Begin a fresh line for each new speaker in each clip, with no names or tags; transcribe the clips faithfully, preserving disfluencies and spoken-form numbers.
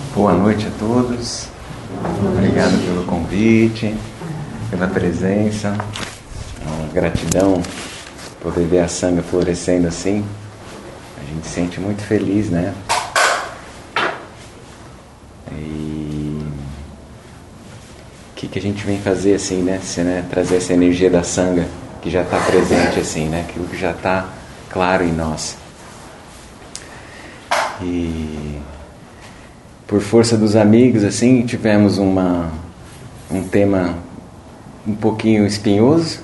Boa noite a todos. Obrigado pelo convite, pela presença. Uma gratidão poder ver a Sangha florescendo assim. A gente se sente muito feliz, né? E o que, que a gente vem fazer assim, né? Se, né? Trazer essa energia da Sangha que já está presente assim, né? Aquilo que já está claro em nós. E por força dos amigos, assim, tivemos uma, um tema um pouquinho espinhoso,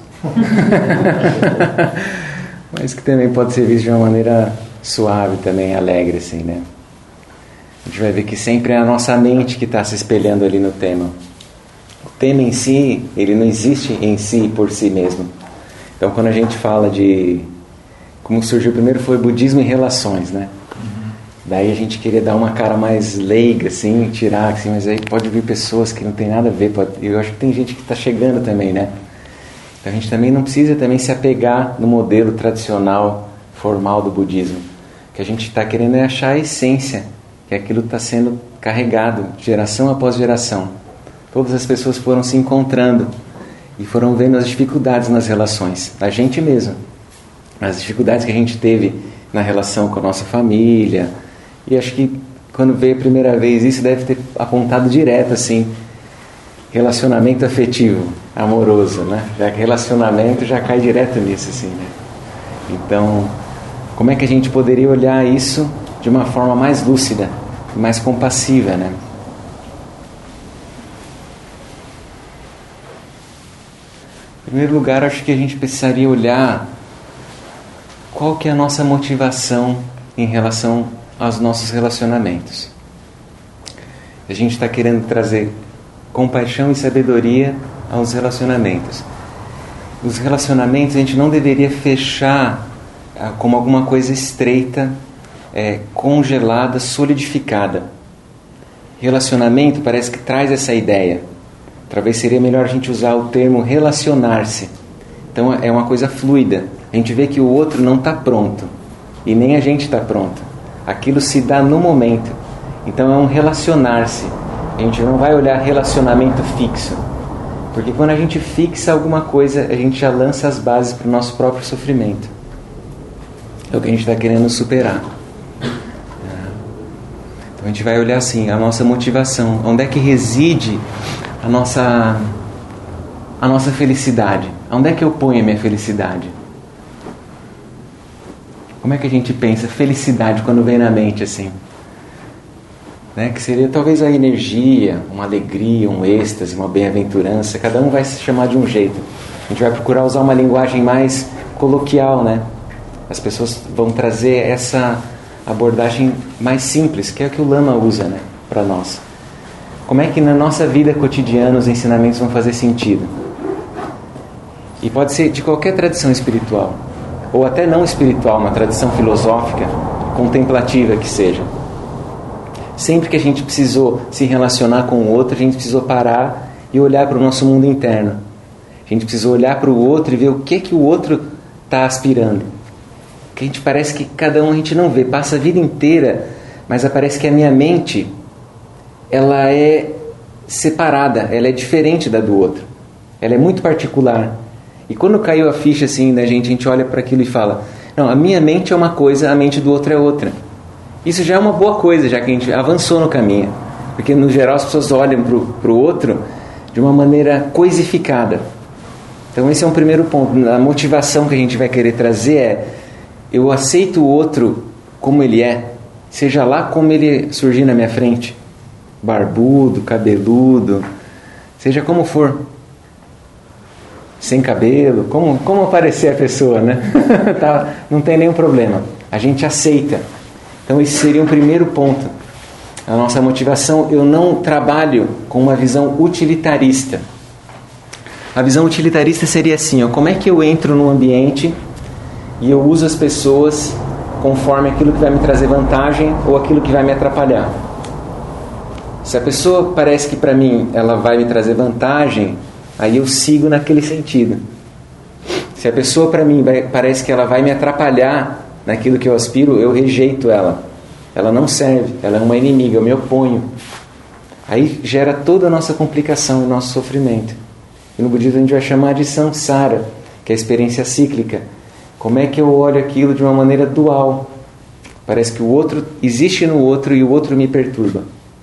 mas que também pode ser visto de uma maneira suave também, alegre, assim, né? A gente vai ver que sempre é a nossa mente que está se espelhando ali no tema. O tema em si, ele não existe em si, por si mesmo. Então, quando a gente fala de... Como surgiu primeiro foi budismo em relações, né? Daí a gente queria dar uma cara mais leiga, assim, tirar, assim, mas aí pode vir pessoas que não tem nada a ver. Pode, eu acho que tem gente que está chegando também, né? Então a gente também não precisa também se apegar no modelo tradicional, formal do budismo. O que a gente está querendo é achar a essência, que aquilo está sendo carregado, geração após geração. Todas as pessoas foram se encontrando e foram vendo as dificuldades nas relações, da gente mesmo. As dificuldades que a gente teve na relação com a nossa família. E acho que quando veio a primeira vez isso deve ter apontado direto assim, relacionamento afetivo, amoroso, né? Já que relacionamento já cai direto nisso assim, né? Então, como é que a gente poderia olhar isso de uma forma mais lúcida, mais compassiva, né? Em primeiro lugar, acho que a gente precisaria olhar qual que é a nossa motivação em relação aos nossos relacionamentos. A gente está querendo trazer compaixão e sabedoria aos relacionamentos. Os relacionamentos a gente não deveria fechar ah, como alguma coisa estreita, é, congelada, solidificada. Relacionamento parece que traz essa ideia. Talvez seria melhor a gente usar o termo relacionar-se. Então é uma coisa fluida. A gente vê que o outro não está pronto e nem a gente está pronto. Aquilo se dá no momento. Então é um relacionar-se. A gente não vai olhar relacionamento fixo, porque quando a gente fixa alguma coisa, a gente já lança as bases para o nosso próprio sofrimento. É o que a gente está querendo superar. Então a gente vai olhar assim, a nossa motivação, onde é que reside a nossa, a nossa felicidade? Onde é que eu ponho a minha felicidade? Como é que a gente pensa felicidade quando vem na mente assim? Né? Que seria talvez a energia, uma alegria, um êxtase, uma bem-aventurança. Cada um vai se chamar de um jeito. A gente vai procurar usar uma linguagem mais coloquial, né? As pessoas vão trazer essa abordagem mais simples, que é o que o Lama usa, né? Para nós. Como é que na nossa vida cotidiana os ensinamentos vão fazer sentido? E pode ser de qualquer tradição espiritual, ou até não espiritual, uma tradição filosófica, contemplativa que seja. Sempre que a gente precisou se relacionar com o outro, a gente precisou parar e olhar para o nosso mundo interno. A gente precisou olhar para o outro e ver o que, que o outro está aspirando. Que a gente parece que cada um a gente não vê, passa a vida inteira, mas parece que a minha mente, ela é separada, ela é diferente da do outro. Ela é muito particular. E quando caiu a ficha assim da gente, a gente olha para aquilo e fala, não, a minha mente é uma coisa, a mente do outro é outra. Isso já é uma boa coisa, já que a gente avançou no caminho. Porque no geral as pessoas olham para o outro de uma maneira coisificada. Então esse é um primeiro ponto. A motivação que a gente vai querer trazer é, eu aceito o outro como ele é, seja lá como ele surgir na minha frente. Barbudo, cabeludo, seja como for. Sem cabelo, como, como aparecer a pessoa, né? Tá, não tem nenhum problema. A gente aceita. Então esse seria um primeiro ponto. A nossa motivação, eu não trabalho com uma visão utilitarista. A visão utilitarista seria assim, ó, como é que eu entro num ambiente e eu uso as pessoas conforme aquilo que vai me trazer vantagem ou aquilo que vai me atrapalhar. Se a pessoa parece que para mim ela vai me trazer vantagem, aí eu sigo naquele sentido. Se a pessoa para mim vai, parece que ela vai me atrapalhar naquilo que eu aspiro, eu rejeito ela. ela não serve, ela é uma inimiga, eu me oponho. Aí gera toda a nossa complicação e nosso sofrimento. E no budismo a gente vai chamar de samsara, que é a experiência cíclica. Como é que eu olho aquilo de uma maneira dual? Parece que o outro existe no outro e o outro me perturba.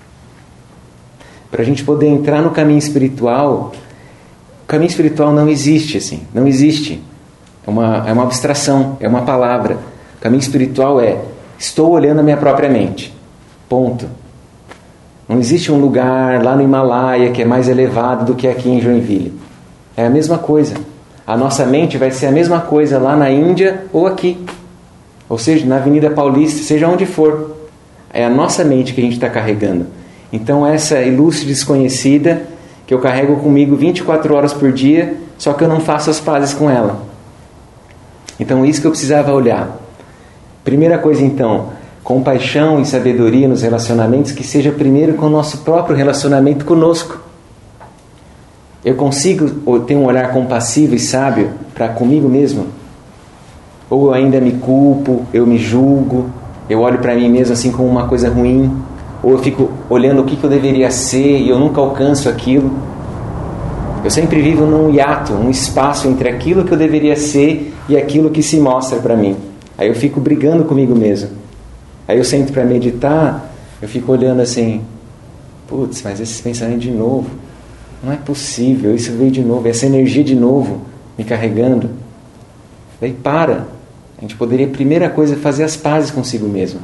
Para a gente poder entrar no caminho espiritual, o caminho espiritual não existe assim, não existe. É uma, é uma abstração, é uma palavra. O caminho espiritual é, estou olhando a minha própria mente. Ponto. Não existe um lugar lá no Himalaia que é mais elevado do que aqui em Joinville. É a mesma coisa. A nossa mente vai ser a mesma coisa lá na Índia ou aqui. Ou seja, na Avenida Paulista, seja onde for. É a nossa mente que a gente está carregando. Então essa ilustre desconhecida que eu carrego comigo vinte e quatro horas por dia, só que eu não faço as pazes com ela. Então isso que eu precisava olhar. Primeira coisa então, compaixão e sabedoria nos relacionamentos, que seja primeiro com o nosso próprio relacionamento conosco. Eu consigo ter um olhar compassivo e sábio para comigo mesmo? Ou eu ainda me culpo, eu me julgo, eu olho para mim mesmo assim como uma coisa ruim, ou eu fico olhando o que eu deveria ser e eu nunca alcanço aquilo. Eu sempre vivo num hiato, um espaço entre aquilo que eu deveria ser e aquilo que se mostra para mim. Aí eu fico brigando comigo mesmo. Aí eu sento para meditar, eu fico olhando assim, putz, mas esse pensamento de novo, não é possível, isso veio de novo, essa energia de novo me carregando. Daí para. A gente poderia, primeira coisa, fazer as pazes consigo mesmo.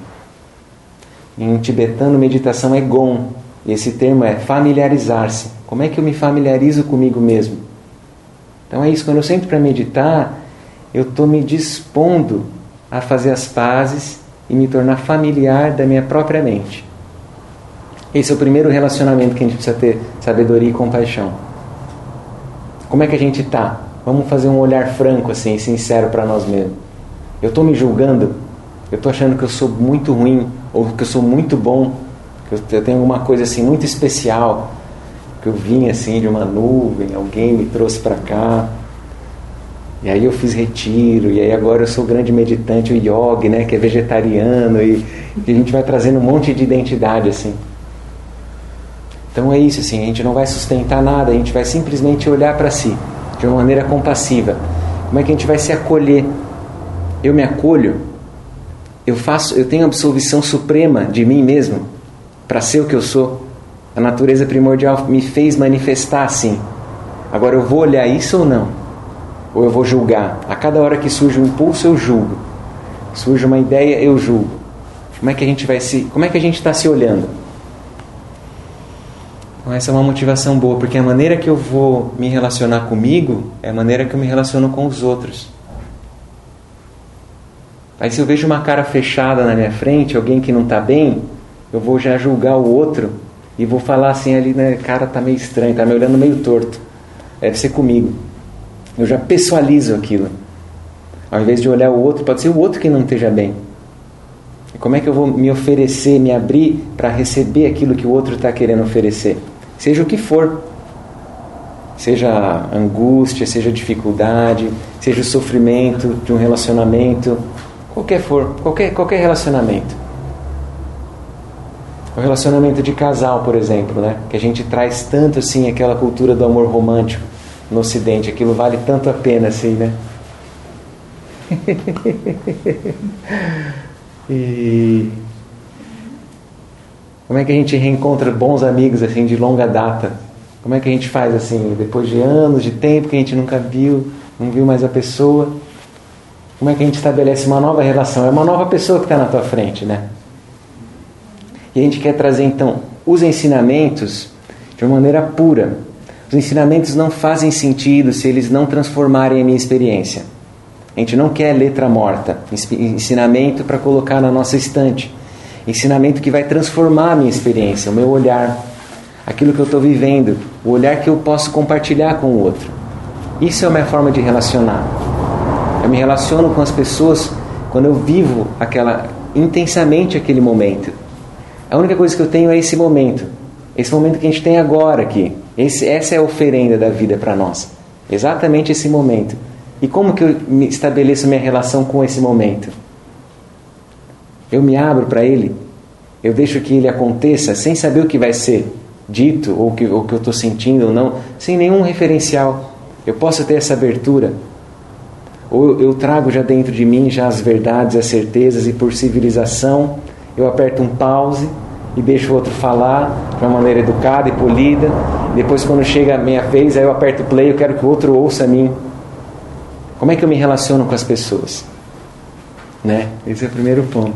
Em tibetano, meditação é gon. E esse termo é familiarizar-se. Como é que eu me familiarizo comigo mesmo? Então é isso, quando eu sento para meditar, eu estou me dispondo a fazer as pazes e me tornar familiar da minha própria mente. Esse é o primeiro relacionamento que a gente precisa ter, sabedoria e compaixão. Como é que a gente está? Vamos fazer um olhar franco, assim, sincero para nós mesmos. Eu estou me julgando? Eu estou achando que eu sou muito ruim, ou que eu sou muito bom, que eu tenho alguma coisa assim muito especial, que eu vim assim de uma nuvem, alguém me trouxe para cá, e aí eu fiz retiro, e aí agora eu sou grande meditante, o yogi, né, que é vegetariano, e, e a gente vai trazendo um monte de identidade assim. Então é isso, assim, a gente não vai sustentar nada, a gente vai simplesmente olhar para si, de uma maneira compassiva. Como é que a gente vai se acolher? Eu me acolho, eu faço, eu tenho absolvição suprema de mim mesmo, para ser o que eu sou. A natureza primordial me fez manifestar assim. Agora eu vou olhar isso ou não? Ou eu vou julgar? A cada hora que surge um impulso eu julgo. Surge uma ideia eu julgo. Como é que a gente vai se, como é que a gente está se olhando? Então essa é uma motivação boa, porque a maneira que eu vou me relacionar comigo é a maneira que eu me relaciono com os outros. Aí se eu vejo uma cara fechada na minha frente, alguém que não está bem, eu vou já julgar o outro e vou falar assim ali, né, cara tá meio estranho, tá me olhando meio torto. Deve ser comigo. Eu já pessoalizo aquilo. Ao invés de olhar o outro, pode ser o outro que não esteja bem. E como é que eu vou me oferecer, me abrir para receber aquilo que o outro está querendo oferecer? Seja o que for. Seja angústia, seja dificuldade, seja o sofrimento de um relacionamento, qualquer for, qualquer, qualquer relacionamento. O relacionamento de casal, por exemplo, né? Que a gente traz tanto assim aquela cultura do amor romântico no Ocidente, aquilo vale tanto a pena assim, né? E como é que a gente reencontra bons amigos assim de longa data? Como é que a gente faz assim, depois de anos de tempo que a gente nunca viu, não viu mais a pessoa? Como é que a gente estabelece uma nova relação? É uma nova pessoa que está na tua frente, né? E a gente quer trazer então os ensinamentos de uma maneira pura. Os ensinamentos não fazem sentido se eles não transformarem a minha experiência. A gente não quer letra morta, ensinamento para colocar na nossa estante. Ensinamento que vai transformar a minha experiência, o meu olhar, aquilo que eu estou vivendo, o olhar que eu posso compartilhar com o outro. Isso é a minha forma de relacionar. Eu me relaciono com as pessoas quando eu vivo aquela, intensamente aquele momento. A única coisa que eu tenho é esse momento. Esse momento que a gente tem agora aqui. Esse, essa é a oferenda da vida para nós. Exatamente esse momento. E como que eu me estabeleço minha relação com esse momento? Eu me abro para ele. eu deixo que ele aconteça sem saber o que vai ser dito, ou o que, ou que eu estou sentindo ou não, sem nenhum referencial. Eu posso ter essa abertura. Ou eu, eu trago já dentro de mim já as verdades, as certezas, e por civilização eu aperto um pause e deixo o outro falar de uma maneira educada e polida. Depois, quando chega a minha vez, aí eu aperto play, eu quero que o outro ouça a mim. Como é que eu me relaciono com as pessoas? Né? Esse é o primeiro ponto.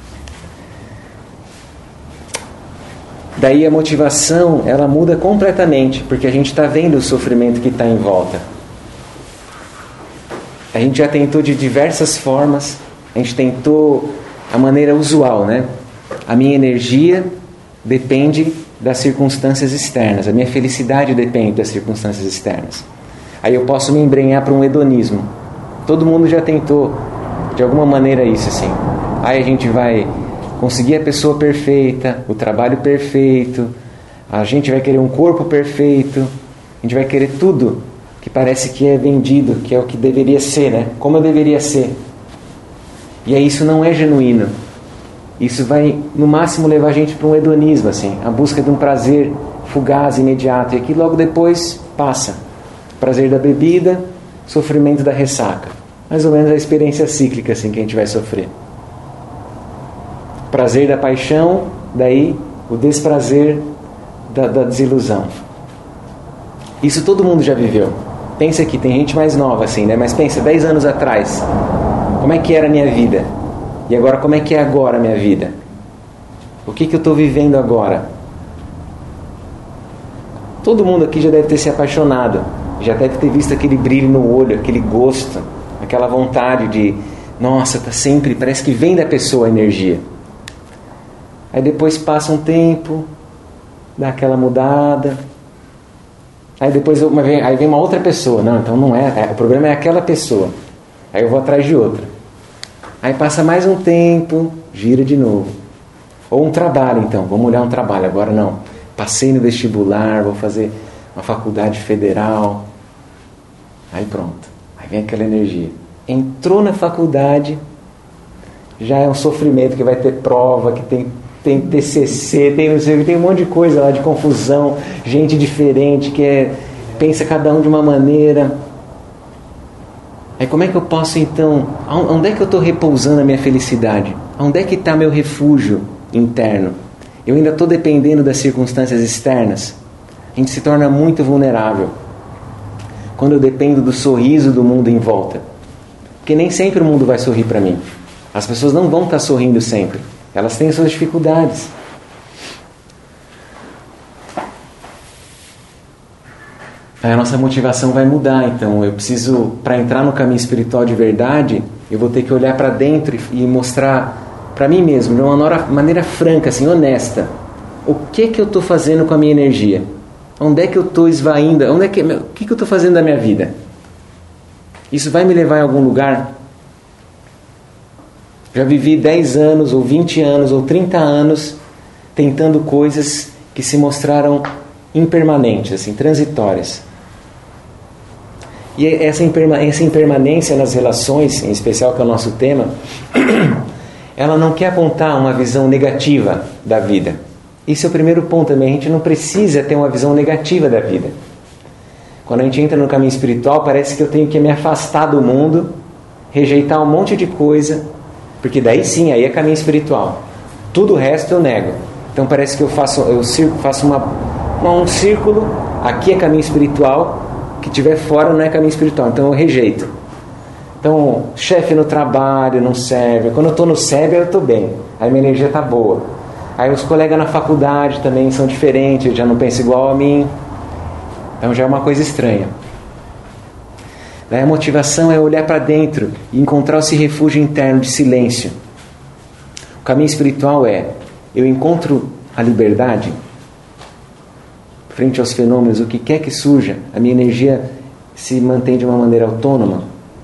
Daí a motivação, ela muda completamente, porque a gente está vendo o sofrimento que está em volta. A gente já tentou de diversas formas, a gente tentou a maneira usual, né? A minha energia depende das circunstâncias externas, a minha felicidade depende das circunstâncias externas. Aí eu posso me embrenhar para um hedonismo. Todo mundo já tentou, de alguma maneira, isso assim. Aí a gente vai conseguir a pessoa perfeita, o trabalho perfeito, a gente vai querer um corpo perfeito, a gente vai querer tudo que parece que é vendido, que é o que deveria ser, né? Como eu deveria ser. E aí isso não é genuíno. Isso vai, no máximo, levar a gente para um hedonismo, assim, a busca de um prazer fugaz, imediato, e que logo depois passa. Prazer da bebida, sofrimento da ressaca. Mais ou menos a experiência cíclica assim, que a gente vai sofrer. Prazer da paixão, daí o desprazer da, da desilusão. Isso todo mundo já viveu. Pensa que tem gente mais nova assim, né? Mas pensa, dez anos atrás, como é que era a minha vida? E agora, como é que é agora a minha vida? O que, que eu estou vivendo agora? Todo mundo aqui já deve ter se apaixonado, já deve ter visto aquele brilho no olho, aquele gosto, aquela vontade de, nossa, tá sempre, parece que vem da pessoa a energia. Aí depois passa um tempo, dá aquela mudada, aí depois uma, aí vem uma outra pessoa. Não, então não é, é, o problema é aquela pessoa. Aí eu vou atrás de outra. Aí passa mais um tempo, gira de novo. Ou um trabalho, então, vamos olhar um trabalho. Agora não, passei no vestibular, vou fazer uma faculdade federal. Aí pronto, aí vem aquela energia. Entrou na faculdade, já é um sofrimento, que vai ter prova, que tem, tem T C C, tem, não sei, tem um monte de coisa lá, de confusão, gente diferente, que é, pensa cada um de uma maneira. Aí como é que eu posso então, onde é que eu estou repousando a minha felicidade? Onde é que está meu refúgio interno? Eu ainda estou dependendo das circunstâncias externas? A gente se torna muito vulnerável quando eu dependo do sorriso do mundo em volta. Porque nem sempre o mundo vai sorrir para mim. As pessoas não vão estar sorrindo sempre. Elas têm suas dificuldades. Aí a nossa motivação vai mudar. Então eu preciso, para entrar no caminho espiritual de verdade, eu vou ter que olhar para dentro e mostrar para mim mesmo, de uma maneira franca, assim, honesta, o que que eu estou fazendo com a minha energia? Onde é que eu estou esvaindo? Onde é que, o que que eu estou fazendo da minha vida? Isso vai me levar a algum lugar? Já vivi dez anos, ou vinte anos, ou trinta anos tentando coisas que se mostraram impermanentes, assim, transitórias. E essa, imperma, essa impermanência nas relações, em especial que é o nosso tema, ela não quer apontar uma visão negativa da vida. Esse é o primeiro ponto também. A gente não precisa ter uma visão negativa da vida. Quando a gente entra no caminho espiritual, parece que eu tenho que me afastar do mundo, rejeitar um monte de coisa, porque daí sim, aí é caminho espiritual. Tudo o resto eu nego. Então parece que eu faço, eu faço uma, um círculo, aqui é caminho espiritual, que tiver fora não é caminho espiritual, então eu rejeito. Então, chefe no trabalho não serve. Quando eu estou no SEB, eu estou bem, aí minha energia está boa. Aí os colegas na faculdade também são diferentes, já não pensam igual a mim. Então já é uma coisa estranha. Daí a motivação é olhar para dentro e encontrar esse refúgio interno de silêncio. O caminho espiritual é, eu encontro a liberdade frente aos fenômenos, o que quer que surja, a minha energia se mantém de uma maneira autônoma.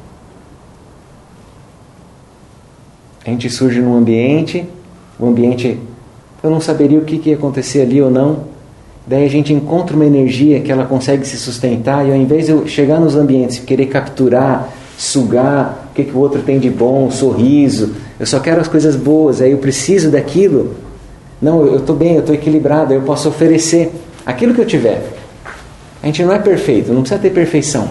A gente surge num ambiente, o ambiente, eu não saberia o que, que ia acontecer ali ou não. Daí a gente encontra uma energia que ela consegue se sustentar, e ao invés de eu chegar nos ambientes e querer capturar, sugar o que, que o outro tem de bom, um sorriso, eu só quero as coisas boas, aí eu preciso daquilo, Não, eu estou bem, eu estou equilibrado, eu posso oferecer aquilo que eu tiver. A gente não é perfeito, não precisa ter perfeição.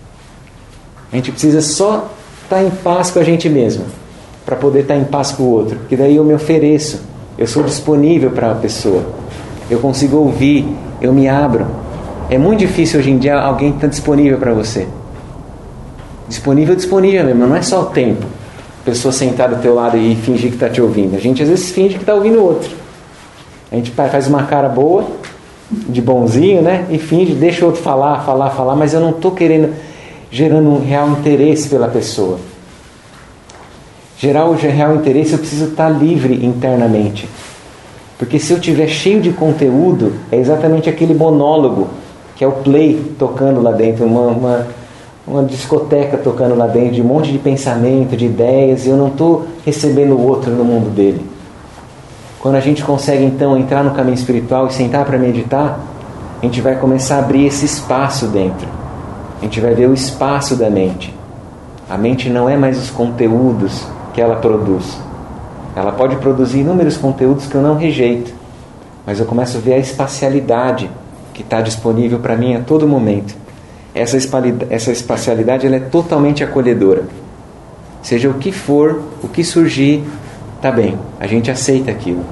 A gente precisa só estar em paz com a gente mesmo, para poder estar em paz com o outro. Porque daí eu me ofereço, eu sou disponível para a pessoa, eu consigo ouvir, eu me abro. É muito difícil hoje em dia alguém estar disponível para você. Disponível, disponível mesmo, não é só o tempo. A pessoa sentar do teu lado e fingir que está te ouvindo. A gente às vezes finge que está ouvindo o outro. A gente faz uma cara boa, de bonzinho, né? E finge, deixa o outro falar, falar, falar, mas eu não estou querendo, gerando um real interesse pela pessoa. Gerar o real interesse, eu preciso estar livre internamente. Porque se eu estiver cheio de conteúdo, é exatamente aquele monólogo, que é o play tocando lá dentro, uma, uma, uma discoteca tocando lá dentro, de um monte de pensamento, de ideias, e eu não estou recebendo o outro no mundo dele. Quando a gente consegue então entrar no caminho espiritual e sentar para meditar, a gente vai começar a abrir esse espaço dentro. A gente vai ver o espaço da mente. A mente não é mais os conteúdos que ela produz. Ela pode produzir inúmeros conteúdos que eu não rejeito, mas eu começo a ver a espacialidade que está disponível para mim a todo momento. Essa, essa espacialidade ela é totalmente acolhedora. Seja o que for, o que surgir, tá bem, a gente aceita aquilo.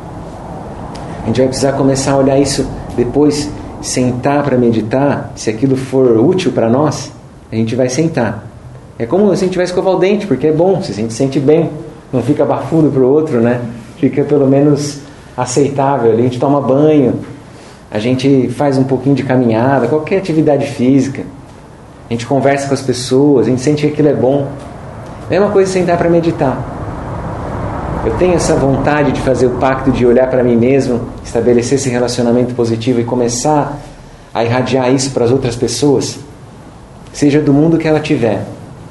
A gente vai precisar começar a olhar isso depois, sentar para meditar. Se aquilo for útil para nós, a gente vai sentar. É como se a gente vai escovar o dente, porque é bom, se a gente sente bem, não fica bafudo para o outro, né? Fica pelo menos aceitável. A gente toma banho, a gente faz um pouquinho de caminhada, qualquer atividade física. A gente conversa com as pessoas, a gente sente que aquilo é bom. Mesma coisa sentar para meditar. Eu tenho essa vontade de fazer o pacto de olhar para mim mesmo, estabelecer esse relacionamento positivo e começar a irradiar isso para as outras pessoas, seja do mundo que ela tiver.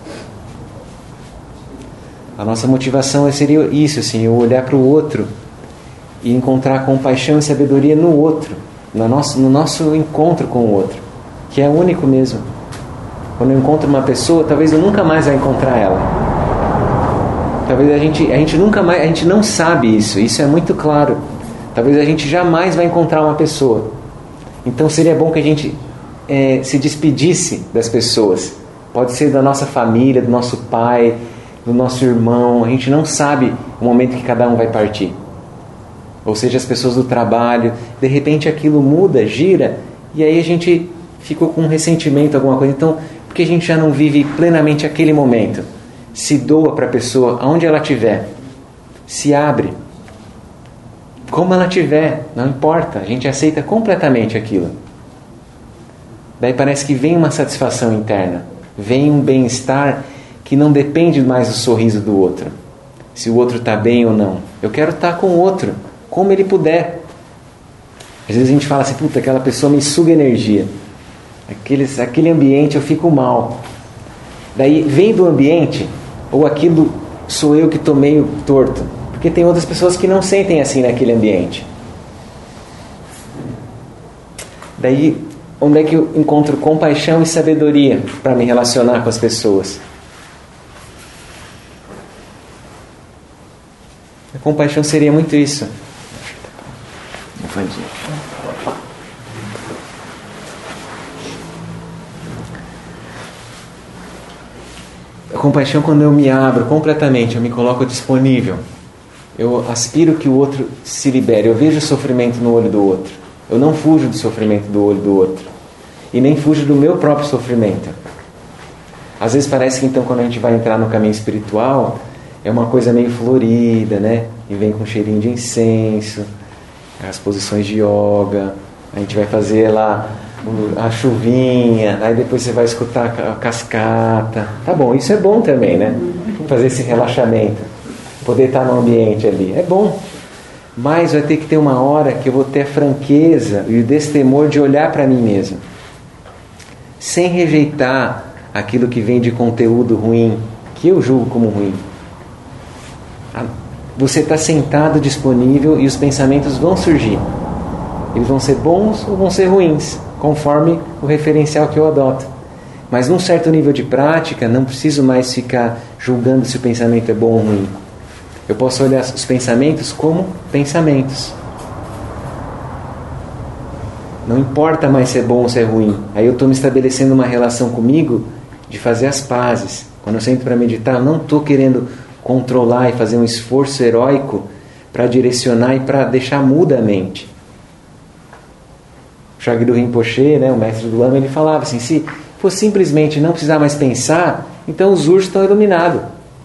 A nossa motivação seria isso, assim, eu olhar para o outro e encontrar compaixão e sabedoria no outro, no nosso, no nosso encontro com o outro, que é único mesmo. Quando eu encontro uma pessoa, talvez eu nunca mais vá encontrar ela. Talvez a gente, a gente nunca mais, a gente não sabe isso, isso é muito claro. Talvez a gente jamais vai encontrar uma pessoa. Então seria bom que a gente é, se despedisse das pessoas. Pode ser da nossa família, do nosso pai, do nosso irmão. A gente não sabe o momento que cada um vai partir. Ou seja, as pessoas do trabalho. De repente aquilo muda, gira, e aí a gente ficou com um ressentimento, alguma coisa. Então, por que a gente já não vive plenamente aquele momento? Se doa para a pessoa, aonde ela estiver. Se abre. Como ela estiver, não importa. A gente aceita completamente aquilo. Daí parece que vem uma satisfação interna. Vem um bem-estar que não depende mais do sorriso do outro. Se o outro está bem ou não. Eu quero estar com o outro, como ele puder. Às vezes a gente fala assim, puta, aquela pessoa me suga energia. Aquele, aquele ambiente eu fico mal. Daí vem do ambiente, ou aquilo sou eu que estou meio torto. Porque tem outras pessoas que não sentem assim naquele ambiente. Daí, onde é que eu encontro compaixão e sabedoria para me relacionar com as pessoas? A compaixão seria muito isso. A compaixão, quando eu me abro completamente, eu me coloco disponível, eu aspiro que o outro se libere, eu vejo o sofrimento no olho do outro, eu não fujo do sofrimento do olho do outro e nem fujo do meu próprio sofrimento. Às vezes parece que então quando a gente vai entrar no caminho espiritual é uma coisa meio florida, né? E vem com um cheirinho de incenso, as posições de yoga, a gente vai fazer lá a chuvinha, aí depois você vai escutar a cascata. Tá bom, isso é bom também, né? Fazer esse relaxamento, poder estar no ambiente ali, é bom. Mas vai ter que ter uma hora que eu vou ter a franqueza e o destemor de olhar para mim mesmo, sem rejeitar aquilo que vem de conteúdo ruim, que eu julgo como ruim. Você está sentado, disponível, e os pensamentos vão surgir. Eles vão ser bons ou vão ser ruins, conforme o referencial que eu adoto. Mas num certo nível de prática, não preciso mais ficar julgando se o pensamento é bom ou ruim. Eu posso olhar os pensamentos como pensamentos. Não importa mais se é bom ou se é ruim. Aí eu estou me estabelecendo uma relação comigo de fazer as pazes. Quando eu sento para meditar, eu não estou querendo controlar e fazer um esforço heróico para direcionar e para deixar muda a mente. O Shagdu Rinpoche, né, o mestre do Lama, ele falava assim, se for simplesmente não precisar mais pensar, então os ursos estão iluminados.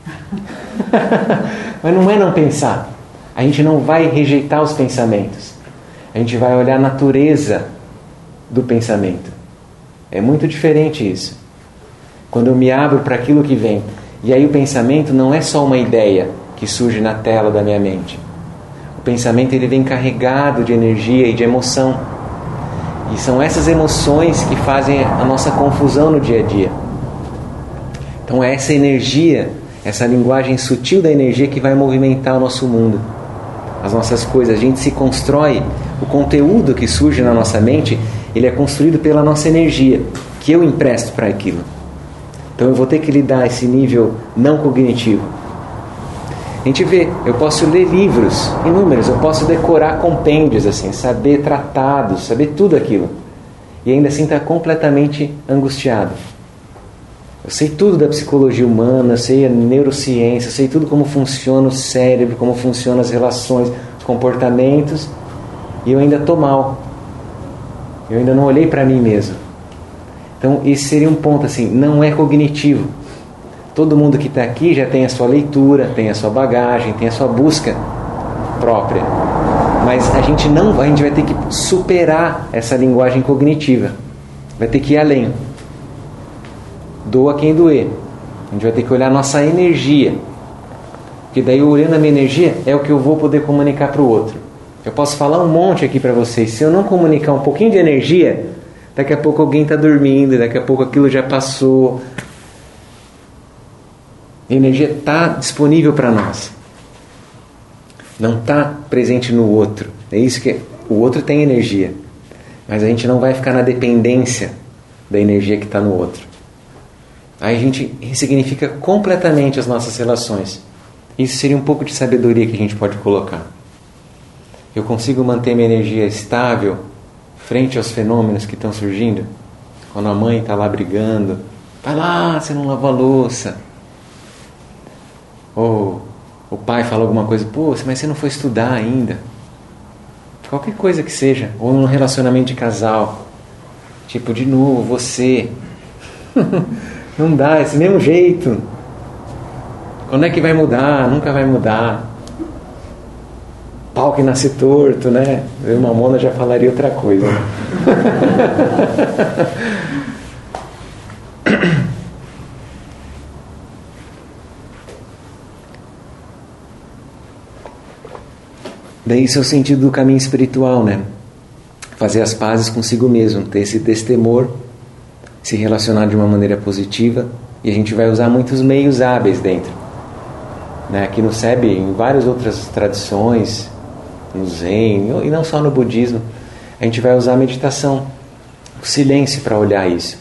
Mas não é não pensar. A gente não vai rejeitar os pensamentos. A gente vai olhar a natureza do pensamento. É muito diferente isso. Quando eu me abro para aquilo que vem. E aí o pensamento não é só uma ideia que surge na tela da minha mente. O pensamento ele vem carregado de energia e de emoção. E são essas emoções que fazem a nossa confusão no dia a dia. Então é essa energia, essa linguagem sutil da energia que vai movimentar o nosso mundo. As nossas coisas. A gente se constrói. O conteúdo que surge na nossa mente, ele é construído pela nossa energia, que eu empresto para aquilo. Então eu vou ter que lidar esse nível não cognitivo. A gente vê, eu posso ler livros, inúmeros, eu posso decorar compêndios, assim, saber tratados, saber tudo aquilo. E ainda assim estar completamente angustiado. Eu sei tudo da psicologia humana, eu sei a neurociência, eu sei tudo como funciona o cérebro, como funcionam as relações, os comportamentos, e eu ainda estou mal. Eu ainda não olhei para mim mesmo. Então esse seria um ponto assim, não é cognitivo. Todo mundo que está aqui já tem a sua leitura, tem a sua bagagem, tem a sua busca própria. Mas a gente não, a gente vai ter que superar essa linguagem cognitiva. Vai ter que ir além. Doa quem doer. A gente vai ter que olhar a nossa energia. Porque daí, olhando a minha energia, é o que eu vou poder comunicar para o outro. Eu posso falar um monte aqui para vocês. Se eu não comunicar um pouquinho de energia, daqui a pouco alguém está dormindo, daqui a pouco aquilo já passou. A energia está disponível para nós. Não está presente no outro. É isso que o outro tem energia. Mas a gente não vai ficar na dependência da energia que está no outro. Aí a gente ressignifica completamente as nossas relações. Isso seria um pouco de sabedoria que a gente pode colocar. Eu consigo manter minha energia estável frente aos fenômenos que estão surgindo? Quando a mãe está lá brigando, vai lá, você não lavou a louça. Ou o pai fala alguma coisa, pô, mas você não foi estudar ainda. Qualquer coisa que seja. Ou num relacionamento de casal. Tipo, de novo, você. Não dá, esse mesmo jeito. Quando é que vai mudar? Nunca vai mudar. Pau que nasce torto, né? Eu, Mamona, já falaria outra coisa. Né? Daí isso é o sentido do caminho espiritual, né? Fazer as pazes consigo mesmo, ter esse destemor, se relacionar de uma maneira positiva, e a gente vai usar muitos meios hábeis dentro. Né? Aqui no S E B, em várias outras tradições, no Zen, e não só no budismo, a gente vai usar a meditação, o silêncio para olhar isso.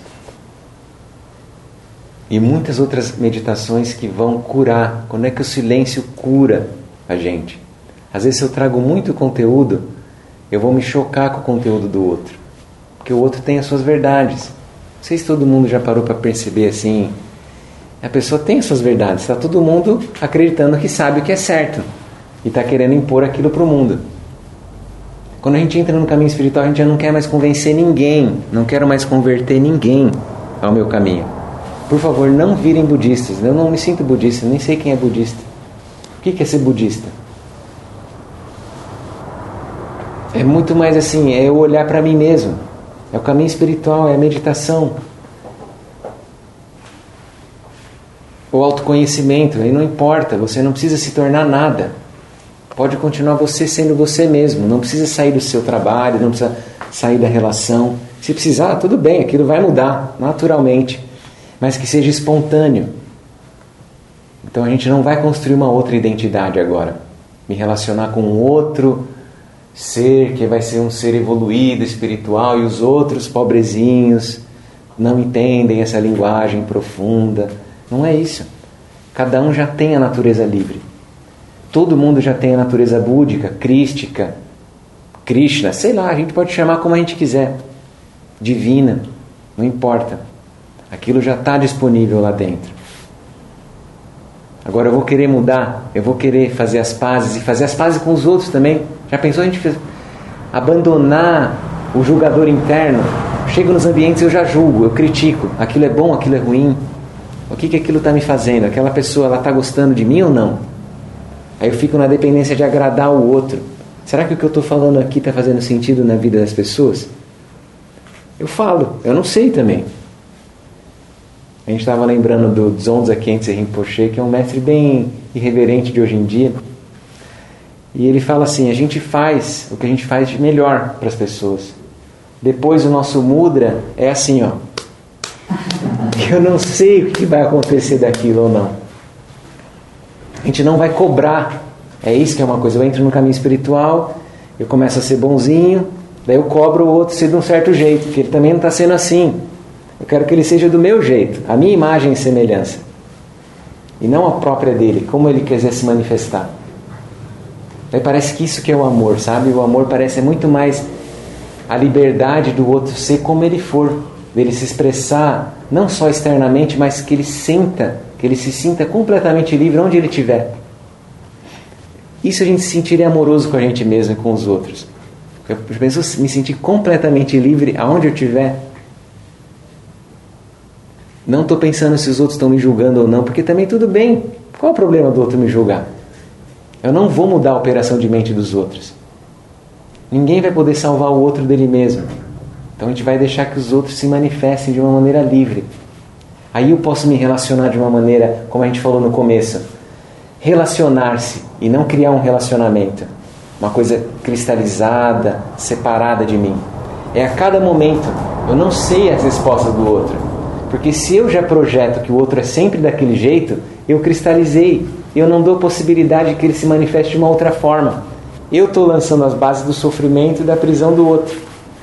E muitas outras meditações que vão curar. Quando é que o silêncio cura a gente? Às vezes, se eu trago muito conteúdo, eu vou me chocar com o conteúdo do outro. Porque o outro tem as suas verdades. Não sei se todo mundo já parou para perceber assim. A pessoa tem as suas verdades. Está todo mundo acreditando que sabe o que é certo. E está querendo impor aquilo para o mundo. Quando a gente entra no caminho espiritual, a gente já não quer mais convencer ninguém. Não quero mais converter ninguém ao meu caminho. Por favor, não virem budistas. Eu não me sinto budista, nem sei quem é budista. O que é ser budista? É muito mais assim, é eu olhar para mim mesmo. É o caminho espiritual, é a meditação. O autoconhecimento, aí não importa, você não precisa se tornar nada. Pode continuar você sendo você mesmo. Não precisa sair do seu trabalho, não precisa sair da relação. Se precisar, tudo bem, aquilo vai mudar naturalmente. Mas que seja espontâneo. Então a gente não vai construir uma outra identidade agora. Me relacionar com um outro ser que vai ser um ser evoluído, espiritual, e os outros pobrezinhos não entendem essa linguagem profunda. Não é isso. Cada um já tem a natureza livre. Todo mundo já tem a natureza búdica, crística, Krishna, sei lá, a gente pode chamar como a gente quiser, divina, não importa, aquilo já está disponível lá dentro. Agora eu vou querer mudar, eu vou querer fazer as pazes, e fazer as pazes com os outros também. Já pensou a gente fez, abandonar o julgador interno? Chego nos ambientes e eu já julgo, eu critico, aquilo é bom, aquilo é ruim, o que que aquilo está me fazendo? Aquela pessoa, ela está gostando de mim ou não? Aí eu fico na dependência de agradar o outro. Será que o que eu estou falando aqui está fazendo sentido na vida das pessoas? Eu falo, eu não sei também. A gente estava lembrando do Dzongtse Khyentse Rinpoche, que é um mestre bem irreverente de hoje em dia. E ele fala assim, a gente faz o que a gente faz de melhor para as pessoas. Depois o nosso mudra é assim, ó. Eu não sei o que vai acontecer daquilo ou não. A gente não vai cobrar. É isso que é uma coisa. Eu entro no caminho espiritual, eu começo a ser bonzinho, daí eu cobro o outro ser de um certo jeito, porque ele também não está sendo assim. Eu quero que ele seja do meu jeito, a minha imagem e semelhança. E não a própria dele, como ele quiser se manifestar. Daí parece que isso que é o amor, sabe? O amor parece muito mais a liberdade do outro ser como ele for, dele se expressar, não só externamente, mas que ele sinta, que ele se sinta completamente livre onde ele estiver. Isso a gente se sentiria amoroso com a gente mesmo e com os outros. Eu penso me sentir completamente livre aonde eu estiver. Não estou pensando se os outros estão me julgando ou não, porque também tudo bem. Qual é o problema do outro me julgar? Eu não vou mudar a operação de mente dos outros. Ninguém vai poder salvar o outro dele mesmo. Então a gente vai deixar que os outros se manifestem de uma maneira livre. Aí eu posso me relacionar de uma maneira, como a gente falou no começo, relacionar-se e não criar um relacionamento, uma coisa cristalizada, separada de mim. É a cada momento, eu não sei as respostas do outro, porque se eu já projeto que o outro é sempre daquele jeito, eu cristalizei, eu não dou possibilidade que ele se manifeste de uma outra forma. Eu estou lançando as bases do sofrimento e da prisão do outro.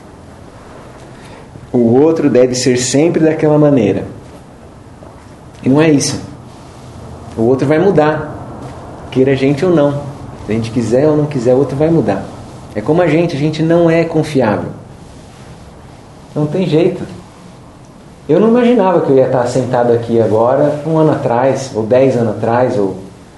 O outro deve ser sempre daquela maneira. E não é isso. O outro vai mudar, queira a gente ou não. Se a gente quiser ou não quiser, o outro vai mudar. É como a gente, a gente não é confiável. Não tem jeito. Eu não imaginava que eu ia estar sentado aqui agora, um ano atrás, ou dez anos atrás, ou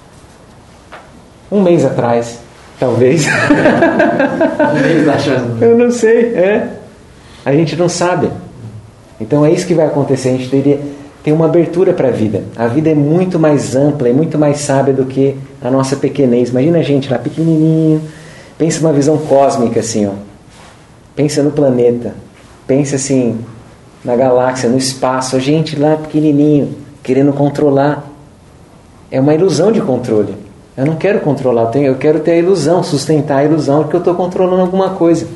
um mês atrás, talvez. Um mês achando. Eu não sei, é. A gente não sabe. Então é isso que vai acontecer. A gente teria tem uma abertura para a vida. A vida é muito mais ampla, é muito mais sábia do que a nossa pequenez. Imagina a gente lá pequenininho. Pensa uma visão cósmica assim, ó. Pensa no planeta. Pensa assim na galáxia, no espaço. A gente lá pequenininho, querendo controlar. É uma ilusão de controle. Eu não quero controlar, eu, tenho, eu quero ter a ilusão, sustentar a ilusão de que eu estou controlando alguma coisa.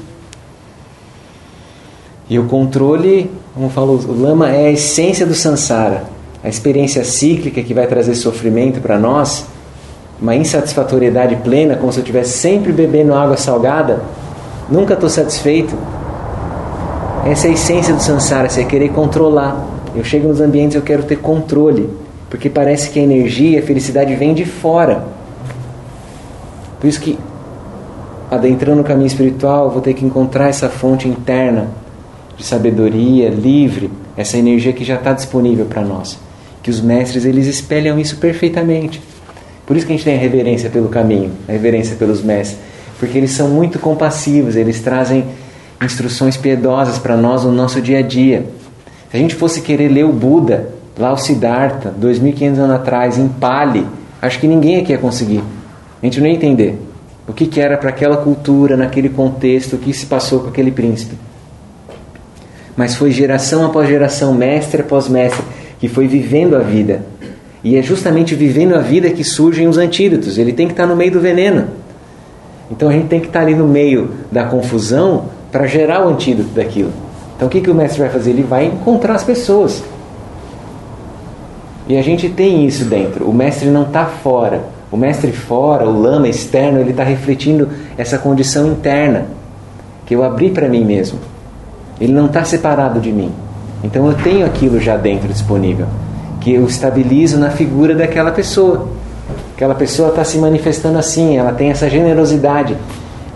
E o controle, como falou o Lama, é a essência do samsara. A experiência cíclica que vai trazer sofrimento para nós, uma insatisfatoriedade plena, como se eu estivesse sempre bebendo água salgada, nunca estou satisfeito. Essa é a essência do samsara, você querer controlar. Eu chego nos ambientes e eu quero ter controle, porque parece que a energia, a felicidade vem de fora. Por isso que, adentrando no caminho espiritual, eu vou ter que encontrar essa fonte interna de sabedoria, livre, essa energia que já está disponível para nós. Que os mestres, eles espelham isso perfeitamente. Por isso que a gente tem a reverência pelo caminho, a reverência pelos mestres, porque eles são muito compassivos, eles trazem instruções piedosas para nós no nosso dia a dia. Se a gente fosse querer ler o Buda, lá o Siddhartha, dois mil e quinhentos anos atrás, em Pali, acho que ninguém aqui ia conseguir. A gente não ia entender o que, que era para aquela cultura, naquele contexto, o que se passou com aquele príncipe. Mas foi geração após geração, mestre após mestre, que foi vivendo a vida. E é justamente vivendo a vida que surgem os antídotos. Ele tem que estar no meio do veneno. Então a gente tem que estar ali no meio da confusão para gerar o antídoto daquilo. Então o que, que o mestre vai fazer? Ele vai encontrar as pessoas. E a gente tem isso dentro. O mestre não está fora. O mestre fora, o lama externo, ele está refletindo essa condição interna que eu abri para mim mesmo. Ele não está separado de mim. Então eu tenho aquilo já dentro disponível, que eu estabilizo na figura daquela pessoa. Aquela pessoa está se manifestando assim, ela tem essa generosidade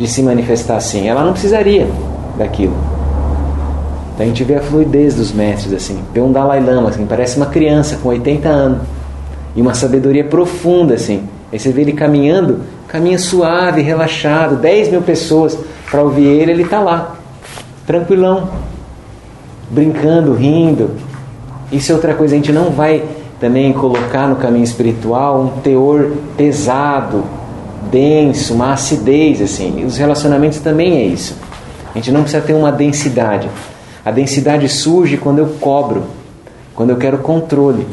de se manifestar assim. Ela não precisaria daquilo. Então a gente vê a fluidez dos mestres assim. Vê um Dalai Lama assim, parece uma criança com oitenta anos. E uma sabedoria profunda assim. Aí você vê ele caminhando, caminha suave, relaxado, dez mil pessoas para ouvir ele, ele está lá, tranquilão, brincando, rindo. Isso é outra coisa, a gente não vai também colocar no caminho espiritual um teor pesado, denso, uma acidez assim. E os relacionamentos também é isso. A gente não precisa ter uma densidade. A densidade surge quando eu cobro, quando eu quero controle.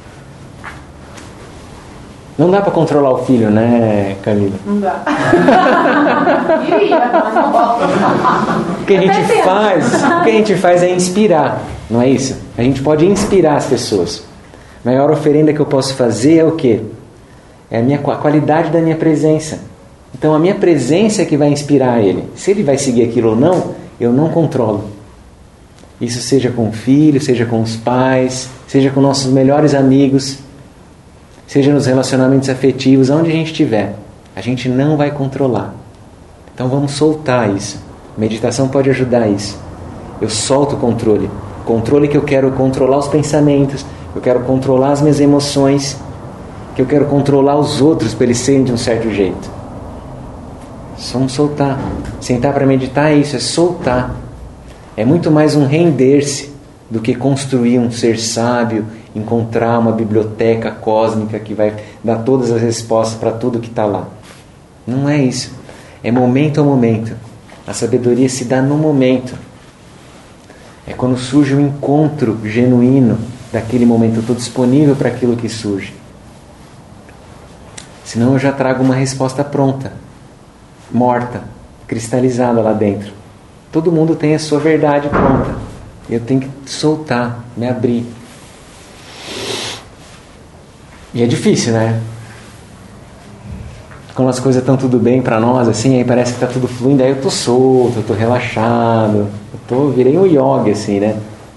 Não dá para controlar o filho, né, Camila?
Não dá. Queria, mas não volta.
O que a gente faz, o que a gente faz é inspirar, não é isso? A gente pode inspirar as pessoas. A maior oferenda que eu posso fazer é o quê? É a, minha, a qualidade da minha presença. Então a minha presença é que vai inspirar ele. Se ele vai seguir aquilo ou não, eu não controlo. Isso seja com o filho, seja com os pais, seja com nossos melhores amigos, seja nos relacionamentos afetivos, onde a gente estiver. A gente não vai controlar. Então vamos soltar isso. Meditação pode ajudar isso. Eu solto o controle. Controle que eu quero controlar os pensamentos, eu quero controlar as minhas emoções, que eu quero controlar os outros para eles serem de um certo jeito. Só um soltar. Sentar para meditar é isso, é soltar. É muito mais um render-se do que construir um ser sábio, encontrar uma biblioteca cósmica que vai dar todas as respostas para tudo que está lá. Não é isso. É momento a momento. A sabedoria se dá no momento. É quando surge um encontro genuíno daquele momento. Eu estou disponível para aquilo que surge. Senão eu já trago uma resposta pronta, morta, cristalizada lá dentro. Todo mundo tem a sua verdade pronta. Eu tenho que soltar, me abrir. E é difícil, né? Quando as coisas estão tudo bem para nós, assim, aí parece que está tudo fluindo, aí eu estou solto, eu estou relaxado, eu tô, virei um yogi, assim, né?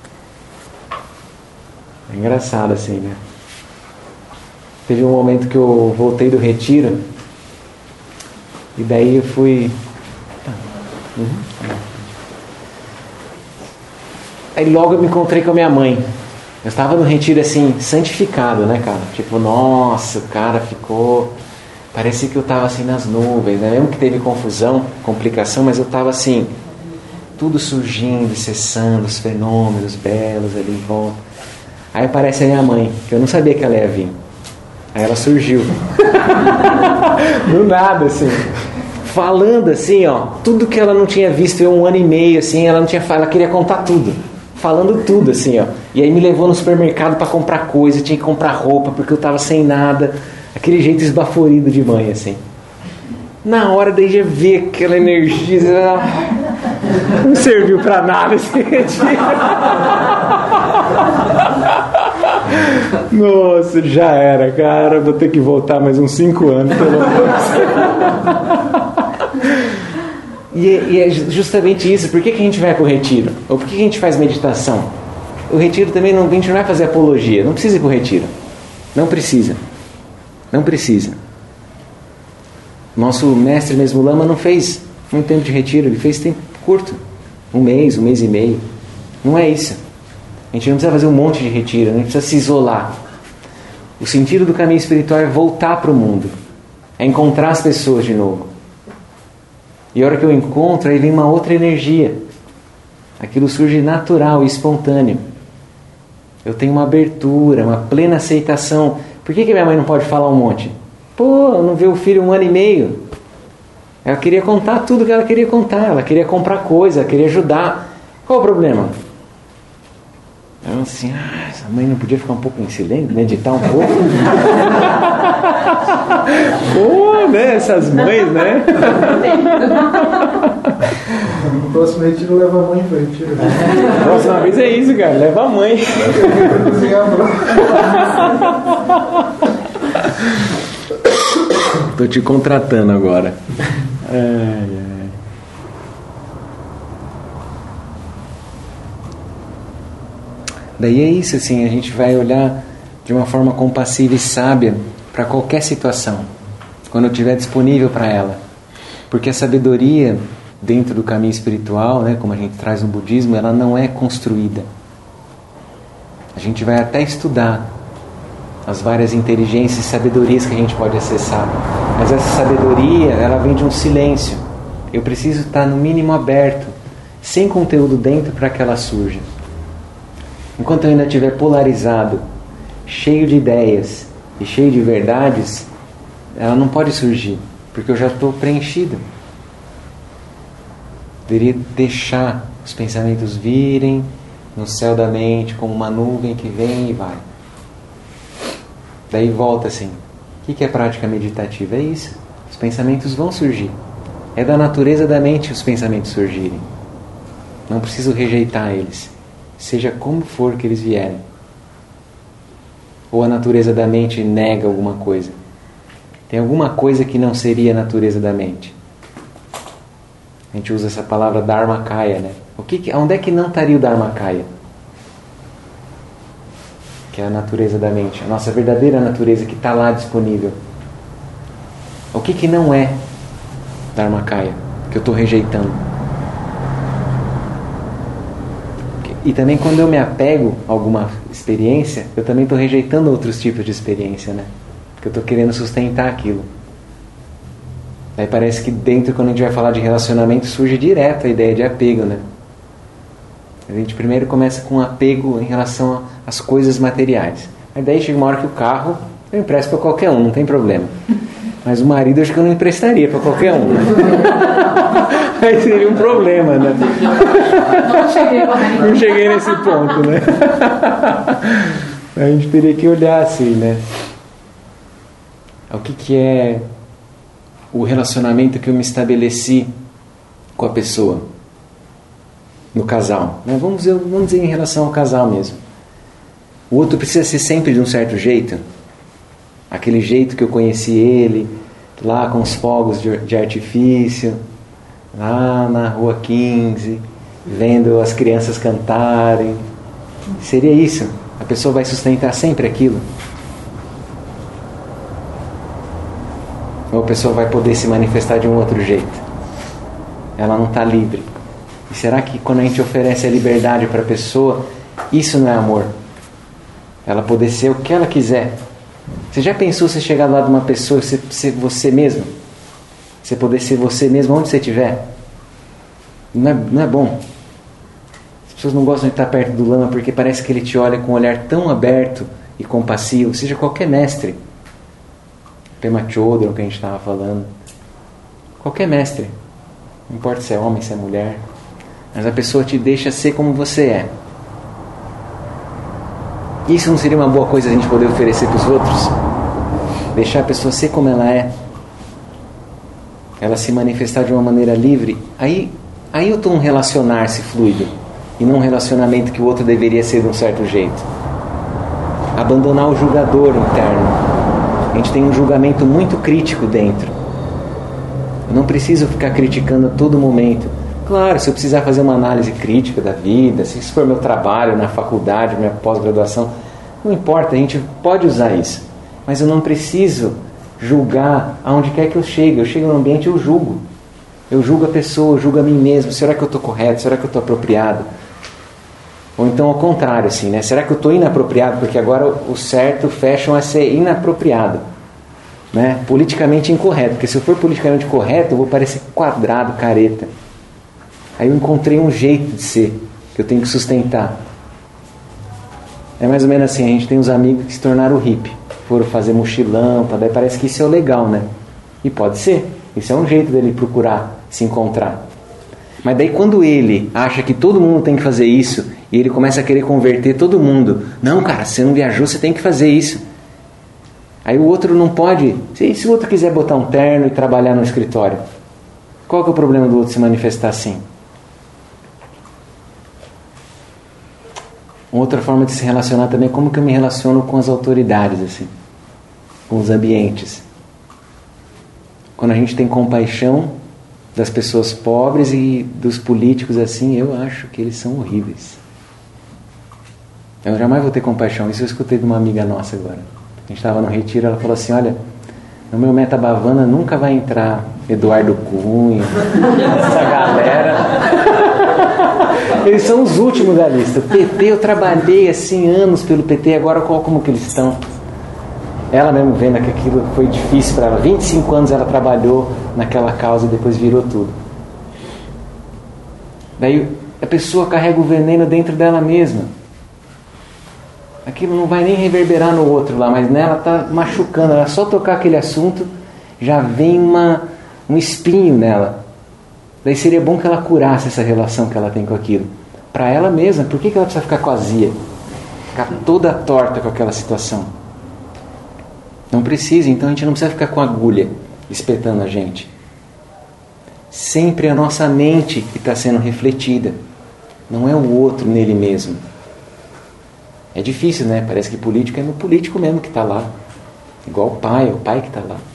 É engraçado, assim, né? Teve um momento que eu voltei do retiro, e daí eu fui... Uhum. Aí logo eu me encontrei com a minha mãe. Eu estava no retiro assim, santificado, né, cara? Tipo, nossa, o cara ficou... Parecia que eu estava assim nas nuvens, né? Mesmo que teve confusão, complicação, mas eu estava assim, tudo surgindo e cessando, os fenômenos belos ali em volta. Aí aparece a minha mãe, que eu não sabia que ela ia vir. Aí ela surgiu. Do nada, assim. Falando assim, ó, tudo que ela não tinha visto em um ano e meio, assim, ela não tinha falado, ela queria contar tudo. Falando tudo, assim, ó. E aí me levou no supermercado para comprar coisa, tinha que comprar roupa, porque eu tava sem nada. Aquele jeito esbaforido de mãe, assim. Na hora daí já vi aquela energia, não serviu pra nada esse retiro. Nossa, já era, cara. Vou ter que voltar mais uns cinco anos, pelo menos. E, e é justamente isso. Por que, que a gente vai para o retiro? Ou por que, que a gente faz meditação? O retiro também não, a gente não vai fazer apologia. Não precisa ir para o retiro. Não precisa. Não precisa. Nosso mestre mesmo Lama não fez muito tempo de retiro. Ele fez tempo curto. Um mês, um mês e meio. Não é isso. A gente não precisa fazer um monte de retiro. A gente precisa se isolar. O sentido do caminho espiritual é voltar para o mundo. É encontrar as pessoas de novo. E a hora que eu encontro, aí vem uma outra energia. Aquilo surge natural e espontâneo. Eu tenho uma abertura, uma plena aceitação. Por que, que minha mãe não pode falar um monte? Pô, não vê o filho um ano e meio. Ela queria contar tudo que ela queria contar. Ela queria comprar coisa, ela queria ajudar. Qual o problema? Ela assim, ah, essa mãe não podia ficar um pouco em silêncio, meditar um pouco? Pô, né? Essas mães, né?
No próximo retiro leva a mãe para o retiro.
Próxima vez é isso, cara. Leva a mãe. Tô te contratando agora. Ai, ai. Daí é isso, assim, a gente vai olhar de uma forma compassiva e sábia para qualquer situação, quando eu estiver disponível para ela. Porque a sabedoria dentro do caminho espiritual, né, como a gente traz no budismo, ela não é construída. A gente vai até estudar as várias inteligências e sabedorias que a gente pode acessar. Mas essa sabedoria, ela vem de um silêncio. Eu preciso estar no mínimo aberto, sem conteúdo dentro para que ela surja. Enquanto eu ainda estiver polarizado, cheio de ideias e cheio de verdades, ela não pode surgir, porque eu já estou preenchido. Deveria deixar os pensamentos virem no céu da mente como uma nuvem que vem e vai. Daí volta assim. O que é prática meditativa? É isso. Os pensamentos vão surgir. É da natureza da mente os pensamentos surgirem. Não preciso rejeitar eles, seja como for que eles vierem. Ou a natureza da mente nega alguma coisa. Tem alguma coisa que não seria a natureza da mente. A gente usa essa palavra Dharmakaya, né? O que, onde é que não estaria o Dharmakaya? Que é a natureza da mente, a nossa verdadeira natureza que está lá disponível. O que, que não é Dharmakaya, que eu estou rejeitando? E também quando eu me apego a alguma experiência, eu também estou rejeitando outros tipos de experiência, né? Porque eu estou querendo sustentar aquilo. Aí parece que dentro, quando a gente vai falar de relacionamento, surge direto a ideia de apego, né? A gente primeiro começa com apego em relação às coisas materiais. Aí daí chega uma hora que o carro eu empresto para qualquer um, não tem problema. Mas o marido eu acho que eu não emprestaria para qualquer um. Né? Aí seria um problema, né?
Não cheguei,
não cheguei nesse ponto, né? A gente teria que olhar assim, né? O que, que é o relacionamento que eu me estabeleci com a pessoa, no casal, né? Vamos dizer, vamos dizer em relação ao casal mesmo. O outro precisa ser sempre de um certo jeito, aquele jeito que eu conheci ele, lá com os fogos de, de artifício, lá na rua quinze, vendo as crianças cantarem. Seria isso? A pessoa vai sustentar sempre aquilo? Ou a pessoa vai poder se manifestar de um outro jeito? Ela não está livre. E será que quando a gente oferece a liberdade para a pessoa, isso não é amor? Ela poder ser o que ela quiser. Você já pensou você chegar do lado de uma pessoa e ser, ser você mesmo? Você poder ser você mesmo onde você estiver? Não é, não é bom? As pessoas não gostam de estar perto do lama porque parece que ele te olha com um olhar tão aberto e compassivo. Seja qualquer mestre. Pema Chodron, que a gente estava falando. Qualquer mestre. Não importa se é homem, se é mulher. Mas a pessoa te deixa ser como você é. Isso não seria uma boa coisa a gente poder oferecer para os outros? Deixar a pessoa ser como ela é. Ela se manifestar de uma maneira livre. Aí, aí eu estou um relacionar-se fluido. E não um relacionamento que o outro deveria ser de um certo jeito. Abandonar o julgador interno. A gente tem um julgamento muito crítico dentro. Eu não preciso ficar criticando a todo momento. Claro, se eu precisar fazer uma análise crítica da vida, se isso for meu trabalho na faculdade, minha pós-graduação, não importa, a gente pode usar isso. Mas eu não preciso julgar aonde quer que eu chegue. Eu chego no ambiente e eu julgo. Eu julgo a pessoa, eu julgo a mim mesmo. Será que eu estou correto? Será que eu estou apropriado? Ou então ao contrário, assim, né? Será que eu estou inapropriado? Porque agora o certo, o fashion é ser inapropriado, né? Politicamente incorreto. Porque se eu for politicamente correto, eu vou parecer quadrado, careta. Aí eu encontrei um jeito de ser que eu tenho que sustentar. É mais ou menos assim, a gente tem uns amigos que se tornaram hippie, foram fazer mochilão, tá? Daí parece que isso é o legal, né? E pode ser, isso é um jeito dele procurar se encontrar. Mas daí quando ele acha que todo mundo tem que fazer isso, e ele começa a querer converter todo mundo, não cara, você não viajou, você tem que fazer isso. Aí o outro não pode, se, se o outro quiser botar um terno e trabalhar no escritório, qual que é o problema do outro se manifestar assim? Outra forma de se relacionar também é como que eu me relaciono com as autoridades, assim, com os ambientes. Quando a gente tem compaixão das pessoas pobres e dos políticos assim, eu acho que eles são horríveis. Eu jamais vou ter compaixão. Isso eu escutei de uma amiga nossa agora. A gente estava no retiro, ela falou assim, olha, No meu Metabhavana nunca vai entrar Eduardo Cunha, essa galera. Eles são os últimos da lista. O P T, eu trabalhei assim anos pelo P T, agora qual, como que eles estão? Ela mesmo vendo que aquilo foi difícil para ela. vinte e cinco anos ela trabalhou naquela causa e depois virou tudo. Daí a pessoa carrega o veneno dentro dela mesma. Aquilo não vai nem reverberar no outro lá, mas nela está machucando. Ela só tocar aquele assunto, já vem uma, um espinho nela. Daí seria bom que ela curasse essa relação que ela tem com aquilo. Para ela mesma, por que que ela precisa ficar coazia? Ficar toda torta com aquela situação? Não precisa, então a gente não precisa ficar com agulha espetando a gente. Sempre a nossa mente que está sendo refletida. Não é o outro nele mesmo. É difícil, né? Parece que político é no político mesmo que está lá. Igual o pai, é o pai que está lá.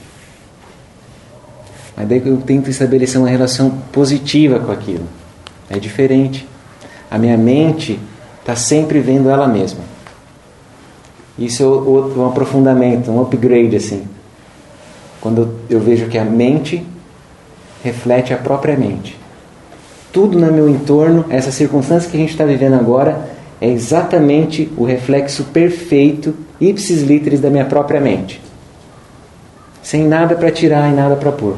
Mas daí eu tento estabelecer uma relação positiva com aquilo. É diferente. A minha mente está sempre vendo ela mesma. Isso é um aprofundamento, um upgrade assim. Quando eu vejo que a mente reflete a própria mente. Tudo no meu entorno, essa circunstância que a gente está vivendo agora, é exatamente o reflexo perfeito, ipsis literis, da minha própria mente. Sem nada para tirar e nada para pôr.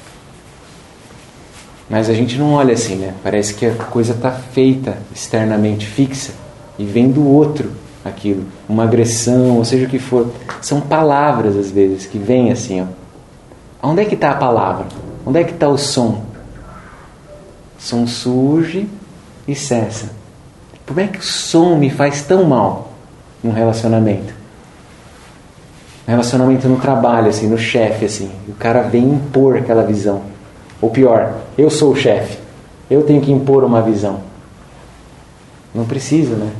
Mas a gente não olha assim, né? Parece que a coisa está feita externamente, fixa, e vem do outro aquilo. Uma agressão, ou seja o que for. São palavras, às vezes, que vêm assim, ó. Onde é que está a palavra? Onde é que está o som? O som surge e cessa. Como é que o som me faz tão mal num relacionamento? Um relacionamento no trabalho, assim, no chefe, assim. O cara vem impor aquela visão. Ou pior, eu sou o chefe. Eu tenho que impor uma visão. Não precisa, né?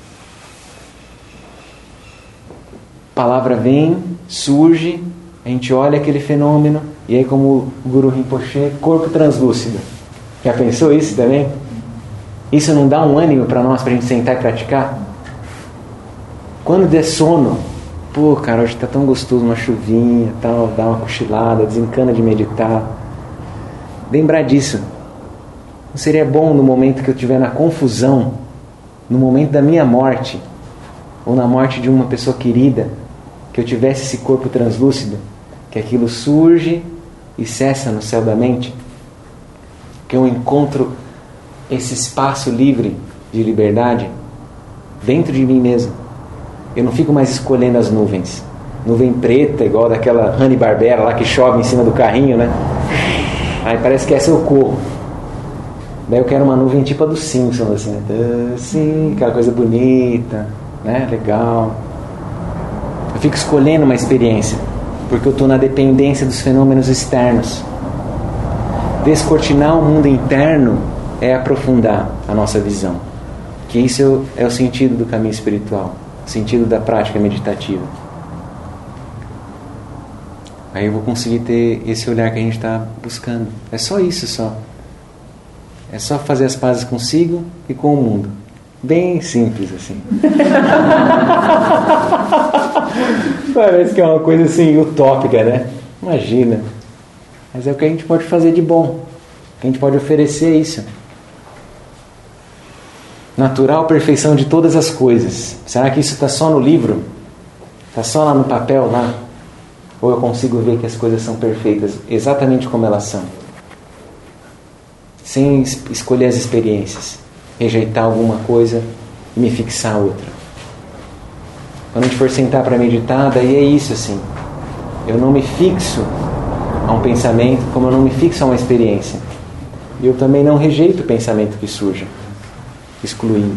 A palavra vem, surge, a gente olha aquele fenômeno, e aí, como o Guru Rinpoche, corpo translúcido. Já pensou isso também? Isso não dá um ânimo para nós, para a gente sentar e praticar? Quando der sono, pô, cara, hoje está tão gostoso, uma chuvinha, tal, dá uma cochilada, desencana de meditar. Lembrar disso. Não seria bom no momento que eu estiver na confusão, no momento da minha morte, ou na morte de uma pessoa querida, que eu tivesse esse corpo translúcido, que aquilo surge e cessa no céu da mente, que eu encontro esse espaço livre de liberdade dentro de mim mesmo. Eu não fico mais escolhendo as nuvens. Nuvem preta, igual daquela Hanna-Barbera lá que chove em cima do carrinho, né? Aí parece que essa eu corro. Daí eu quero uma nuvem tipo a dos Simpsons, assim, né? Sim, aquela coisa bonita, né? Legal. Eu fico escolhendo uma experiência, porque eu estou na dependência dos fenômenos externos. Descortinar o mundo interno é aprofundar a nossa visão. Que isso é o sentido do caminho espiritual, o sentido da prática meditativa. Aí eu vou conseguir ter esse olhar que a gente está buscando. É só isso, só. É só fazer as pazes consigo e com o mundo. Bem simples, assim. Parece que é uma coisa assim utópica, né? Imagina. Mas é o que a gente pode fazer de bom. Que a gente pode oferecer isso. Natural perfeição de todas as coisas. Será que isso está só no livro? Está só lá no papel, lá? Ou eu consigo ver que as coisas são perfeitas exatamente como elas são? Sem es- escolher as experiências. Rejeitar alguma coisa e me fixar a outra. Quando a gente for sentar para meditar, daí é isso assim. Eu não me fixo a um pensamento como eu não me fixo a uma experiência. E eu também não rejeito o pensamento que surja, excluindo.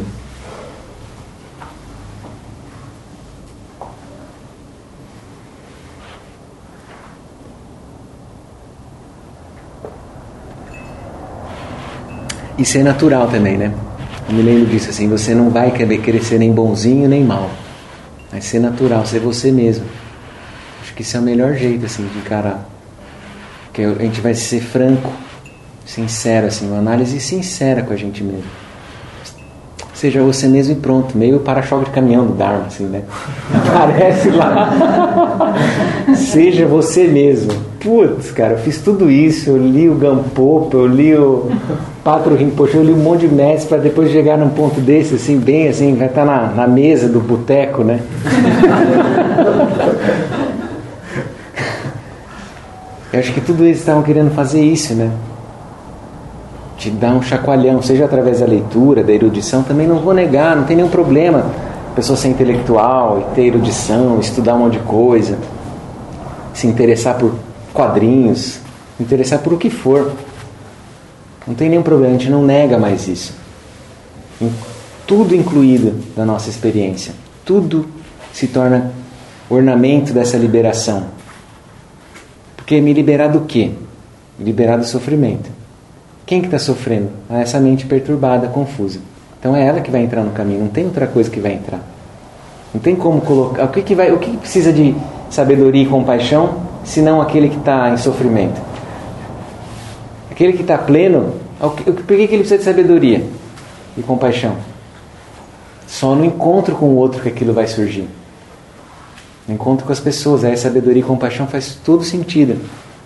Isso é natural também, né? Eu me lembro disso, assim, você não vai querer, querer ser nem bonzinho nem mal. Vai ser natural, ser você mesmo. Acho que isso é o melhor jeito, assim, de encarar. Porque a gente vai ser franco, sincero, assim, uma análise sincera com a gente mesmo. Seja você mesmo e pronto. Meio para-choque de caminhão do Dharma, assim, né? Aparece lá. Seja você mesmo. Putz, cara, eu fiz tudo isso. Eu li o Gampopa, eu li o Patro Rinpoche, eu li um monte de mestres para depois chegar num ponto desse, assim, bem assim, vai estar na, na mesa do boteco, né? Eu acho que tudo eles estavam querendo fazer isso, né? Te dar um chacoalhão, seja através da leitura, da erudição, também não vou negar, não tem nenhum problema a pessoa ser intelectual e ter erudição, estudar um monte de coisa, se interessar por quadrinhos, se interessar por o que for. Não tem nenhum problema, a gente não nega mais isso. Tudo incluído da nossa experiência, tudo se torna ornamento dessa liberação. Porque me liberar do quê? Me liberar do sofrimento. Quem que está sofrendo? Ah, essa mente perturbada, confusa. Então é ela que vai entrar no caminho, não tem outra coisa que vai entrar. Não tem como colocar... O que, que, vai, o que, que precisa de sabedoria e compaixão, senão aquele que está em sofrimento? Aquele que está pleno, por que, que ele precisa de sabedoria e compaixão? Só no encontro com o outro que aquilo vai surgir. No encontro com as pessoas, aí a sabedoria e compaixão faz todo sentido.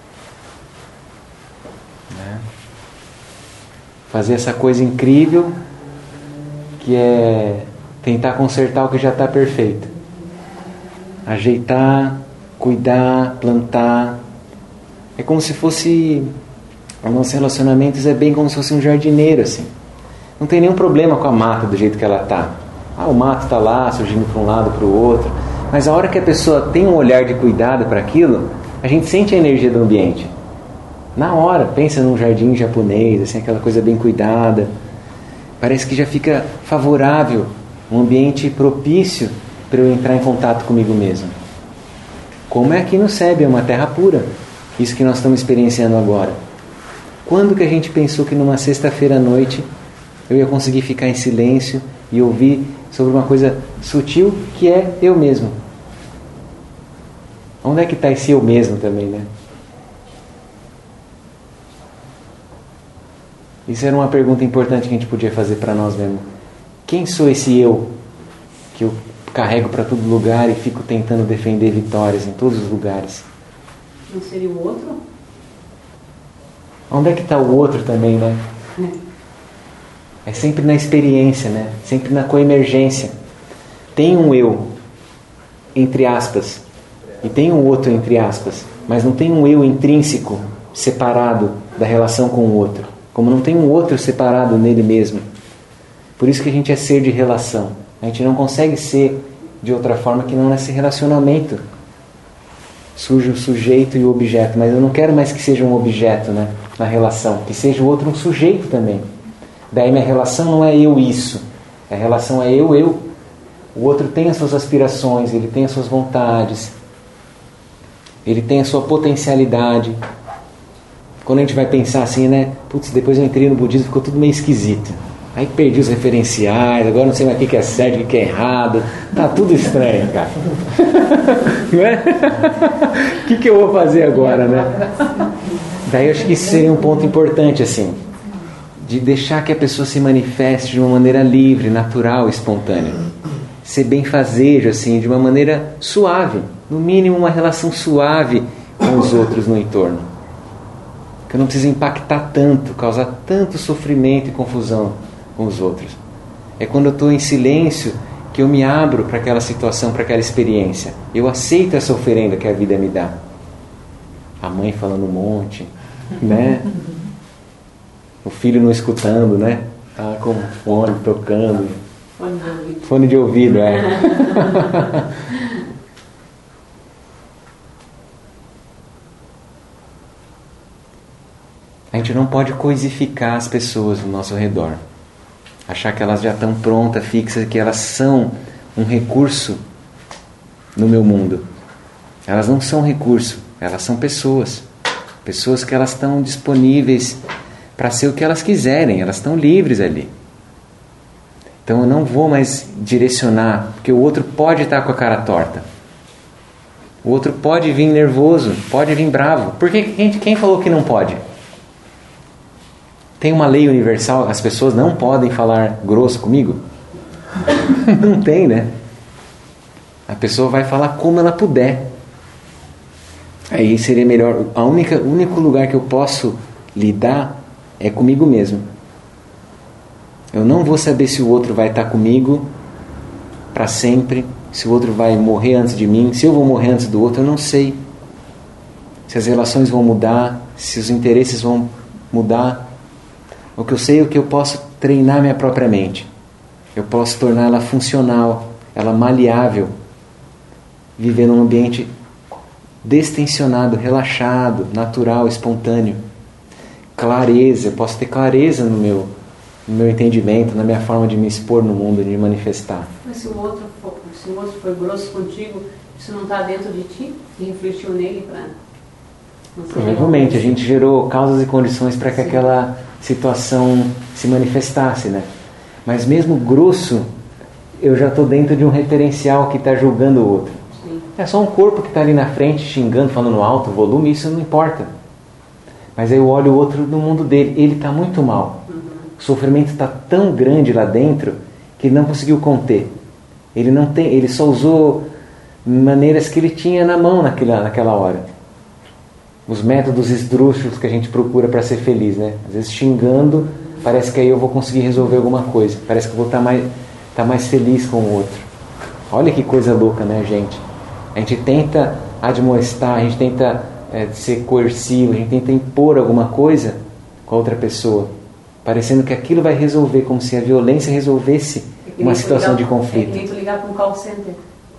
Fazer essa coisa incrível que é tentar consertar o que já está perfeito. Ajeitar, cuidar, plantar. É como se fosse... Os nossos relacionamentos é bem como se fosse um jardineiro, assim. Não tem nenhum problema com a mata do jeito que ela está. Ah, o mato está lá, surgindo para um lado, para o outro. Mas a hora que a pessoa tem um olhar de cuidado para aquilo, a gente sente a energia do ambiente. Na hora, pensa num jardim japonês, assim, aquela coisa bem cuidada. Parece que já fica favorável, um ambiente propício para eu entrar em contato comigo mesmo. Como é aqui no S E B, é uma terra pura. Isso que nós estamos experienciando agora. Quando que a gente pensou que numa sexta-feira à noite eu ia conseguir ficar em silêncio e ouvir sobre uma coisa sutil que é eu mesmo? Onde é que está esse eu mesmo também, né? Isso era uma pergunta importante que a gente podia fazer para nós mesmos. Quem sou esse eu que eu carrego para todo lugar e fico tentando defender vitórias em todos os lugares?
Não seria o outro?
Onde é que está o outro também, né? É sempre na experiência, né? Sempre na coemergência. Tem um eu, entre aspas, e tem um outro, entre aspas, mas não tem um eu intrínseco, separado da relação com o outro. Como não tem um outro separado nele mesmo. Por isso que a gente é ser de relação. A gente não consegue ser de outra forma que não nesse relacionamento. Surge o sujeito e o objeto, mas eu não quero mais que seja um objeto, né, na relação, que seja o outro um sujeito também. Daí minha relação não é eu isso, a relação é eu, eu. O outro tem as suas aspirações, ele tem as suas vontades, ele tem a sua potencialidade. Quando a gente vai pensar assim, né, putz, depois eu entrei no budismo, ficou tudo meio esquisito. Aí perdi os referenciais, agora não sei mais o que é certo, o que é errado. Tá tudo estranho, cara. Não é? O que, que eu vou fazer agora, né? Daí eu acho que isso seria um ponto importante, assim, de deixar que a pessoa se manifeste de uma maneira livre, natural, espontânea. Ser benfazejo, assim, de uma maneira suave. No mínimo uma relação suave com os outros no entorno. Que eu não preciso impactar tanto, causar tanto sofrimento e confusão com os outros. É quando eu estou em silêncio que eu me abro para aquela situação, para aquela experiência. Eu aceito essa oferenda que a vida me dá. A mãe falando um monte, né? O filho não escutando, né? Tá com o fone tocando.
Fone de ouvido.
Fone de ouvido, é. A gente não pode coisificar as pessoas ao nosso redor. Achar que elas já estão prontas, fixas, que elas são um recurso no meu mundo. Elas não são recurso, elas são pessoas. Pessoas que elas estão disponíveis para ser o que elas quiserem, elas estão livres ali. Então eu não vou mais direcionar, porque o outro pode estar com a cara torta. O outro pode vir nervoso, pode vir bravo. Por que quem, quem falou que não pode? Tem uma lei universal, as pessoas não podem falar grosso comigo? Não tem, né? A pessoa vai falar como ela puder. Aí seria melhor. A única, o único lugar que eu posso lidar é comigo mesmo. Eu não vou saber se o outro vai estar comigo para sempre, se o outro vai morrer antes de mim, se eu vou morrer antes do outro, eu não sei. Se as relações vão mudar, se os interesses vão mudar. O que eu sei é que eu posso treinar minha própria mente. Eu posso torná-la funcional, ela maleável, viver num ambiente destensionado, relaxado, natural, espontâneo. Clareza, eu posso ter clareza no meu, no meu entendimento, na minha forma de me expor no mundo, de me manifestar.
Mas se o outro for, se o outro foi grosso contigo, isso não está dentro de ti? E refletiu nele para...
Provavelmente, a gente gerou causas e condições para que Sim. aquela situação se manifestasse, né? Mas mesmo grosso, eu já estou dentro de um referencial que está julgando o outro. Sim. É só um corpo que está ali na frente, xingando, falando alto, volume, isso não importa. Mas aí eu olho o outro no mundo dele, ele está muito mal. Uhum. O sofrimento está tão grande lá dentro que ele não conseguiu conter. Ele, não tem, ele só usou maneiras que ele tinha na mão naquela, naquela hora. Os métodos esdrúxulos que a gente procura para ser feliz, né? Às vezes xingando, parece que aí eu vou conseguir resolver alguma coisa. Parece que eu vou estar mais, estar mais feliz com o outro. Olha que coisa louca, né, gente? A gente tenta admoestar, a gente tenta é, ser coercivo, a gente tenta impor alguma coisa com a outra pessoa, parecendo que aquilo vai resolver, como se a violência resolvesse é uma situação
ligar,
de conflito.
É que nem tu ligar para um call center.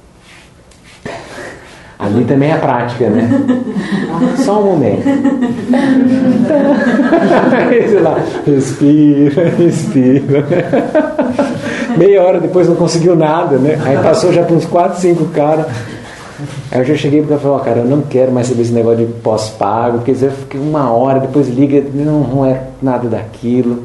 Ali também é a prática, né? Só um momento. Sei lá, respira, respira. Meia hora depois não conseguiu nada, né? Aí passou já para uns quatro, cinco caras. Aí eu já cheguei para falar, oh, cara, eu não quero mais saber esse negócio de pós-pago, porque eu fiquei uma hora, depois liga, não, não é nada daquilo.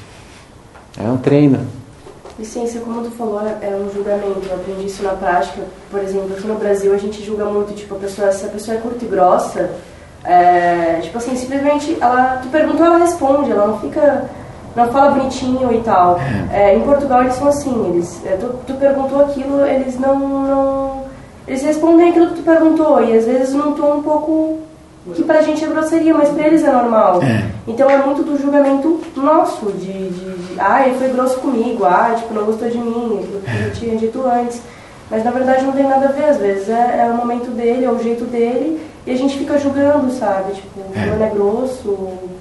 É um treino.
Licença, como tu falou, é um julgamento, eu aprendi isso na prática. Por exemplo, aqui no Brasil a gente julga muito, tipo, a pessoa, se a pessoa é curta e grossa, é, tipo assim, simplesmente, ela, tu perguntou, ela responde, ela não fica, não fala bonitinho e tal. É, em Portugal eles são assim, eles, é, tu, tu perguntou aquilo, eles não, não, eles respondem aquilo que tu perguntou, e às vezes num tom um pouco... que pra gente é grosseria, mas pra eles é normal. É. Então é muito do julgamento nosso, de, de, de ah, ele foi grosso comigo, ah, tipo, não gostou de mim, aquilo que eu tinha dito antes. Mas na verdade não tem nada a ver, às vezes é, é o momento dele, é o jeito dele, e a gente fica julgando, sabe? Tipo, o fulano é grosso,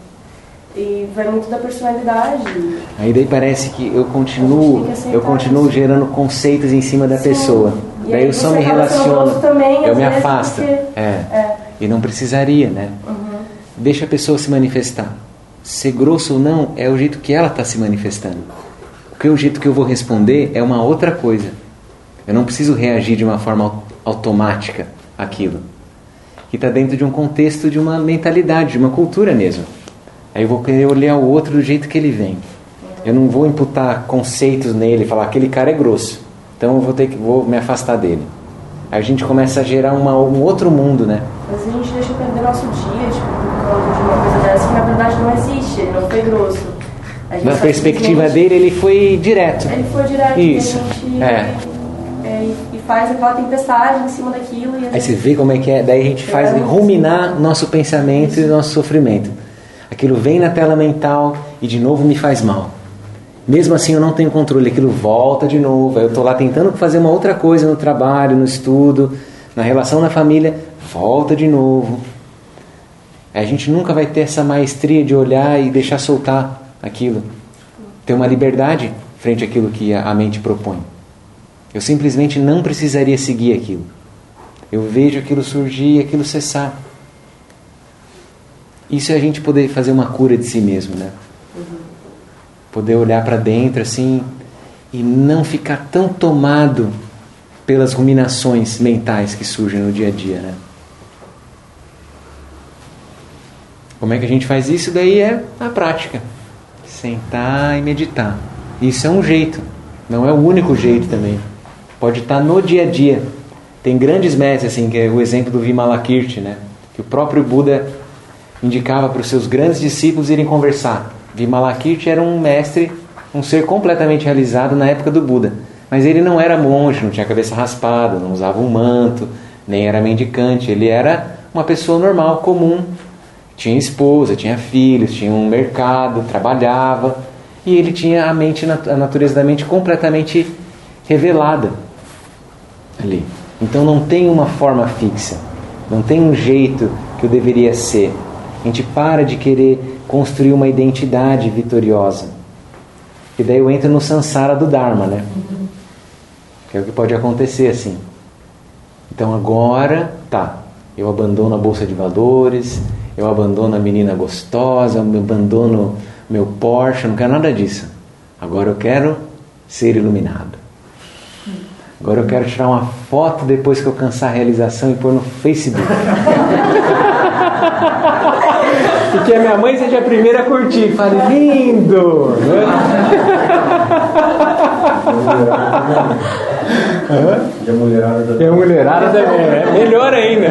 e vai muito da personalidade.
Aí daí parece que eu continuo, eu continuo gerando conceitos em cima da Sim. pessoa. E daí eu só me relaciono, também, eu me afasto. Porque, é. É. E não precisaria, né? Uhum. Deixa a pessoa se manifestar. Ser grosso ou não é o jeito que ela está se manifestando. Porque o jeito que eu vou responder é uma outra coisa. Eu não preciso reagir de uma forma automática àquilo. Que está dentro de um contexto, de uma mentalidade, de uma cultura mesmo. Aí eu vou querer olhar o outro do jeito que ele vem. Eu não vou imputar conceitos nele e falar, aquele cara é grosso, então eu vou, ter que, vou me afastar dele. Aí a gente começa a gerar uma, um outro mundo, né?
Mas a gente deixa perder nosso dia, tipo, por causa de uma coisa dessa que na verdade não existe, ele não foi grosso.
Na perspectiva dele, ele foi direto.
Ele foi direto.
Isso.
E a gente é. É, e faz aquela tempestade em cima daquilo. E
aí você vê como é que é, daí a gente faz é, ruminar nosso pensamento isso. E nosso sofrimento. Aquilo vem na tela mental e de novo me faz mal. Mesmo assim eu não tenho controle, aquilo volta de novo. Eu estou lá tentando fazer uma outra coisa no trabalho, no estudo, na relação na família, volta de novo. A gente nunca vai ter essa maestria de olhar e deixar soltar aquilo. Ter uma liberdade frente àquilo que a mente propõe. Eu simplesmente não precisaria seguir aquilo. Eu vejo aquilo surgir e aquilo cessar. Isso é a gente poder fazer uma cura de si mesmo, né? Uhum. Poder olhar para dentro assim e não ficar tão tomado pelas ruminações mentais que surgem no dia a dia, né? Como é que a gente faz isso? Daí é a prática. Sentar e meditar. Isso é um jeito, não é o único jeito também. Pode estar no dia a dia. Tem grandes mestres, assim, que é o exemplo do Vimalakirti, né? Que o próprio Buda indicava para os seus grandes discípulos irem conversar. Vimalakirti era um mestre, um ser completamente realizado na época do Buda. Mas ele não era monge, não tinha cabeça raspada, não usava um manto, nem era mendicante. Ele era uma pessoa normal, comum. Tinha esposa, tinha filhos, tinha um mercado, trabalhava. E ele tinha a mente, a natureza da mente completamente revelada ali. Então não tem uma forma fixa, não tem um jeito que eu deveria ser. A gente para de querer construir uma identidade vitoriosa. E daí eu entro no samsara do Dharma, né? Que é o que pode acontecer assim. Então agora, tá, eu abandono a bolsa de valores, eu abandono a menina gostosa, eu abandono meu Porsche, eu não quero nada disso. Agora eu quero ser iluminado. Agora eu quero tirar uma foto depois que eu alcançar a realização e pôr no Facebook. E que a minha mãe seja a primeira a curtir. Fale, lindo!
E a mulherada também.
E a mulherada também, é melhor ainda.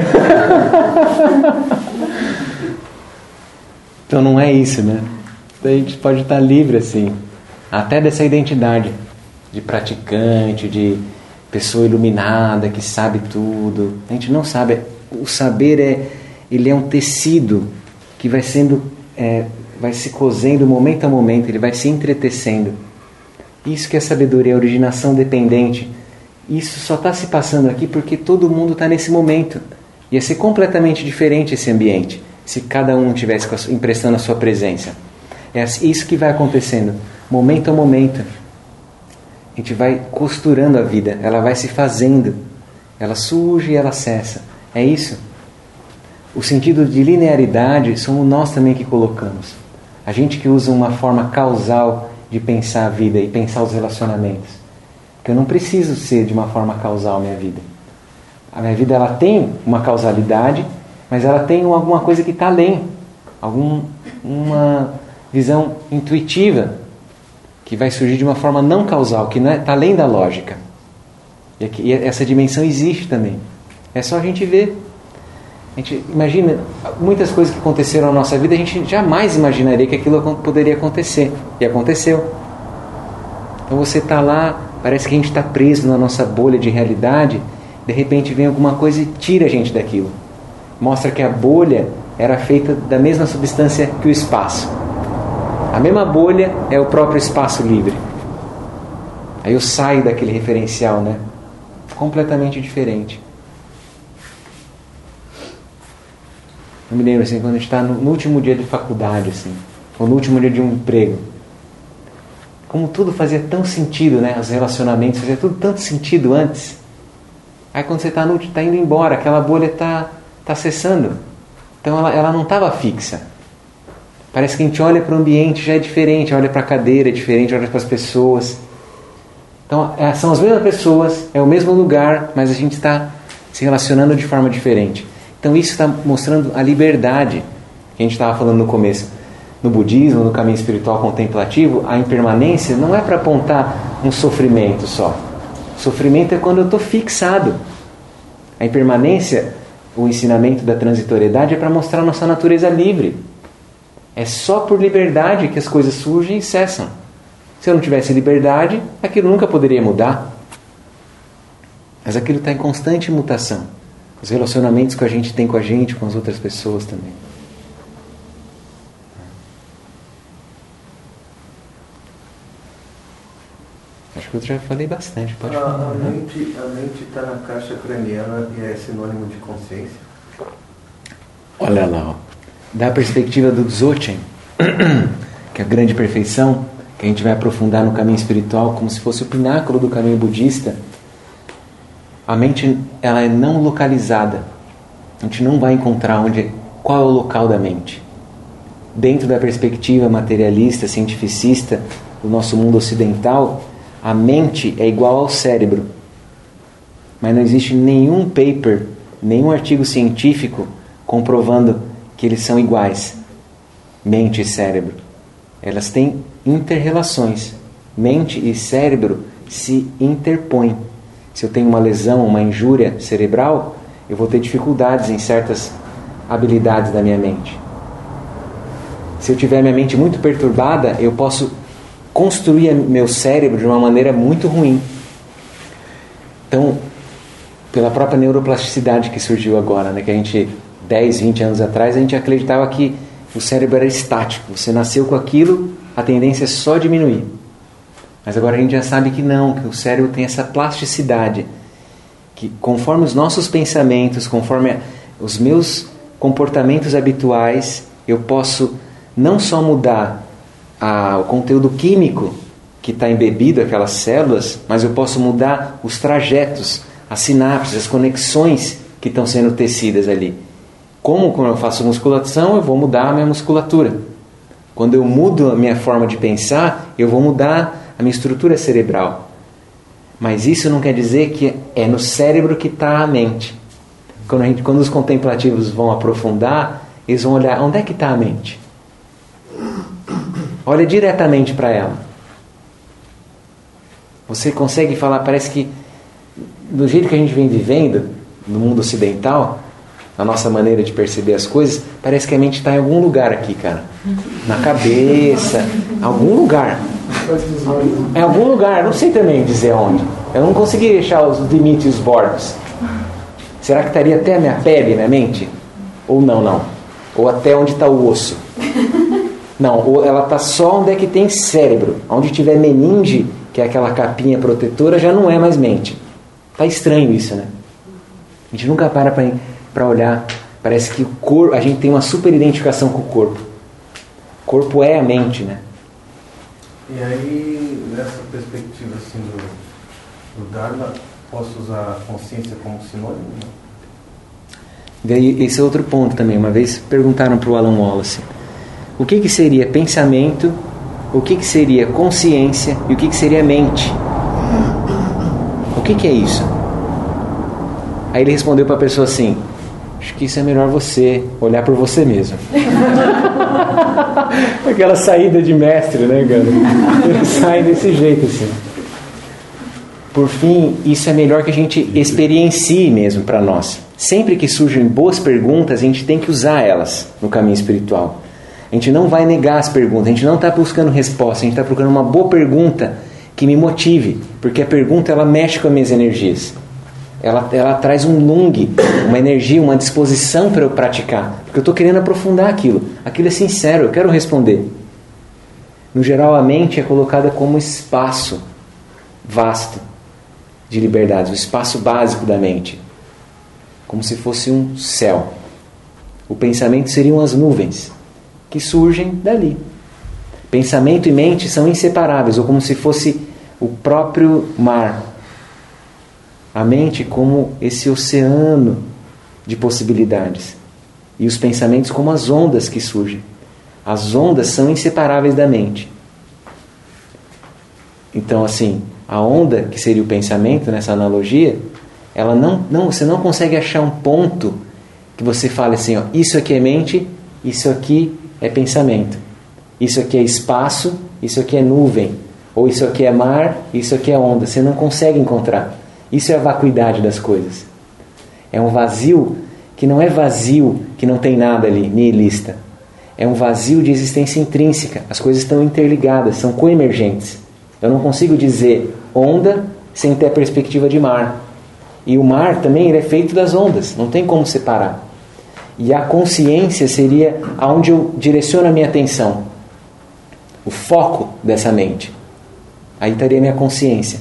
Então não é isso, né? A gente pode estar livre assim, até dessa identidade de praticante, de pessoa iluminada que sabe tudo. A gente não sabe. O saber é, ele é um tecido que vai sendo, é, vai se cosendo momento a momento, ele vai se entretecendo. Isso que é sabedoria, a originação dependente. Isso só está se passando aqui porque todo mundo está nesse momento. Ia ser completamente diferente esse ambiente se cada um tivesse emprestando a sua presença. É isso que vai acontecendo, momento a momento. A gente vai costurando a vida, ela vai se fazendo, ela surge e ela cessa. É isso. O sentido de linearidade somos nós também que colocamos. A gente que usa uma forma causal de pensar a vida e pensar os relacionamentos. Porque eu não preciso ser de uma forma causal a minha vida. A minha vida ela tem uma causalidade, mas ela tem alguma coisa que está além. Algum, uma visão intuitiva que vai surgir de uma forma não causal, que está além da lógica. E, aqui, e essa dimensão existe também. É só a gente ver. A gente imagina muitas coisas que aconteceram na nossa vida, a gente jamais imaginaria que aquilo poderia acontecer. E aconteceu. Então você está lá, parece que a gente está preso na nossa bolha de realidade, de repente vem alguma coisa e tira a gente daquilo. Mostra que a bolha era feita da mesma substância que o espaço. A mesma bolha é o próprio espaço livre. Aí eu saio daquele referencial, né? Completamente diferente. Eu me lembro assim, quando a gente está no, no último dia de faculdade, assim, ou no último dia de um emprego. Como tudo fazia tão sentido, né? Os relacionamentos fazia tudo tanto sentido antes. Aí quando você está tá indo embora, aquela bolha está tá cessando. Então ela, ela não estava fixa. Parece que a gente olha para o ambiente, já é diferente, olha para a cadeira, é diferente, olha para as pessoas. Então é, são as mesmas pessoas, é o mesmo lugar, mas a gente está se relacionando de forma diferente. Então isso está mostrando a liberdade que a gente estava falando no começo. No budismo, no caminho espiritual contemplativo, a impermanência não é para apontar um sofrimento só. O sofrimento é quando eu estou fixado. A impermanência, o ensinamento da transitoriedade é para mostrar a nossa natureza livre. É só por liberdade que as coisas surgem e cessam. Se eu não tivesse liberdade, aquilo nunca poderia mudar. Mas aquilo está em constante mutação. Os relacionamentos que a gente tem com a gente, com as outras pessoas também. Acho que eu já falei bastante. Pode falar.
A, a mente a mente está na caixa craniana e é sinônimo de consciência?
Olha lá, ó. Da perspectiva do Dzogchen, que é a grande perfeição, que a gente vai aprofundar no caminho espiritual como se fosse o pináculo do caminho budista, a mente ela é não localizada. A gente não vai encontrar onde, qual é o local da mente. Dentro da perspectiva materialista, cientificista do nosso mundo ocidental, a mente é igual ao cérebro. Mas não existe nenhum paper, nenhum artigo científico comprovando que eles são iguais, mente e cérebro. Elas têm interrelações. Mente e cérebro se interpõem. Se eu tenho uma lesão, uma injúria cerebral, eu vou ter dificuldades em certas habilidades da minha mente. Se eu tiver minha mente muito perturbada, eu posso construir meu cérebro de uma maneira muito ruim. Então, pela própria neuroplasticidade que surgiu agora, né? Que a gente, dez, vinte anos atrás, a gente acreditava que o cérebro era estático. Você nasceu com aquilo, a tendência é só diminuir. Mas agora a gente já sabe que não, que o cérebro tem essa plasticidade, que conforme os nossos pensamentos, conforme os meus comportamentos habituais, eu posso não só mudar a, o conteúdo químico que está embebido aquelas células, mas eu posso mudar os trajetos, as sinapses, as conexões que estão sendo tecidas ali. Como quando eu faço musculação, eu vou mudar a minha musculatura. Quando eu mudo a minha forma de pensar, eu vou mudar a minha estrutura cerebral. Mas isso não quer dizer que é no cérebro que está a mente. Quando, a gente, quando os contemplativos vão aprofundar, eles vão olhar, onde é que está a mente? Olha diretamente para ela. Você consegue falar, parece que do jeito que a gente vem vivendo, no mundo ocidental, a nossa maneira de perceber as coisas, parece que a mente está em algum lugar aqui, cara. Na cabeça, em algum lugar. Em algum lugar, não sei também dizer onde. Eu não consegui deixar os limites e os bordos. Será que estaria até a minha pele, minha mente? Ou não, não. Ou até onde está o osso. Não, ou ela está só onde é que tem cérebro. Onde tiver meninge, que é aquela capinha protetora, já não é mais mente. Está estranho isso, né? A gente nunca para para olhar. Parece que o corpo, a gente tem uma super identificação com o corpo. O corpo é a mente, né?
E aí, nessa perspectiva assim, do, do Dharma, posso usar a consciência como sinônimo?
Daí, esse é outro ponto também. Uma vez perguntaram para o Alan Wallace o que, que seria pensamento, o que, que seria consciência e o que, que seria mente. O que, que é isso? Aí ele respondeu para a pessoa assim: acho que isso é melhor você olhar por você mesmo. Aquela saída de mestre, né, cara? Ele sai desse jeito assim. Por fim, isso é melhor que a gente experiencie mesmo para nós. Sempre que surgem boas perguntas, a gente tem que usar elas no caminho espiritual. A gente não vai negar as perguntas, a gente não está buscando resposta, a gente está procurando uma boa pergunta que me motive, porque a pergunta ela mexe com as minhas energias. Ela, ela traz um lung, uma energia, uma disposição para eu praticar. Porque eu estou querendo aprofundar aquilo. Aquilo é sincero, eu quero responder. No geral, a mente é colocada como espaço vasto de liberdade, o espaço básico da mente. Como se fosse um céu. O pensamento seriam as nuvens que surgem dali. Pensamento e mente são inseparáveis, ou como se fosse o próprio mar. A mente como esse oceano de possibilidades. E os pensamentos como as ondas que surgem. As ondas são inseparáveis da mente. Então, assim, a onda, que seria o pensamento, nessa analogia, ela não, não, você não consegue achar um ponto que você fale assim, ó, isso aqui é mente, isso aqui é pensamento. Isso aqui é espaço, isso aqui é nuvem. Ou isso aqui é mar, isso aqui é onda. Você não consegue encontrar. Isso é a vacuidade das coisas. É um vazio que não é vazio, que não tem nada ali, nihilista. É um vazio de existência intrínseca. As coisas estão interligadas, são coemergentes. Eu não consigo dizer onda sem ter a perspectiva de mar. E o mar também ele é feito das ondas, não tem como separar. E a consciência seria aonde eu direciono a minha atenção. O foco dessa mente. Aí estaria a minha consciência.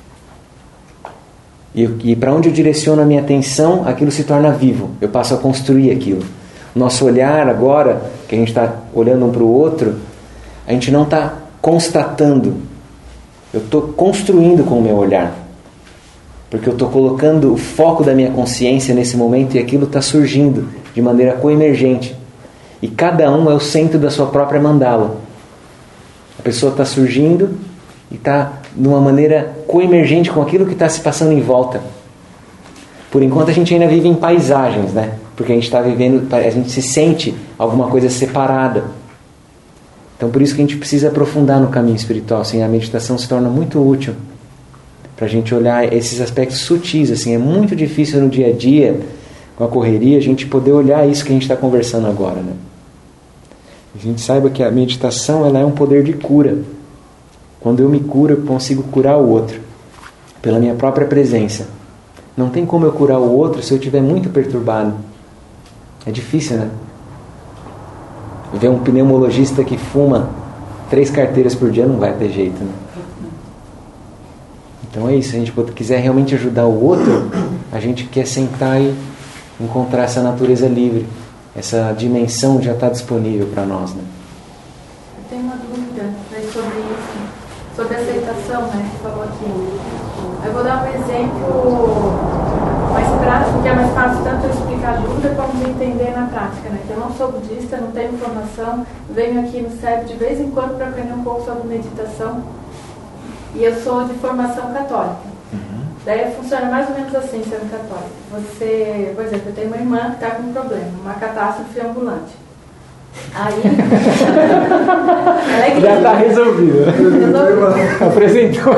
E, e para onde eu direciono a minha atenção, aquilo se torna vivo. Eu passo a construir aquilo. O nosso olhar agora, que a gente está olhando um para o outro, a gente não está constatando. Eu estou construindo com o meu olhar. Porque eu estou colocando o foco da minha consciência nesse momento e aquilo está surgindo de maneira coemergente. E cada um é o centro da sua própria mandala. A pessoa está surgindo e está de uma maneira coemergente com aquilo que está se passando em volta. Por enquanto a gente ainda vive em paisagens, né? Porque a gente está vivendo, a gente se sente alguma coisa separada. Então por isso que a gente precisa aprofundar no caminho espiritual. Assim, a meditação se torna muito útil para a gente olhar esses aspectos sutis. Assim, é muito difícil no dia a dia, com a correria, a gente poder olhar isso que a gente está conversando agora, né? A gente saiba que a meditação ela é um poder de cura. Quando eu me curo, eu consigo curar o outro pela minha própria presença. Não tem como eu curar o outro se eu estiver muito perturbado. É difícil, né? Ver um pneumologista que fuma três carteiras por dia não vai ter jeito, né? Então é isso, se a gente quiser realmente ajudar o outro, a gente quer sentar e encontrar essa natureza livre. Essa dimensão já está disponível para nós, né?
Eu tenho uma dúvida, né, sobre isso, sobre aceitação, né, que falou aqui. Eu vou dar um exemplo mais prático, que é mais fácil tanto eu explicar a dúvida como de entender na prática, né? Que eu não sou budista, não tenho formação, venho aqui no S E B de vez em quando para aprender um pouco sobre meditação, e eu sou de formação católica. Uhum. Daí funciona mais ou menos assim, sendo católica. Você, por exemplo, eu tenho uma irmã que está com um problema, uma catástrofe ambulante. Aí, ela é
já está resolvido. Apresentou.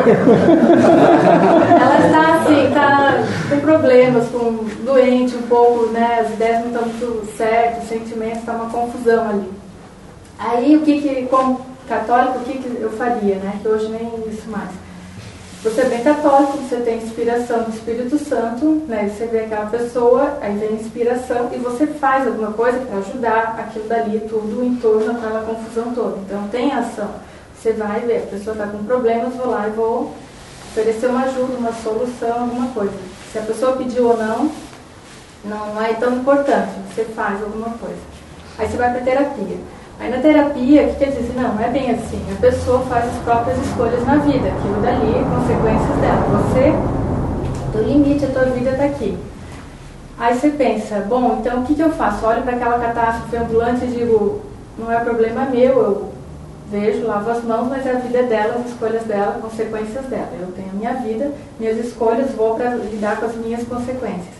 Ela está assim, está com problemas, com doente um pouco, né? As ideias não estão muito certas, os sentimentos, está uma confusão ali. Aí, o que que, como católico, o que que eu faria, né? Que hoje nem isso mais. Você é bem católico, você tem inspiração do Espírito Santo, né? Você vê aquela pessoa, aí vem inspiração e você faz alguma coisa para ajudar aquilo dali, tudo em torno daquela confusão toda. Então tem ação. Você vai ver, a pessoa está com problemas, vou lá e vou oferecer uma ajuda, uma solução, alguma coisa. Se a pessoa pediu ou não, não é tão importante. Você faz alguma coisa. Aí você vai para a terapia. Aí na terapia, o que quer dizer? Não, não é bem assim. A pessoa faz as próprias escolhas na vida. Aquilo dali, consequências dela. Você, do limite, a tua vida está aqui. Aí você pensa, bom, então o que, que eu faço? Olho para aquela catástrofe ambulante e digo, não é problema meu, eu vejo, lavo as mãos, mas é a vida dela, as escolhas dela, consequências dela. Eu tenho a minha vida, minhas escolhas, vou para lidar com as minhas consequências.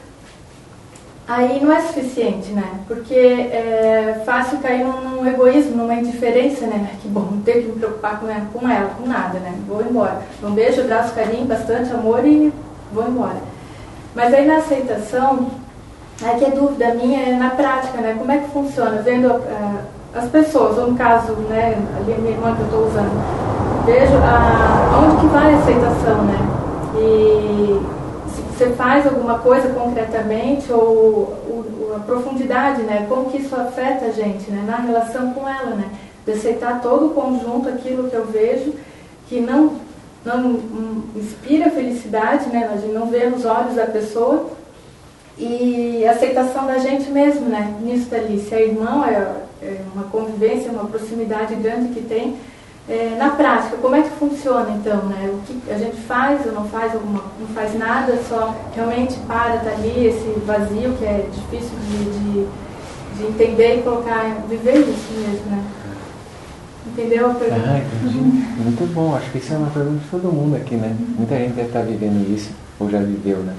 Aí não é suficiente, né? Porque é fácil cair num, num egoísmo, numa indiferença, né? Que bom, não ter que me preocupar com ela, com ela, com nada, né? Vou embora. Um beijo, abraço, carinho, bastante amor e vou embora. Mas aí na aceitação, aí que a dúvida minha é na prática, né? Como é que funciona? Vendo uh, as pessoas, ou no caso, né? Ali a minha irmã que eu estou usando, vejo a, aonde que vai a aceitação, né? E você faz alguma coisa concretamente ou, ou, ou a profundidade, né? Como que isso afeta a gente, né? Na relação com ela, né? De aceitar todo o conjunto, aquilo que eu vejo, que não, não um, inspira felicidade, né? A gente não vê nos olhos da pessoa e a aceitação da gente mesmo, né? Nisso dali, se é irmão, é, é uma convivência, uma proximidade grande que tem. É, na prática, como é que funciona então, né? O que a gente faz ou não faz alguma, não faz nada, só realmente para, tá ali esse vazio que é difícil de, de, de entender e colocar, viver isso mesmo, né? Entendeu a pergunta?
Ah, entendi. Muito bom, acho que isso é uma pergunta de todo mundo aqui, né? Muita gente deve estar vivendo isso, ou já viveu, né?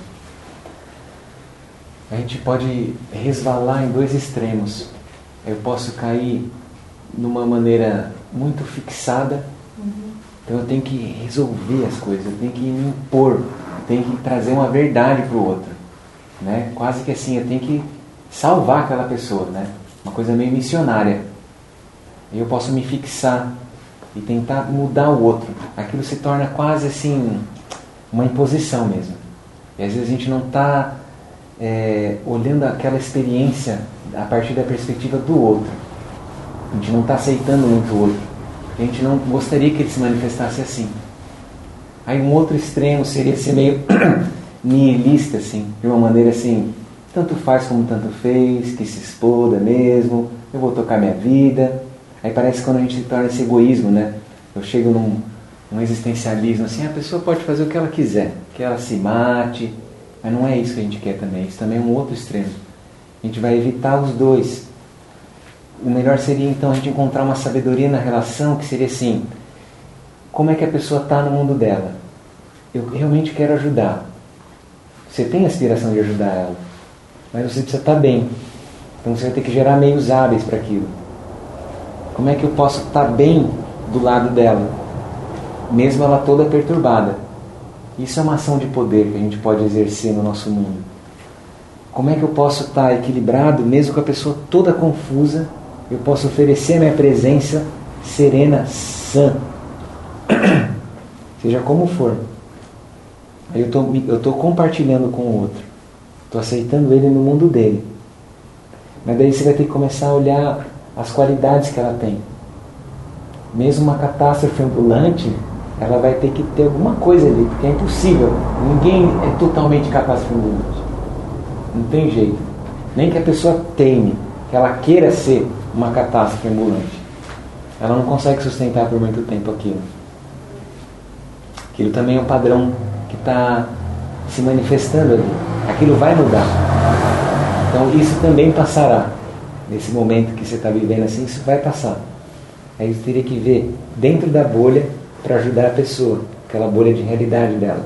A gente pode resvalar em dois extremos. Eu posso cair numa maneira muito fixada, uhum. Então eu tenho que resolver as coisas, eu tenho que me impor, eu tenho que trazer uma verdade para o outro, né? Quase que assim, eu tenho que salvar aquela pessoa, né? Uma coisa meio missionária. Eu posso me fixar e tentar mudar o outro. Aquilo se torna quase assim uma imposição mesmo. E às vezes a gente não está é, olhando aquela experiência a partir da perspectiva do outro. A gente não está aceitando muito o outro. A gente não gostaria que ele se manifestasse assim. Aí um outro extremo seria ser meio nihilista, assim, de uma maneira assim, tanto faz como tanto fez, que se exploda mesmo, eu vou tocar minha vida. Aí parece quando a gente se torna esse egoísmo, né? Eu chego num, num existencialismo assim, a pessoa pode fazer o que ela quiser, que ela se mate, mas não é isso que a gente quer também. Isso também é um outro extremo. A gente vai evitar os dois. O melhor seria então a gente encontrar uma sabedoria na relação, que seria assim, como é que a pessoa está no mundo dela? Eu realmente quero ajudar. Você tem a aspiração de ajudar ela, mas você precisa estar bem. Então você vai ter que gerar meios hábeis para aquilo. Como é que eu posso estar bem do lado dela, mesmo ela toda perturbada? Isso é uma ação de poder que a gente pode exercer no nosso mundo. Como é que eu posso estar equilibrado, mesmo com a pessoa toda confusa? Eu posso oferecer a minha presença serena, sã, seja como for. Aí eu tô, eu tô compartilhando com o outro. Estou aceitando ele no mundo dele. Mas daí você vai ter que começar a olhar as qualidades que ela tem. Mesmo uma catástrofe ambulante, ela vai ter que ter alguma coisa ali, porque é impossível. Ninguém é totalmente catástrofe ambulante. Não tem jeito. Nem que a pessoa teime, que ela queira ser uma catástrofe ambulante. Ela não consegue sustentar por muito tempo aquilo. Aquilo também é um padrão que está se manifestando ali. Aquilo vai mudar. Então isso também passará. Nesse momento que você está vivendo assim, isso vai passar. Aí você teria que ver dentro da bolha para ajudar a pessoa, aquela bolha de realidade dela.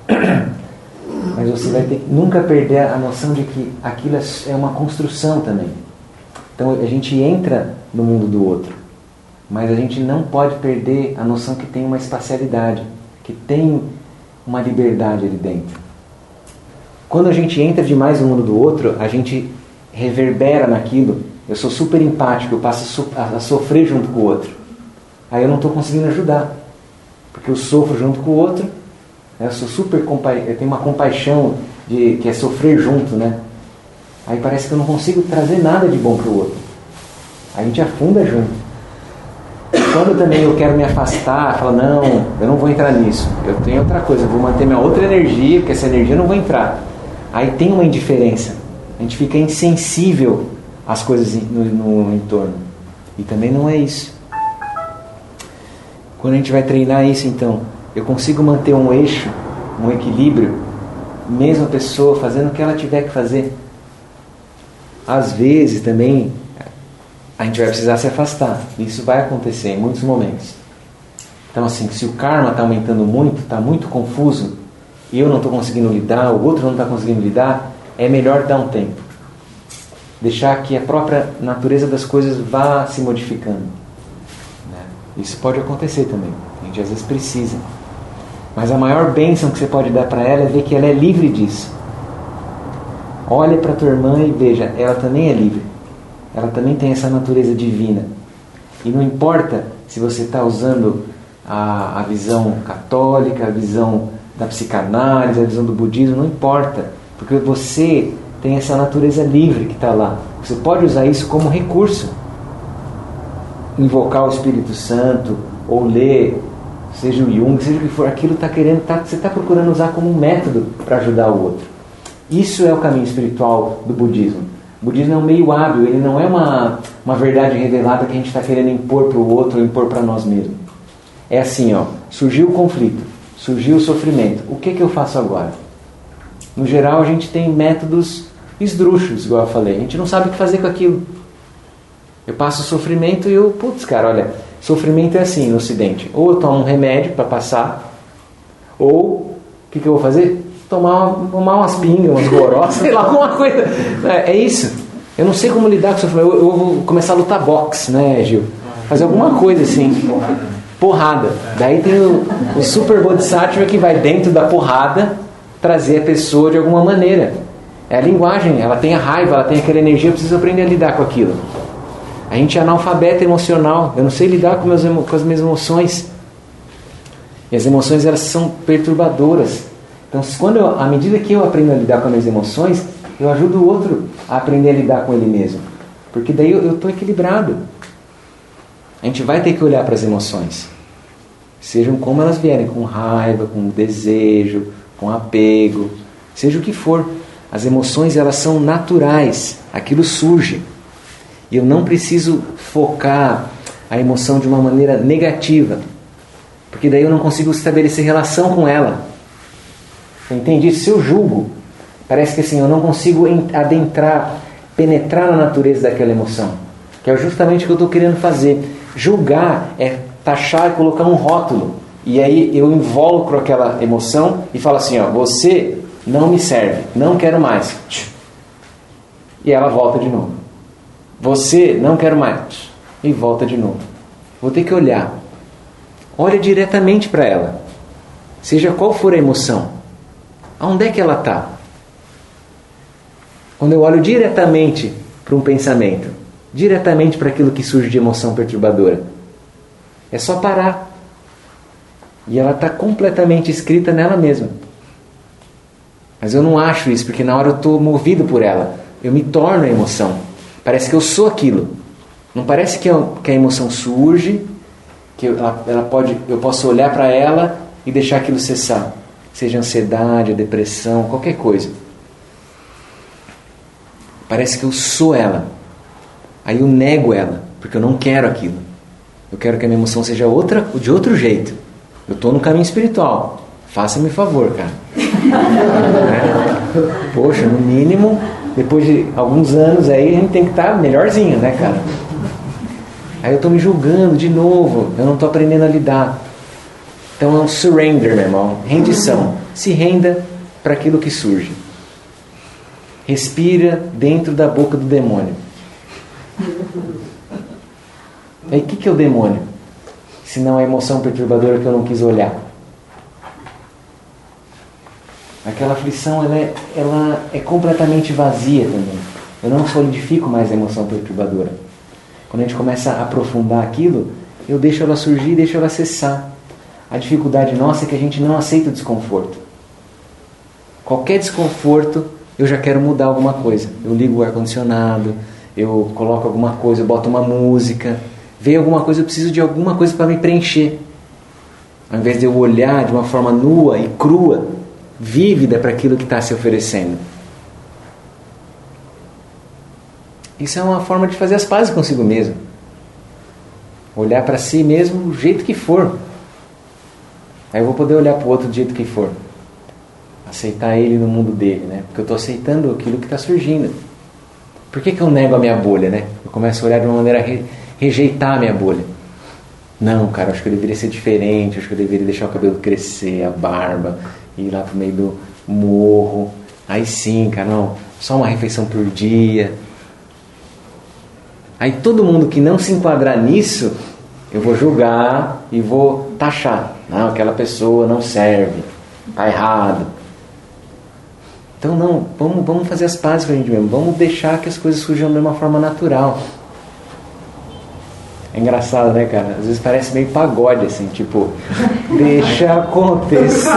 Mas você vai ter que nunca perder a noção de que aquilo é uma construção também. Então a gente entra no mundo do outro, mas a gente não pode perder a noção que tem uma espacialidade, que tem uma liberdade ali dentro. Quando a gente entra demais no mundo do outro, a gente reverbera naquilo. Eu sou super empático, eu passo a sofrer junto com o outro. Aí eu não estou conseguindo ajudar, porque eu sofro junto com o outro. Eu sou super compa- eu tenho uma compaixão de, que é sofrer junto, né? Aí parece que eu não consigo trazer nada de bom para o outro. Aí a gente afunda junto. Quando também eu quero me afastar, falo, não, eu não vou entrar nisso. Eu tenho outra coisa, eu vou manter minha outra energia, porque essa energia eu não vou entrar. Aí tem uma indiferença. A gente fica insensível às coisas no, no entorno. E também não é isso. Quando a gente vai treinar isso, então, eu consigo manter um eixo, um equilíbrio, mesmo a pessoa fazendo o que ela tiver que fazer. Às vezes também a gente vai precisar se afastar. Isso vai acontecer em muitos momentos. Então assim, se o karma está aumentando muito, está muito confuso, e eu não estou conseguindo lidar, o outro não está conseguindo lidar, é melhor dar um tempo. Deixar que a própria natureza das coisas vá se modificando. Isso pode acontecer também. A gente às vezes precisa. Mas a maior bênção que você pode dar para ela é ver que ela é livre disso. Olhe para a tua irmã e veja, ela também é livre. Ela também tem essa natureza divina. E não importa se você está usando a, a visão católica, a visão da psicanálise, a visão do budismo, não importa. Porque você tem essa natureza livre que está lá. Você pode usar isso como recurso. Invocar o Espírito Santo, ou ler, seja o Jung, seja o que for, aquilo tá querendo, tá, você está procurando usar como um método para ajudar o outro. Isso é o caminho espiritual do budismo. O budismo é um meio hábil, ele não é uma, uma verdade revelada que a gente está querendo impor para o outro ou impor para nós mesmos. É assim, ó, surgiu o conflito, surgiu o sofrimento, o que, que eu faço agora? No geral a gente tem métodos esdrúxulos, igual eu falei, a gente não sabe o que fazer com aquilo. Eu passo o sofrimento e eu, putz, cara, olha, sofrimento é assim no Ocidente. Ou eu tomo um remédio para passar, ou o que, que eu vou fazer? Tomar, tomar umas pingas, umas gorós, sei lá, alguma coisa. É, é isso. Eu não sei como lidar com o sofrimento. Eu, eu vou começar a lutar boxe, né, Gil? Fazer alguma coisa assim. Porrada. Daí tem o, o Super Bodhisattva que vai dentro da porrada trazer a pessoa de alguma maneira. É a linguagem, ela tem a raiva, ela tem aquela energia, eu preciso aprender a lidar com aquilo. A gente é analfabeto emocional. Eu não sei lidar com, meus, com as minhas emoções. E as emoções, elas são perturbadoras. Então, quando eu, à medida que eu aprendo a lidar com as minhas emoções, eu ajudo o outro a aprender a lidar com ele mesmo. Porque daí eu estou equilibrado. A gente vai ter que olhar para as emoções. Sejam como elas vierem, com raiva, com desejo, com apego, seja o que for. As emoções, elas são naturais. Aquilo surge. E eu não preciso focar a emoção de uma maneira negativa. Porque daí eu não consigo estabelecer relação com ela. Você entende isso? Se eu julgo, parece que assim, eu não consigo adentrar, penetrar na natureza daquela emoção. Que é justamente o que eu estou querendo fazer. Julgar é taxar e colocar um rótulo. E aí eu involucro aquela emoção e falo assim, ó, você não me serve, não quero mais. E ela volta de novo. Você, não quero mais. E volta de novo. Vou ter que olhar. Olha diretamente para ela. Seja qual for a emoção. Aonde é que ela está? Quando eu olho diretamente para um pensamento, diretamente para aquilo que surge de emoção perturbadora, é só parar. E ela está completamente escrita nela mesma. Mas eu não acho isso, porque na hora eu estou movido por ela. Eu me torno a emoção. Parece que eu sou aquilo. Não parece que, eu, que a emoção surge, que eu, ela, ela pode, eu posso olhar para ela e deixar aquilo cessar. Seja ansiedade, depressão, qualquer coisa. Parece que eu sou ela. Aí eu nego ela, porque eu não quero aquilo. Eu quero que a minha emoção seja outra, de outro jeito. Eu estou no caminho espiritual. Faça-me favor, cara. É. Poxa, no mínimo, depois de alguns anos aí, a gente tem que estar melhorzinho, né, cara? Aí eu estou me julgando de novo. Eu não estou aprendendo a lidar. Então é um surrender, meu irmão. Rendição. Se renda para aquilo que surge. Respira dentro da boca do demônio. Aí o que, que é o demônio? Se não a emoção perturbadora que eu não quis olhar. Aquela aflição ela é, ela é completamente vazia também. Eu não solidifico mais a emoção perturbadora. Quando a gente começa a aprofundar aquilo, eu deixo ela surgir e deixo ela cessar. A dificuldade nossa é que a gente não aceita o desconforto. Qualquer desconforto, eu já quero mudar alguma coisa. Eu ligo o ar-condicionado, eu coloco alguma coisa, eu boto uma música. Veio alguma coisa, eu preciso de alguma coisa para me preencher. Ao invés de eu olhar de uma forma nua e crua, vívida para aquilo que está se oferecendo. Isso é uma forma de fazer as pazes consigo mesmo. Olhar para si mesmo do jeito que for. Aí eu vou poder olhar para o outro do jeito que for. Aceitar ele no mundo dele, né? Porque eu estou aceitando aquilo que está surgindo. Por que que eu nego a minha bolha, né? Eu começo a olhar de uma maneira a re- rejeitar a minha bolha. Não, cara, acho que eu deveria ser diferente, acho que eu deveria deixar o cabelo crescer, a barba, ir lá pro meio do morro. Aí sim, cara, não, só uma refeição por dia. Aí todo mundo que não se enquadrar nisso, eu vou julgar e vou taxar. Não, aquela pessoa não serve, tá errado. Então não, vamos, vamos fazer as pazes com a gente mesmo. Vamos deixar que as coisas surjam de uma forma natural. É engraçado, né, cara? Às vezes parece meio pagode, assim, tipo, deixa acontecer.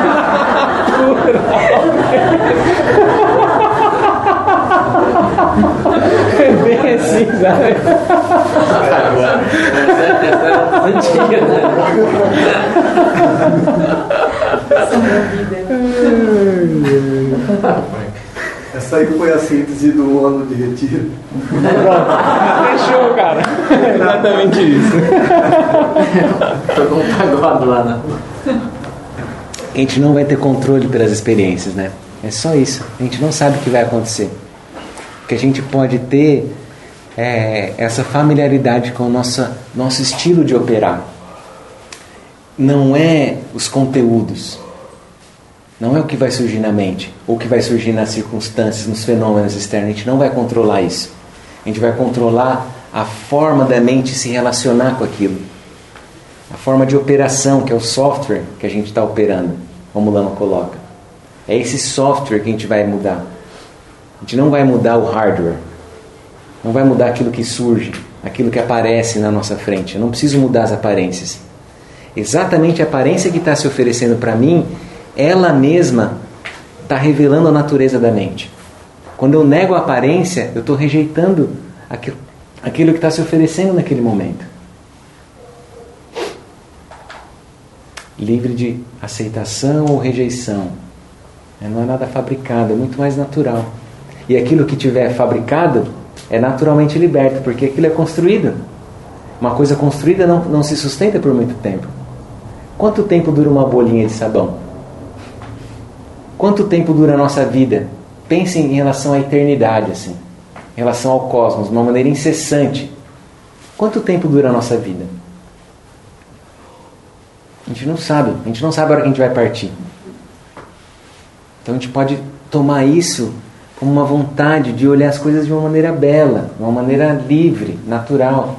É bem assim, sabe?
Essa aí foi a síntese do ano de retiro.
Fechou, cara. É exatamente isso.
Foi com um pagode lá, né?
A gente não vai ter controle pelas experiências, né? É só isso. A gente não sabe o que vai acontecer. O que a gente pode ter é essa familiaridade com o nosso, nosso estilo de operar. Não é os conteúdos. Não é o que vai surgir na mente, ou o que vai surgir nas circunstâncias, nos fenômenos externos. A gente não vai controlar isso. A gente vai controlar a forma da mente se relacionar com aquilo. A forma de operação, que é o software que a gente está operando, como o Lama coloca. É esse software que a gente vai mudar. A gente não vai mudar o hardware. Não vai mudar aquilo que surge, aquilo que aparece na nossa frente. Eu não preciso mudar as aparências. Exatamente a aparência que está se oferecendo para mim, ela mesma está revelando a natureza da mente. Quando eu nego a aparência, eu estou rejeitando aquilo, aquilo que está se oferecendo naquele momento. Livre de aceitação ou rejeição. Não é nada fabricado, é muito mais natural. E aquilo que tiver fabricado é naturalmente liberto, porque aquilo é construído. Uma coisa construída não, não se sustenta por muito tempo. Quanto tempo dura uma bolinha de sabão? Quanto tempo dura a nossa vida? Pensem em relação à eternidade, assim, em relação ao cosmos, de uma maneira incessante. Quanto tempo dura a nossa vida? A gente não sabe. A gente não sabe a hora que a gente vai partir. Então a gente pode tomar isso como uma vontade de olhar as coisas de uma maneira bela, de uma maneira livre, natural.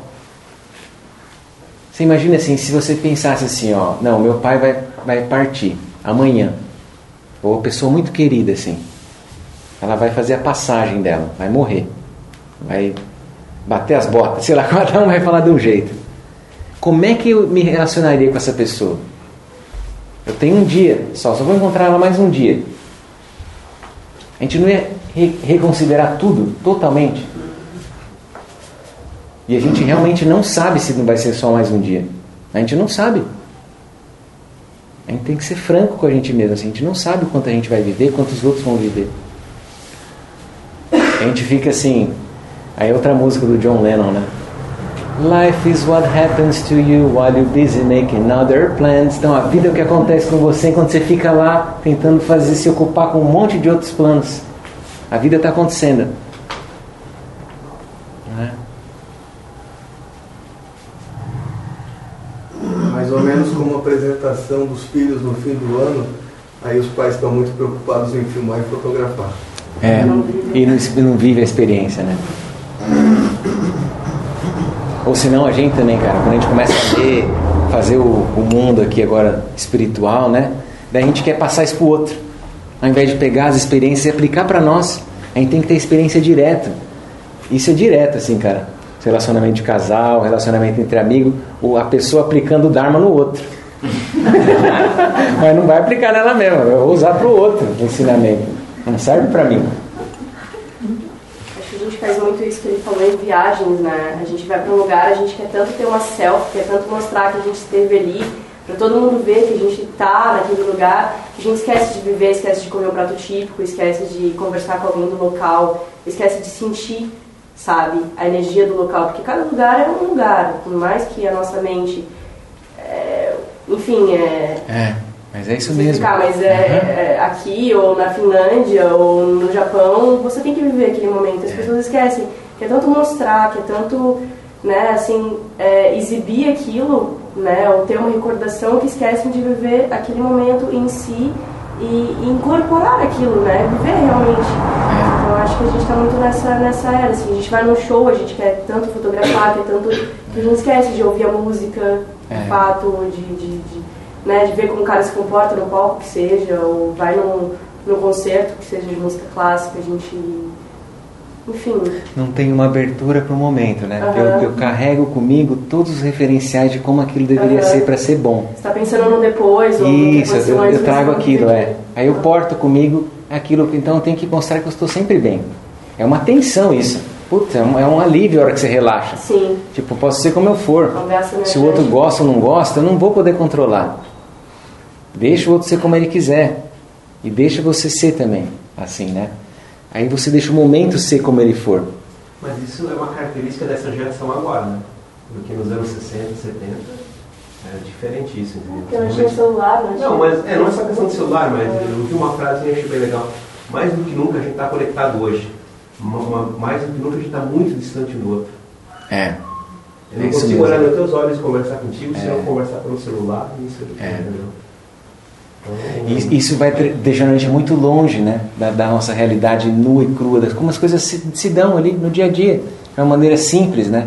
Você imagina assim, se você pensasse assim, ó, não, meu pai vai, vai partir amanhã. Ou uma pessoa muito querida, assim. Ela vai fazer a passagem dela, vai morrer. Vai bater as botas, sei lá, cada um vai falar de um jeito. Como é que eu me relacionaria com essa pessoa? Eu tenho um dia só, só vou encontrar ela mais um dia. A gente não ia re- reconsiderar tudo, totalmente? E a gente realmente não sabe se não vai ser só mais um dia. A gente não sabe. A gente tem que ser franco com a gente mesmo. Assim, a gente não sabe quanto a gente vai viver, quantos outros vão viver. A gente fica assim... Aí é outra música do John Lennon, né? Life is what happens to you while you're busy making other plans. Então a vida é o que acontece com você enquanto você fica lá tentando fazer, se ocupar com um monte de outros planos. A vida está acontecendo. Não é?
Mais ou menos como a apresentação dos filhos no fim do ano, aí os pais estão muito preocupados em filmar e fotografar.
É, e não, não vive a experiência, né? Ou senão a gente também, cara, quando a gente começa a ver, fazer o, o mundo aqui agora espiritual, né? Daí a gente quer passar isso pro outro. Ao invés de pegar as experiências e aplicar para nós, a gente tem que ter experiência direta. Isso é direto, assim, cara. Relacionamento de casal, relacionamento entre amigos, a pessoa aplicando o Dharma no outro. Mas não vai aplicar nela mesma, eu vou usar pro outro o ensinamento. Não serve para mim.
Acho que a gente faz muito isso que ele falou em viagens, né? A gente vai para um lugar, a gente quer tanto ter uma selfie, quer tanto mostrar que a gente esteve ali, para todo mundo ver que a gente está naquele lugar, que a gente esquece de viver, esquece de comer um prato típico, esquece de conversar com alguém do local, esquece de sentir, sabe, a energia do local, porque cada lugar é um lugar, por mais que a nossa mente, é, enfim, é...
É, mas é isso mesmo.
Ficar, mas é,
Uhum.
é, aqui, ou na Finlândia, ou no Japão, você tem que viver aquele momento. As
É.
pessoas esquecem, que é tanto mostrar, que é tanto, né, assim, é, exibir aquilo, né, ou ter uma recordação, que esquecem de viver aquele momento em si e, e incorporar aquilo, né, viver realmente.
É.
Então acho que a gente está muito nessa, nessa era, assim, a gente vai num show, a gente quer tanto fotografar, quer tanto, que a gente esquece de ouvir a música, de
É.
fato, de, de, de, né, de ver como o cara se comporta no palco, que seja, ou vai num, num concerto, que seja de música clássica, a gente... Enfim.
Não tem uma abertura para o momento, né?
Uhum.
Eu, eu carrego comigo todos os referenciais de como aquilo deveria
Uhum.
ser para ser bom.
Você está pensando no depois, ou no que
Isso,
aconteceu
eu,
antes,
eu trago
mas não
aquilo,
tem
é.
que-
Aí eu porto comigo aquilo, então eu tenho que mostrar que eu estou sempre bem. É uma tensão isso. Putz, é um, é um alívio a hora que você relaxa.
Sim.
Tipo, posso ser como eu for.
Não gasta
Se o outro
energia.
gosta ou não gosta, eu não vou poder controlar. Deixa o outro ser como ele quiser. E deixa você ser também, assim, né? Aí você deixa o momento ser como ele for.
Mas isso é uma característica dessa geração agora, né? Porque nos anos sessenta, setenta era diferente isso, entendeu?
Porque não tinha celular, não tinha...
Não, mas é, não é só questão de celular, mas eu vi uma frase que eu achei bem legal. Mais do que nunca a gente está conectado hoje. Uma, uma, mais do que nunca a gente está muito distante do outro.
É.
Eu não
É isso
consigo
mesmo.
olhar nos teus olhos e conversar contigo se
É.
eu não conversar pelo celular. Isso
É.
entendeu? Então,
E isso vai tre- deixando a gente muito longe, né, da, da nossa realidade nua e crua, das- como as coisas se, se dão ali no dia a dia, de uma maneira simples, né?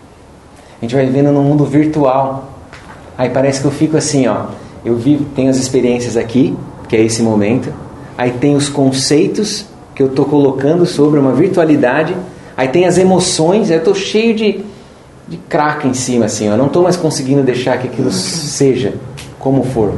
A gente vai vivendo num mundo virtual. Aí parece que eu fico assim, ó, eu vivo, tenho as experiências aqui, que é esse momento, aí tem os conceitos que eu estou colocando sobre uma virtualidade, aí tem as emoções, aí eu estou cheio de, de crack em cima, assim, ó, eu não estou mais conseguindo deixar que aquilo seja como for.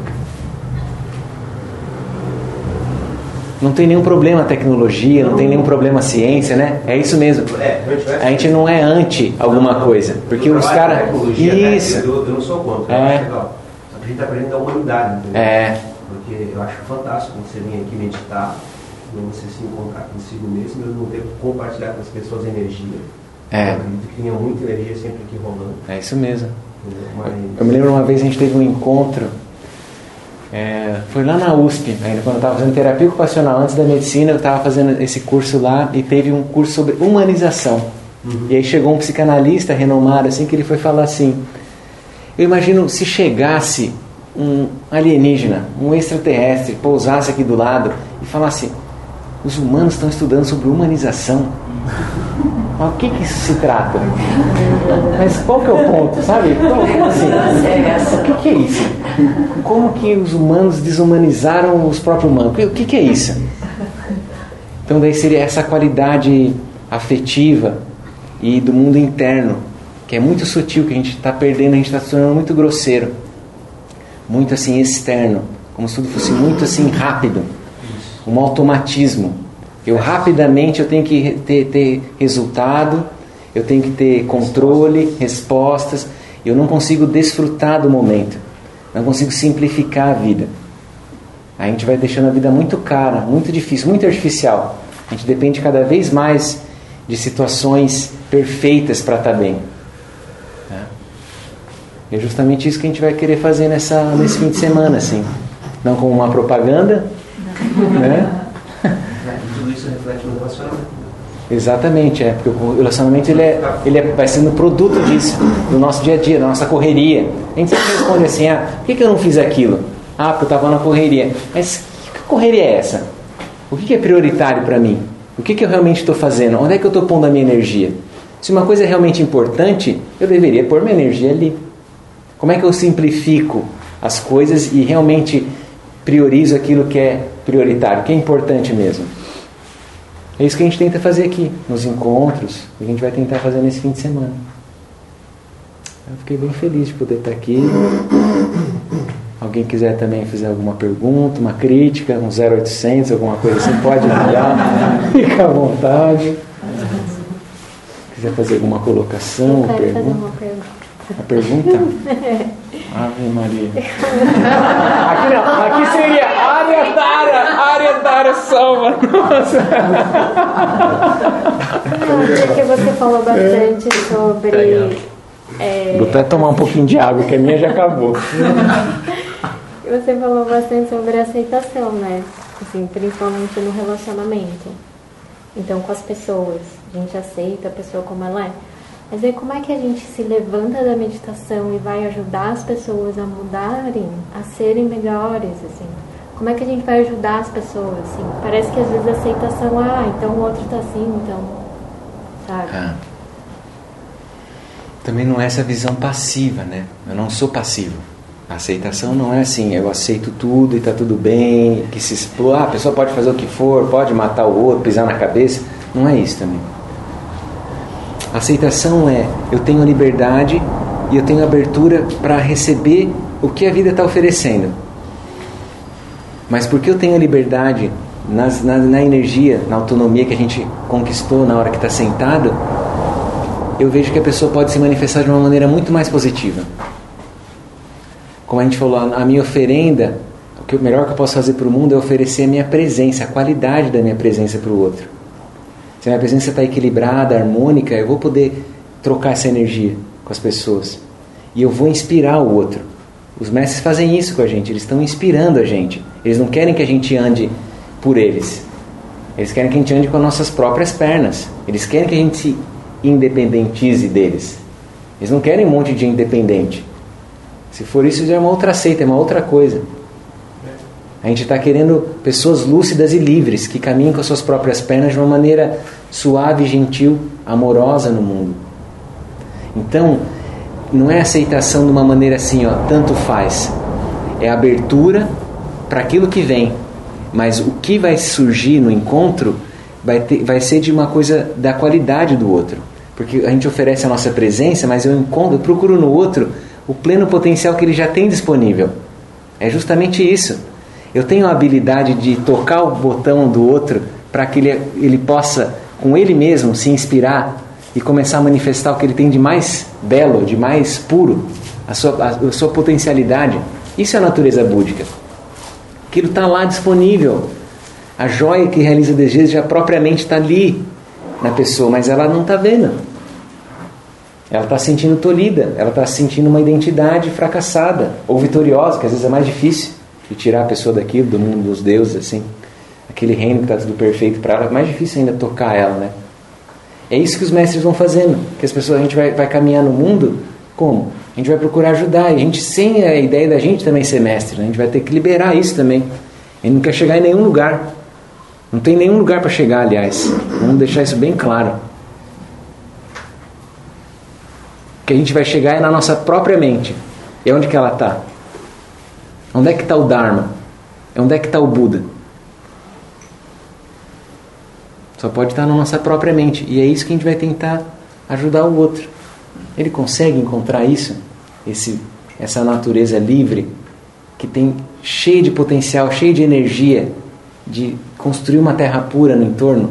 Não tem nenhum problema a tecnologia, não tem nenhum problema a ciência, né? É isso mesmo.
É, se eu tivesse-
A gente não é anti alguma coisa, porque
Eu
os
trabalho com
caras...
tecnologia, né?
Isso.
Eu, eu não sou contra, eu
É.
acho legal. Só que a gente está aprendendo da humanidade, entendeu?
É.
Porque eu acho fantástico você vir aqui meditar, você se encontrar consigo mesmo, e ao mesmo tempo compartilhar com as pessoas energia.
É.
Eu acredito que tinha muita energia sempre aqui rolando.
É isso mesmo.
Entendeu? Mas...
Eu me lembro uma vez a gente teve um encontro, é, foi lá na U S P, ainda quando eu estava fazendo terapia ocupacional antes da medicina, eu estava fazendo esse curso lá e teve um curso sobre humanização. Uhum. E aí chegou um psicanalista renomado assim que ele foi falar assim: eu imagino se chegasse um alienígena, um extraterrestre, pousasse aqui do lado e falasse: os humanos estão estudando sobre humanização. Mas o que que isso se trata? Mas qual que é o ponto, sabe? Como assim? O que que é isso? Como que os humanos desumanizaram os próprios humanos? O que que é isso? Então daí seria essa qualidade afetiva e do mundo interno, que é muito sutil, que a gente está perdendo, a gente está se tornando muito grosseiro, muito assim externo, como se tudo fosse muito assim rápido, um automatismo. Eu rapidamente eu tenho que ter, ter resultado, eu tenho que ter controle, respostas. Eu não consigo desfrutar do momento, não consigo simplificar a vida. A gente vai deixando a vida muito cara, muito difícil, muito artificial. A gente depende cada vez mais de situações perfeitas para estar bem. É justamente isso que a gente vai querer fazer nessa, nesse fim de semana, assim. Não como uma propaganda, né?
Tudo isso reflete no relacionamento.
Exatamente, é. Porque o relacionamento ele é, ele é, vai sendo produto disso, do nosso dia a dia, da nossa correria. A gente sempre responde assim, ah, por que, que eu não fiz aquilo? Ah, porque eu estava na correria. Mas que correria é essa? O que, que é prioritário para mim? O que, que eu realmente estou fazendo? Onde é que eu estou pondo a minha energia? Se uma coisa é realmente importante, eu deveria pôr minha energia ali. Como é que eu simplifico as coisas e realmente priorizo aquilo que é prioritário, que é importante mesmo? É isso que a gente tenta fazer aqui, nos encontros, e a gente vai tentar fazer nesse fim de semana. Eu fiquei bem feliz de poder estar aqui. Alguém quiser também fazer alguma pergunta, uma crítica, um zero oitocentos, alguma coisa assim, pode enviar, fica à vontade. Se quiser fazer alguma colocação,
Eu quero
pergunta.
fazer uma pergunta.
A pergunta? Ave Maria. Aqui não, aqui seria Ariadara, Ariadara salva. Nossa.
Não, porque você falou bastante sobre... É,
Vou até tomar um pouquinho de água, que a minha já acabou.
Você falou bastante sobre aceitação, né? Assim, principalmente no relacionamento. Então, com as pessoas. A gente aceita a pessoa como ela é. Mas aí como é que a gente se levanta da meditação e vai ajudar as pessoas a mudarem, a serem melhores, assim? Como é que a gente vai ajudar as pessoas, assim? Parece que às vezes a aceitação, ah, então o outro tá assim, então... Sabe?
Ah. Também não é essa visão passiva, né? Eu não sou passivo. A aceitação não é assim, eu aceito tudo e tá tudo bem, que se explora, ah, a pessoa pode fazer o que for, pode matar o outro, pisar na cabeça. Não é isso também. A aceitação é, eu tenho liberdade e eu tenho abertura para receber o que a vida está oferecendo. Mas porque eu tenho liberdade nas, na, na energia, na autonomia que a gente conquistou na hora que está sentado, eu vejo que a pessoa pode se manifestar de uma maneira muito mais positiva. Como a gente falou, a minha oferenda, o que o melhor que eu posso fazer para o mundo é oferecer a minha presença, a qualidade da minha presença para o outro. Se a minha presença está equilibrada, harmônica, eu vou poder trocar essa energia com as pessoas. E eu vou inspirar o outro. Os mestres fazem isso com a gente, eles estão inspirando a gente. Eles não querem que a gente ande por eles. Eles querem que a gente ande com as nossas próprias pernas. Eles querem que a gente se independentize deles. Eles não querem um monte de independente. Se for isso, já é uma outra seita, é uma outra coisa. A gente está querendo pessoas lúcidas e livres, que caminhem com as suas próprias pernas de uma maneira suave, gentil, amorosa no mundo. Então, não é aceitação de uma maneira assim, ó, tanto faz. É abertura para aquilo que vem. Mas o que vai surgir no encontro vai, ter, vai ser de uma coisa da qualidade do outro. Porque a gente oferece a nossa presença, mas eu encontro, eu procuro no outro o pleno potencial que ele já tem disponível. É justamente isso. Eu tenho a habilidade de tocar o botão do outro para que ele, ele possa, com ele mesmo, se inspirar e começar a manifestar o que ele tem de mais belo, de mais puro, a sua, a, a sua potencialidade. Isso é a natureza búdica. Aquilo está lá disponível. A joia que realiza desejos já propriamente está ali na pessoa, mas ela não está vendo. Ela está se sentindo tolhida, ela está sentindo uma identidade fracassada ou vitoriosa, que às vezes é mais difícil de tirar a pessoa daquilo, do mundo dos deuses, assim, aquele reino que está tudo perfeito para ela, é mais difícil ainda tocar ela, né? É isso que os mestres vão fazendo, que as pessoas, a gente vai, vai caminhar no mundo, como? A gente vai procurar ajudar, e a gente, sem a ideia da gente também ser mestre, né? A gente vai ter que liberar isso também. A gente não quer chegar em nenhum lugar, não tem nenhum lugar para chegar, aliás, vamos deixar isso bem claro. O que a gente vai chegar é na nossa própria mente. E onde que ela está? Onde é que está o Dharma? Onde é que está o Buda? Só pode estar na nossa própria mente. E é isso que a gente vai tentar ajudar o outro. Ele consegue encontrar isso? Esse, essa natureza livre, que tem cheia de potencial, cheia de energia, de construir uma terra pura no entorno.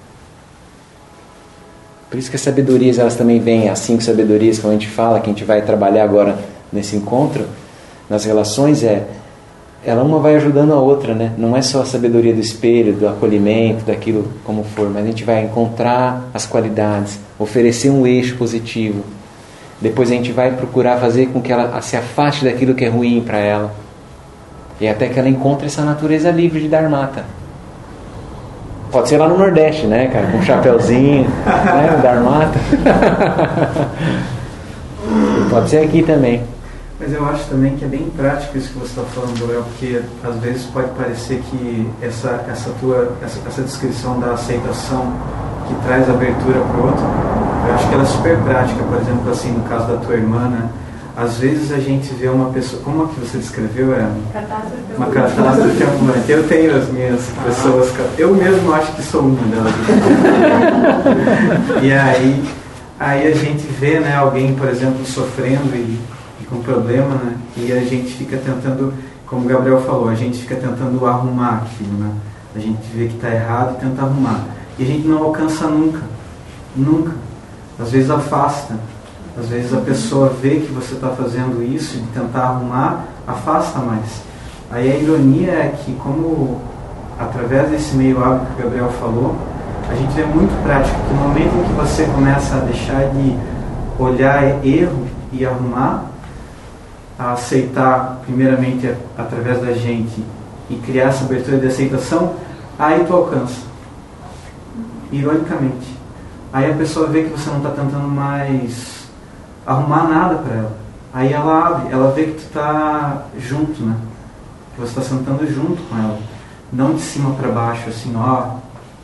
Por isso que as sabedorias, elas também vêm, as cinco sabedorias que a gente fala, que a gente vai trabalhar agora nesse encontro, nas relações, é, ela uma vai ajudando a outra, né? Não é só a sabedoria do espelho, do acolhimento, daquilo como for, mas a gente vai encontrar as qualidades, oferecer um eixo positivo. Depois a gente vai procurar fazer com que ela se afaste daquilo que é ruim para ela. E até que ela encontre essa natureza livre de Dharmata. Pode ser lá no Nordeste, né, cara? Com um chapeuzinho, né? Dharmata. Pode ser aqui também.
Mas eu acho também que é bem prático isso que você está falando, Gabriel, porque às vezes pode parecer que essa, essa, tua, essa, essa descrição da aceitação que traz abertura para o outro, eu acho que ela é super prática. Por exemplo, assim, no caso da tua irmã, né? Às vezes a gente vê uma pessoa, como é que você descreveu? É uma catástrofe ambulante. Eu tenho as minhas pessoas, eu mesmo acho que sou uma delas. E aí, aí a gente vê, né, alguém, por exemplo, sofrendo e, e com problema, né? E a gente fica tentando, como o Gabriel falou, a gente fica tentando arrumar aquilo, né? A gente vê que está errado e tenta arrumar. E a gente não alcança nunca, nunca. Às vezes afasta. Às vezes a pessoa vê que você está fazendo isso, de tentar arrumar, afasta mais. Aí a ironia é que, como através desse meio hábito que o Gabriel falou, a gente é muito prático, que no momento em que você começa a deixar de olhar erro e arrumar, a aceitar primeiramente através da gente e criar essa abertura de aceitação, aí tu alcança. Ironicamente. Aí a pessoa vê que você não está tentando mais arrumar nada para ela. Aí ela abre, ela vê que tu está junto, né? Que você está sentando junto com ela. Não de cima para baixo, assim, ó.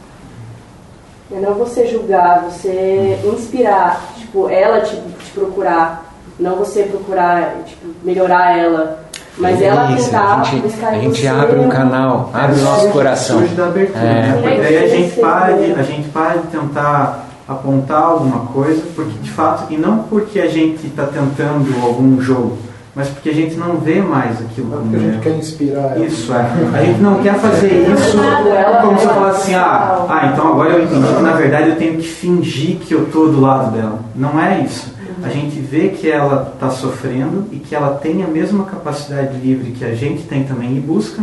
É não você julgar, você inspirar, tipo, ela te, te procurar. Não você procurar, tipo, melhorar ela. Mas ela
isso,
tentar
a gente,
buscar
a gente
você,
abre um canal, abre o nosso coração.
Surge da abertura,
é.
né? Porque daí a gente, para de, a gente para de tentar apontar alguma coisa, porque de fato, e não porque a gente está tentando algum jogo, mas porque a gente não vê mais aquilo.
Não, porque a gente quer inspirar ela.
Isso, é. A gente não quer fazer isso como se eu falasse assim, ah, ah, então agora eu entendi que na verdade eu tenho que fingir que eu estou do lado dela. Não é isso. A gente vê que ela está sofrendo e que ela tem a mesma capacidade livre que a gente tem também e busca,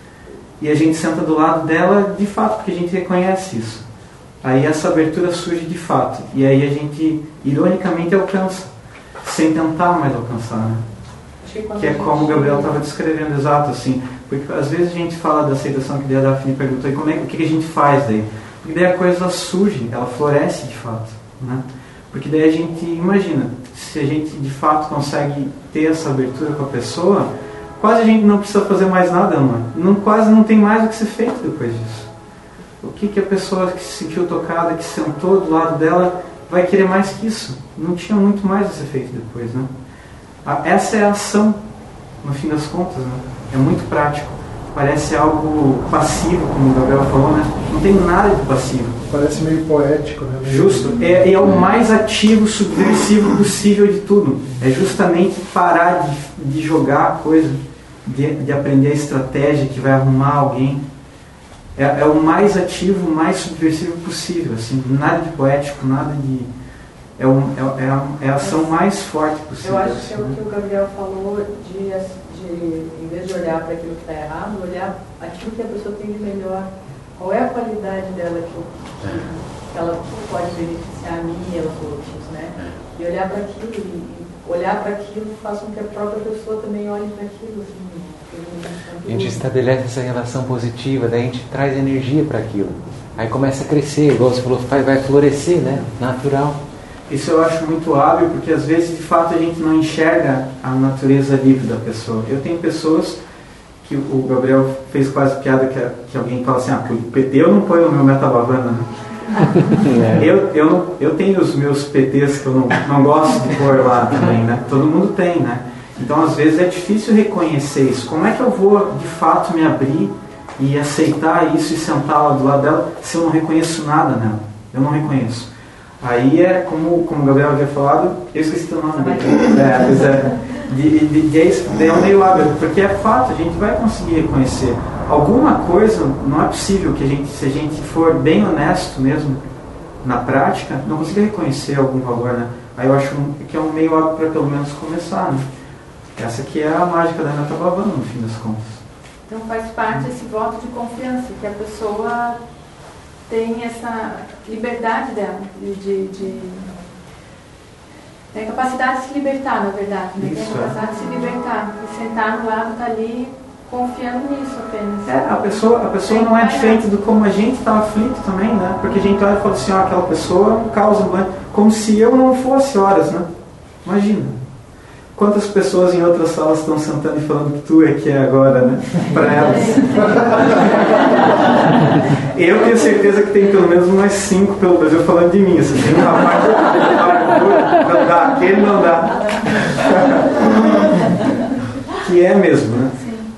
e a gente senta do lado dela de fato, porque a gente reconhece isso. Aí essa abertura surge de fato. E aí a gente, ironicamente, alcança. Sem tentar mais alcançar, né? Que é como o Gabriel estava descrevendo, exato, assim. Porque às vezes a gente fala da aceitação, que daí a Daphne perguntou, e como é, o que a gente faz daí? Porque daí a coisa surge, ela floresce de fato, né? Porque daí a gente, imagina, se a gente de fato consegue ter essa abertura com a pessoa, quase a gente não precisa fazer mais nada, não é? Não, quase não tem mais o que ser feito depois disso. O que, que a pessoa que se sentiu tocada, que sentou do lado dela, vai querer mais que isso? Não tinha muito mais a ser feito depois, né? Essa é a ação, no fim das contas, né? É muito prático. Parece algo passivo, como o Gabriel falou, né? Não tem nada de passivo.
Parece meio poético, né? Meio...
Justo. É, é o mais ativo, subversivo possível de tudo. É justamente parar de, de jogar a coisa, de, de aprender a estratégia que vai arrumar alguém. É, é o mais ativo, o mais subversivo possível, assim, nada de poético, nada de... É, um, é, é, a, é a ação mais forte possível.
Eu acho que
assim,
é o que o Gabriel falou, de, de em vez de olhar para aquilo que está errado, olhar aquilo que a pessoa tem de melhor. Qual é a qualidade dela que, que ela pode beneficiar a mim e aos outros, né? E olhar para aquilo, e olhar para aquilo faz com que a própria pessoa também olhe para aquilo, assim.
A gente estabelece essa relação positiva, daí a gente traz energia para aquilo. Aí começa a crescer, igual você falou, vai, vai florescer, né? Natural.
Isso eu acho muito hábil, porque às vezes de fato a gente não enxerga a natureza livre da pessoa. Eu tenho pessoas que o Gabriel fez quase piada que, que alguém fala assim, ah, o P T eu não ponho no meu Metabhavana, né? É. eu, eu, não, eu tenho os meus P Ts que eu não, não gosto de pôr lá também, né? Todo mundo tem, né? Então às vezes é difícil reconhecer isso. Como é que eu vou de fato me abrir e aceitar isso e sentar lá do lado dela se eu não reconheço nada nela? Eu não reconheço. Aí é como, como o Gabriel havia falado, eu esqueci o nome dele. É, pois é. de, de, de, de é um meio hábil, porque é fato, a gente vai conseguir reconhecer alguma coisa. Não é possível que a gente, se a gente for bem honesto mesmo na prática, não consiga reconhecer algum valor, né? Aí eu acho que é um meio hábil para pelo menos começar, né? Essa aqui é a mágica da Renata Bavano, no fim das contas.
Então faz parte esse voto de confiança, que a pessoa tem essa liberdade dela, de, de, de tem a capacidade de se libertar, na verdade, né? Tem a capacidade de se libertar, de sentar no lado, tá ali confiando nisso apenas.
É, a pessoa, a pessoa não é diferente do como a gente está aflito também, né? Porque a gente olha e fala assim, ó, aquela pessoa causa um banho, como se eu não fosse horas, né? Imagina. Quantas pessoas em outras salas estão sentando e falando que tu é que é agora, né? Para elas. Eu tenho certeza que tem pelo menos umas cinco pelo Brasil falando de mim. Assim, tem um rapaz, não dá, aquele não dá. Que é mesmo, né?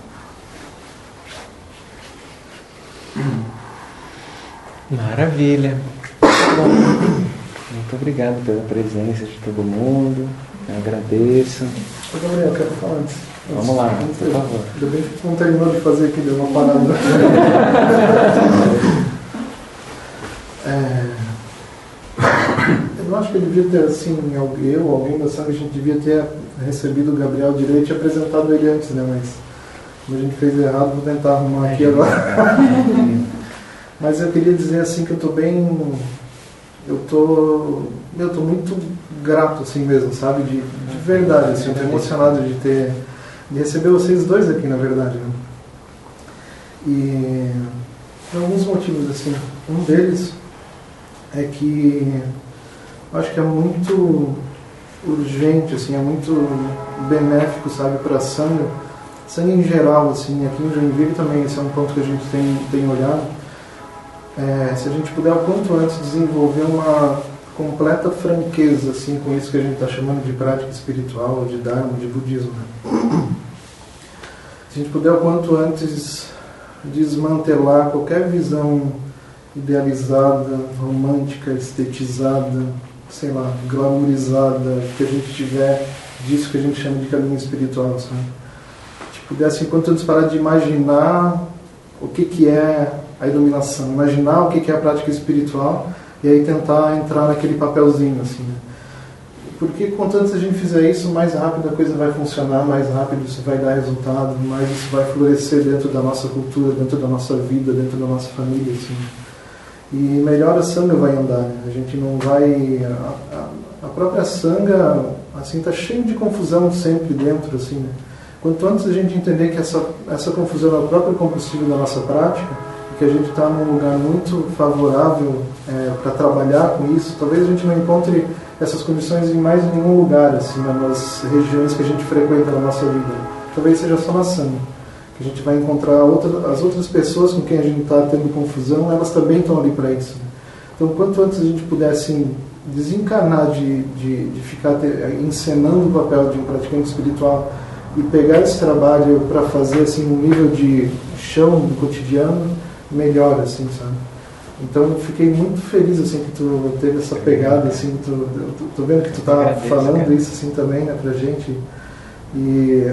Maravilha. Bom, muito obrigado pela presença de todo mundo. Eu agradeço.
Ô, Gabriel, eu quero falar antes.
Vamos lá, por favor.
Ainda bem que não terminou de fazer aqui, deu uma parada. é, eu acho que ele devia ter, assim, eu, alguém da sala, a gente devia ter recebido o Gabriel direito e apresentado ele antes, né? Mas como a gente fez errado, vou tentar arrumar aqui agora. Mas eu queria dizer, assim, que eu estou bem... Eu tô, eu tô muito grato, assim mesmo, sabe? De, de verdade, assim, eu tô emocionado de ter, de receber vocês dois aqui, na verdade, né? E tem alguns motivos, assim. Um deles é que eu acho que é muito urgente, assim, é muito benéfico, sabe, para a Sangha, Sangha em geral, assim, aqui em Joinville também, esse é um ponto que a gente tem, tem olhado. É, se a gente puder o quanto antes desenvolver uma completa franqueza assim, com isso que a gente está chamando de prática espiritual, de Dharma, de budismo. Né? Se a gente puder o quanto antes desmantelar qualquer visão idealizada, romântica, estetizada, sei lá, glamourizada que a gente tiver disso que a gente chama de caminho espiritual. Sabe? Se a gente pudesse, enquanto antes, parar de imaginar o que, que é a iluminação, imaginar o que é a prática espiritual e aí tentar entrar naquele papelzinho, assim, né? Porque quanto antes a gente fizer isso, mais rápido a coisa vai funcionar, mais rápido isso vai dar resultado, mais isso vai florescer dentro da nossa cultura, dentro da nossa vida, dentro da nossa família, assim. E melhor a Sangha vai andar, né? A gente não vai... A, a, a própria Sangha, assim, está cheio de confusão sempre dentro, assim, né? Quanto antes a gente entender que essa, essa confusão é o próprio combustível da nossa prática, que a gente está num lugar muito favorável é, para trabalhar com isso, talvez a gente não encontre essas condições em mais nenhum lugar, assim, nas regiões que a gente frequenta na nossa vida. Talvez seja só na Sangha, que a gente vai encontrar outra, as outras pessoas com quem a gente está tendo confusão, elas também estão ali para isso. Então, quanto antes a gente pudesse desencarnar de, de, de ficar ter, encenando o papel de um praticante espiritual e pegar esse trabalho para fazer assim, um nível de chão do cotidiano, melhor, assim, sabe? Então eu fiquei muito feliz, assim, que tu teve essa pegada, assim, tu, eu tô vendo que tu tá agradeço, falando cara. Isso, assim, também, né, pra gente. E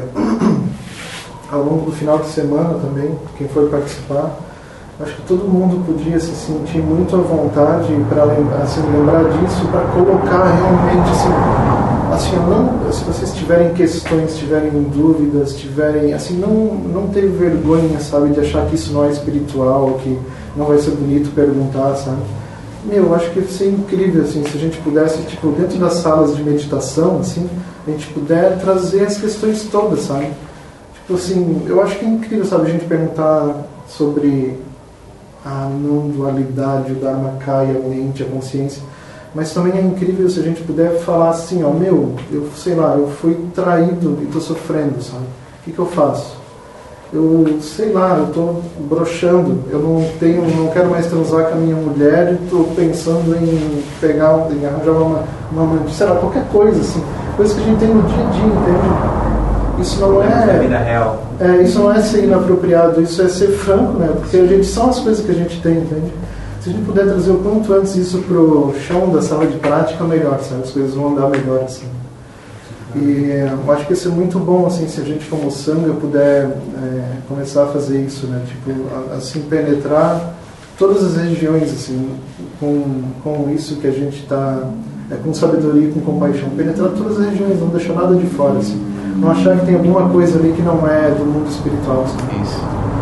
ao longo do final de semana também, quem for participar, acho que todo mundo podia se sentir muito à vontade para assim, lembrar disso, para colocar realmente, assim, assim não, se vocês tiverem questões, tiverem dúvidas, tiverem, assim, não, não ter vergonha, sabe, de achar que isso não é espiritual, que não vai ser bonito perguntar, sabe? Meu, acho que ia ser incrível, assim, se a gente pudesse, tipo, dentro das salas de meditação, assim, a gente puder trazer as questões todas, sabe? Tipo assim, eu acho que é incrível, sabe, a gente perguntar sobre a não dualidade, o Dharmakaya, a mente, a consciência. Mas também é incrível se a gente puder falar assim, ó, meu, eu sei lá, eu fui traído e estou sofrendo, sabe? O que, que eu faço? Eu, sei lá, eu estou broxando, eu não tenho, não quero mais transar com a minha mulher e estou pensando em pegar, em arranjar uma, uma, sei lá, qualquer coisa, assim, coisa que a gente tem no dia a dia, entende? Isso não é...
vida real.
É, isso não é ser inapropriado, isso é ser franco, né? Porque a gente, são as coisas que a gente tem, entende? Se a gente puder trazer o quanto antes isso pro chão da sala de prática, melhor, sabe? As coisas vão andar melhor, assim. E eu acho que isso é muito bom, assim, se a gente como Sangha puder é, começar a fazer isso, né? Tipo, assim, penetrar todas as regiões, assim, com, com isso que a gente está, é, com sabedoria e com compaixão, penetrar todas as regiões, não deixar nada de fora, assim. Não achar que tem alguma coisa ali que não é do mundo espiritual, assim.
Isso.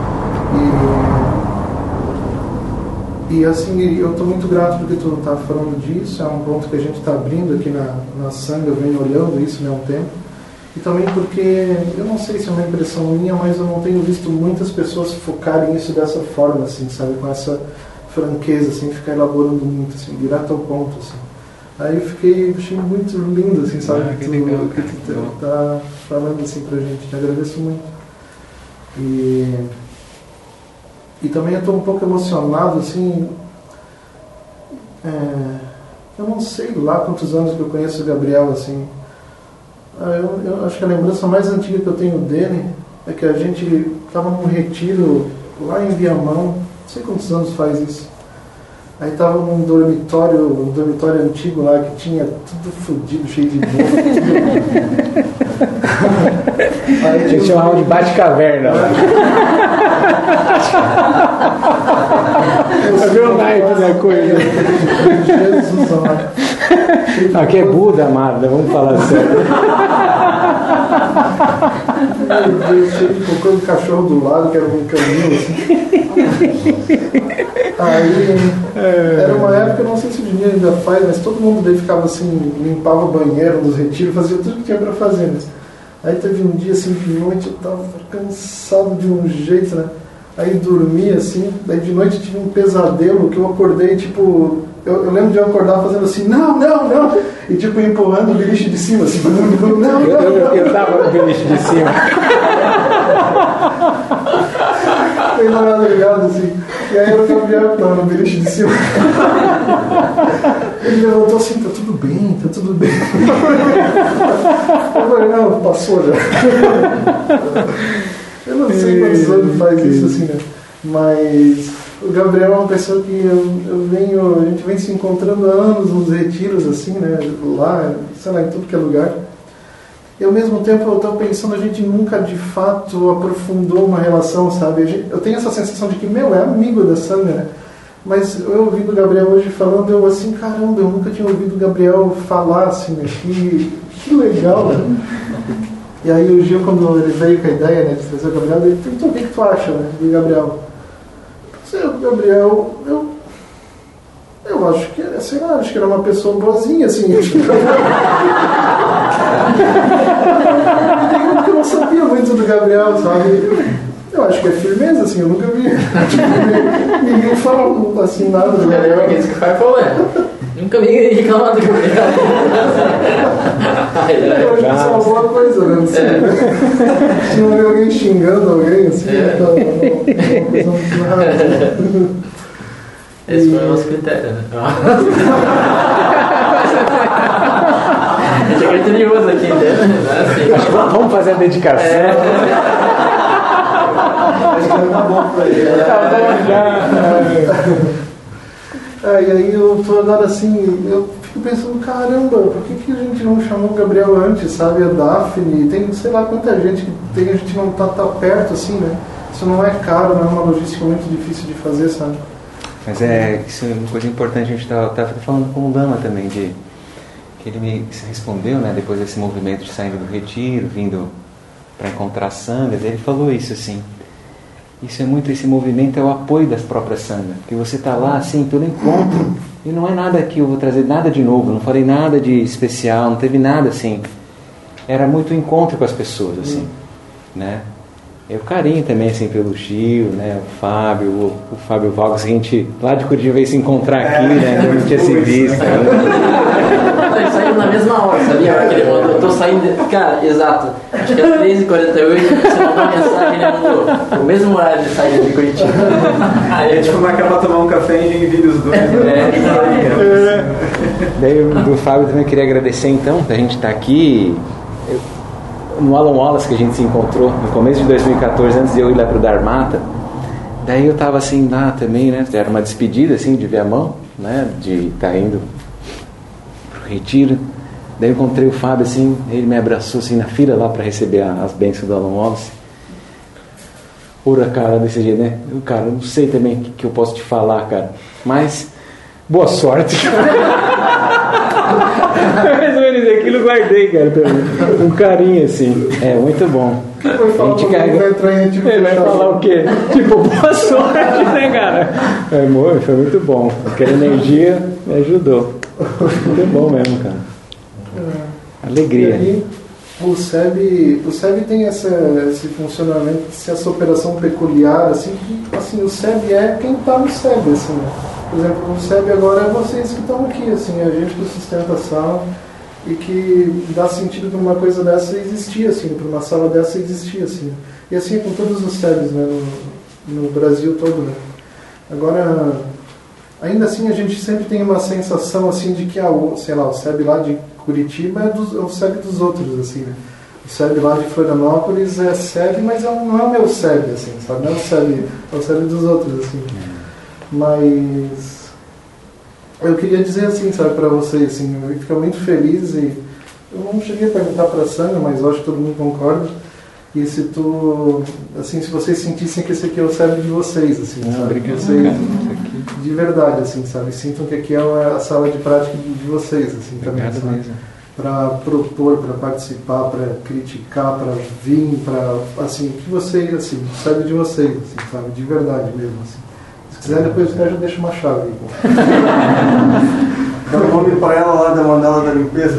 E, e assim, eu estou muito grato porque tu está falando disso, é um ponto que a gente está abrindo aqui na, na Sangha, eu venho olhando isso, né, há um tempo. E também porque, eu não sei se é uma impressão minha, mas eu não tenho visto muitas pessoas focarem isso dessa forma, assim, sabe, com essa franqueza, assim, ficar elaborando muito, assim, direto ao ponto, assim. Aí eu fiquei, achei muito lindo, assim, sabe,
ah, que,
tu,
legal,
que tu tá, tá falando, assim, pra gente, te agradeço muito. E, e também eu estou um pouco emocionado, assim, é, eu não sei lá quantos anos que eu conheço o Gabriel, assim. Eu, eu acho que a lembrança mais antiga que eu tenho dele é que a gente estava num retiro lá em Viamão, não sei quantos anos faz isso. Aí estava num dormitório, um dormitório antigo lá que tinha tudo fodido, cheio de boca.
Aí tinha chamava de bate-caverna. Eu vi o naipe da coisa.
Jesus amado.
Aqui é Buda, amada, vamos falar sério.
Meu Deus, cheio de cocô do cachorro do lado, que era um caminho assim. Aí, era uma época, eu não sei se o dinheiro ainda faz, mas todo mundo daí ficava assim, limpava o banheiro nos retiros, fazia tudo que tinha pra fazer, né? Aí teve um dia assim, de noite, eu tava cansado de um jeito, né? Aí dormi assim, daí de noite tive um pesadelo que eu acordei, tipo, eu, eu lembro de eu acordar fazendo assim, não, não, não, e tipo empurrando o beliche de cima, assim, não, não,
eu, eu,
não.
eu tava no beliche de cima.
Foi na madrugada, assim, e aí eu Gabriel tava no beliche de cima. Ele levantou assim, tá tudo bem, tá tudo bem. Eu falei, não, passou já. Eu não sei quantos anos faz isso, assim, né? Mas o Gabriel é uma pessoa que eu, eu venho, a gente vem se encontrando há anos nos retiros, assim, né? Lá, sei lá, em tudo que é lugar. E ao mesmo tempo eu estou pensando, a gente nunca de fato aprofundou uma relação, sabe? Gente, eu tenho essa sensação de que, meu, é amigo da Sangha, né? Mas eu ouvindo o Gabriel hoje falando, eu assim, caramba, eu nunca tinha ouvido o Gabriel falar, assim, né? Que, que legal, né? E aí o Gil, quando ele veio com a ideia, né, de trazer o Gabriel, ele perguntou, o que, que tu acha, né, do Gabriel? Eu, Gabriel, eu, eu acho que, sei lá, acho que era uma pessoa boazinha, assim. Acho que era... Porque eu não sabia muito do Gabriel, sabe? Eu acho que é firmeza, assim, eu nunca vi. Ninguém fala assim nada do Gabriel.
É isso que o pai falou, é. Nunca vi ninguém reclamar do Gabriel.
Eu acho que isso é uma boa coisa, né? Assim, é. Se não vê alguém xingando alguém, assim, é uma coisa muito rara.
Esse foi o nosso critério, né? Chega muito nervoso aqui, né? Assim,
acho que vamos fazer a dedicação. É.
Acho que tá bom pra ele.
Tá bom já.
É, e aí eu tô agora assim, eu fico pensando, caramba, por que, que a gente não chamou o Gabriel antes, sabe? A Daphne, tem sei lá quanta gente que tem, a gente não tá, tá perto assim, né? Isso não é caro, não é uma logística muito difícil de fazer, sabe?
Mas é, isso é uma coisa importante, a gente estava tá, tá falando com o Lama também, de que ele me respondeu, né, depois desse movimento de saindo do retiro, vindo para encontrar sanghas, ele falou isso assim, isso é muito, esse movimento é o apoio das próprias sanghas, que você está lá assim, pelo encontro, e não é nada que eu vou trazer nada de novo, não falei nada de especial, não teve nada assim, era muito encontro com as pessoas, assim, né? É o carinho também, assim, pelo Gil, né, o Fábio, o, o Fábio Valgas, que a gente lá de Curitiba veio se encontrar aqui, né, não tinha se visto.
Eles saíram na mesma hora, sabia? Aquele modo, eu tô saindo, cara, exato, acho que às três e quarenta e oito você mandou uma mensagem, ele mandou o mesmo horário de saída de Curitiba.
Aí a gente foi marcar pra tomar um café e divide os dois.
É,
é. Daí do Fábio também queria agradecer então, da gente estar aqui. Eu, no Alan Wallace que a gente se encontrou no começo de dois mil e quatorze, antes de eu ir lá pro Dharmata, daí eu tava assim lá também, né, era uma despedida assim de Viamão, né, de estar tá indo pro retiro, Daí eu encontrei o Fábio assim, ele me abraçou assim na fila lá para receber as bênçãos do Alan Wallace. Ora, cara, desse jeito, né? Eu, cara, eu não sei também o que, que eu posso te falar, cara. Mas, boa sorte. Mais ou menos aquilo eu guardei, cara, pra mim. Um carinho assim. É, muito bom. A gente carrega... Ele vai falar o quê? Tipo, boa sorte, né, cara? É, amor, foi muito bom. Aquela energia me ajudou. Muito bom mesmo, cara. Alegria.
E aí, o S E B, o S E B tem essa, esse funcionamento, essa operação peculiar, assim, que assim, o S E B é quem está no S E B, assim, né? Por exemplo, o S E B agora é vocês que estão aqui, assim, a gente que sustenta a sala e que dá sentido para uma coisa dessa existir, assim, para uma sala dessa existir, assim. E assim é com todos os S E Bs, né, no, no Brasil todo, né? Agora, ainda assim, a gente sempre tem uma sensação, assim, de que, ah, o, sei lá, o S E B lá de Curitiba é, dos, é o S E B dos outros, assim, né? O S E B lá de Florianópolis é S E B, mas é, não é o meu S E B, assim, sabe? Não é o S E B, é o S E B dos outros, assim. Mas eu queria dizer assim, sabe, para vocês, assim, eu fico muito feliz e eu não cheguei a perguntar para a Sandra, mas eu acho que todo mundo concorda. E se tu, assim, se vocês sentissem que esse aqui é o S E B de vocês, assim,
não,
sabe?
Obrigado,
vocês,
cara.
De verdade, assim, sabe? Sintam que aqui é a sala de prática de vocês, assim, também, sabe? Para propor, para participar, para criticar, para vir, para, assim, o que vocês, assim, o S E B de vocês, assim, sabe? De verdade mesmo, assim. Se quiser, depois eu já deixo uma chave aí.
Dá o nome para ela lá da mandala da limpeza.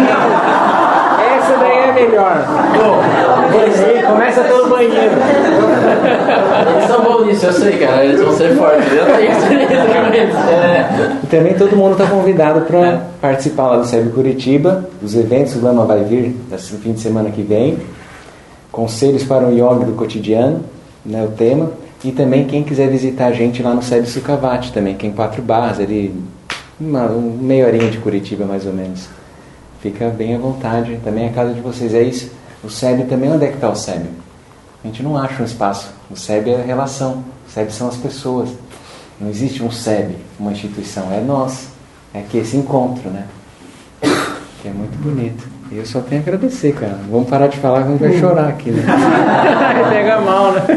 Essa daí é melhor. Banheiro, começa pelo banheiro.
Eles são bons nisso, eu sei, cara. Eles vão ser fortes. Eu tenho experiência com eles. É.
E também todo mundo está convidado para participar lá do S E B Curitiba, dos eventos. O Lama vai vir no fim de semana que vem. Conselhos para um yoga do cotidiano, né, o tema. E também quem quiser visitar a gente lá no S E B Sukhavati também, que é em Quatro Barras, ali, uma, uma meia horinha de Curitiba mais ou menos. Fica bem à vontade, também é a casa de vocês. É isso, o S E B também, onde é que está o S E B? A gente não acha um espaço. O S E B é a relação, o S E B são as pessoas. Não existe um S E B, uma instituição, é nós. É aqui esse encontro, né? Que é muito bonito. E eu só tenho a agradecer, cara. Vamos parar de falar que a gente vai chorar aqui, né? Pega mal, né?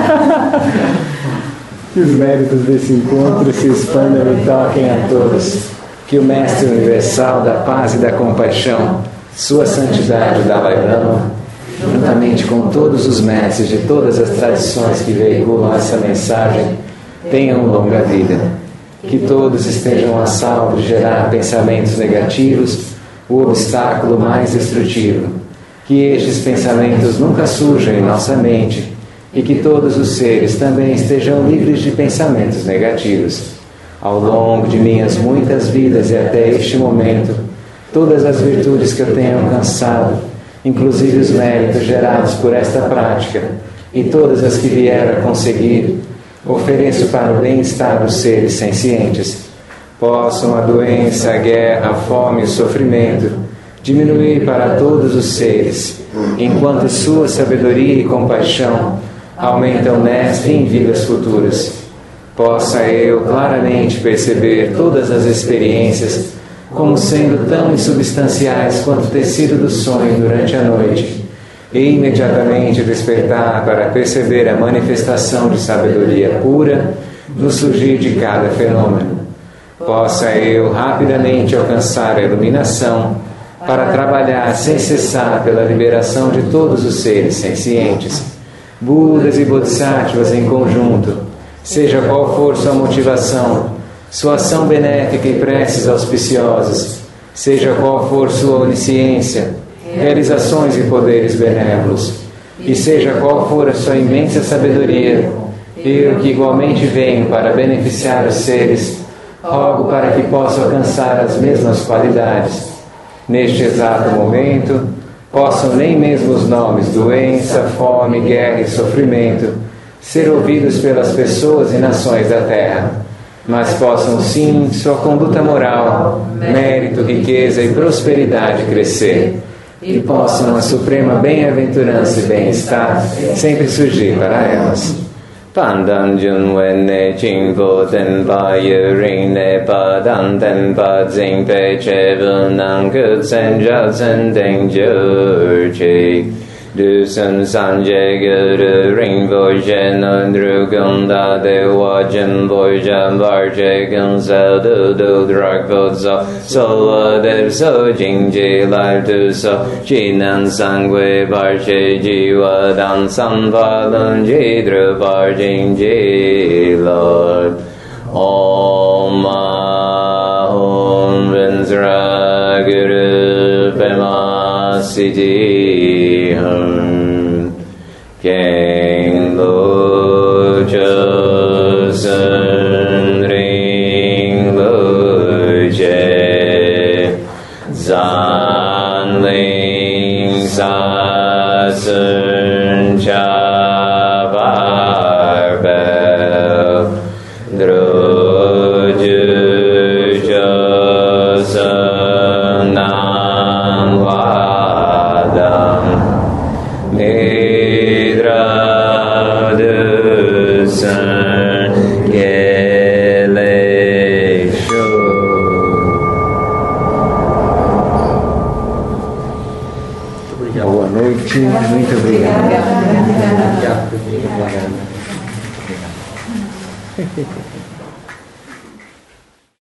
Que os méritos desse encontro se expandam e toquem a todos. Que o Mestre Universal da Paz e da Compaixão, Sua Santidade o Dalai Lama, juntamente com todos os mestres de todas as tradições que veiculam essa mensagem, tenham longa vida. Que todos estejam a salvo de gerar pensamentos negativos, o obstáculo mais destrutivo. Que estes pensamentos nunca surjam em nossa mente e que todos os seres também estejam livres de pensamentos negativos. Ao longo de minhas muitas vidas e até este momento, todas as virtudes que eu tenho alcançado, inclusive os méritos gerados por esta prática e todas as que vieram a conseguir, ofereço para o bem-estar dos seres sencientes. Possam a doença, a guerra, a fome e o sofrimento diminuir para todos os seres, enquanto sua sabedoria e compaixão aumentam nesta e em vidas futuras. Possa eu claramente perceber todas as experiências como sendo tão insubstanciais quanto o tecido do sonho durante a noite, e imediatamente despertar para perceber a manifestação de sabedoria pura no surgir de cada fenômeno. Possa eu rapidamente alcançar a iluminação para trabalhar sem cessar pela liberação de todos os seres sencientes, Budas e Bodhisattvas em conjunto, seja qual for sua motivação, sua ação benéfica e preces auspiciosas, seja qual for sua onisciência, realizações e poderes benévolos, e seja qual for a sua imensa sabedoria, eu que igualmente venho para beneficiar os seres, rogo para que possa alcançar as mesmas qualidades. Neste exato momento, possam nem mesmo os nomes doença, fome, guerra e sofrimento ser ouvidos pelas pessoas e nações da Terra, mas possam sim sua conduta moral, mérito, riqueza e prosperidade crescer, e possam a suprema bem-aventurança e bem-estar sempre surgir para elas. Pandan Junwen Ne Chingpo Tenpa Yuring Ne Padan Tenpa Zing Pe Che Vunan Kutsen Jatsen Deng Jurchi Du Sun Sanje Guru Ring Vojen Drugunda De Wajen Vojan Varje Gunsa Du Du Drak Vodsa Sola Dev So Jingji Lai Tu So Jinan Sangwe Varje Jiwa Dan San Valun Jidru Varjinji Lord Om Ahum Vinsra Guru Pema Siti Hum Keng Lo Chosun Ring Lo Je Zan Ling Sa Sun Cha Bar Bel Dro Ju Chosun Nan Wadam Nidra Dusan Gele Sho. Boa noite, muito obrigado. Obrigado. Obrigado.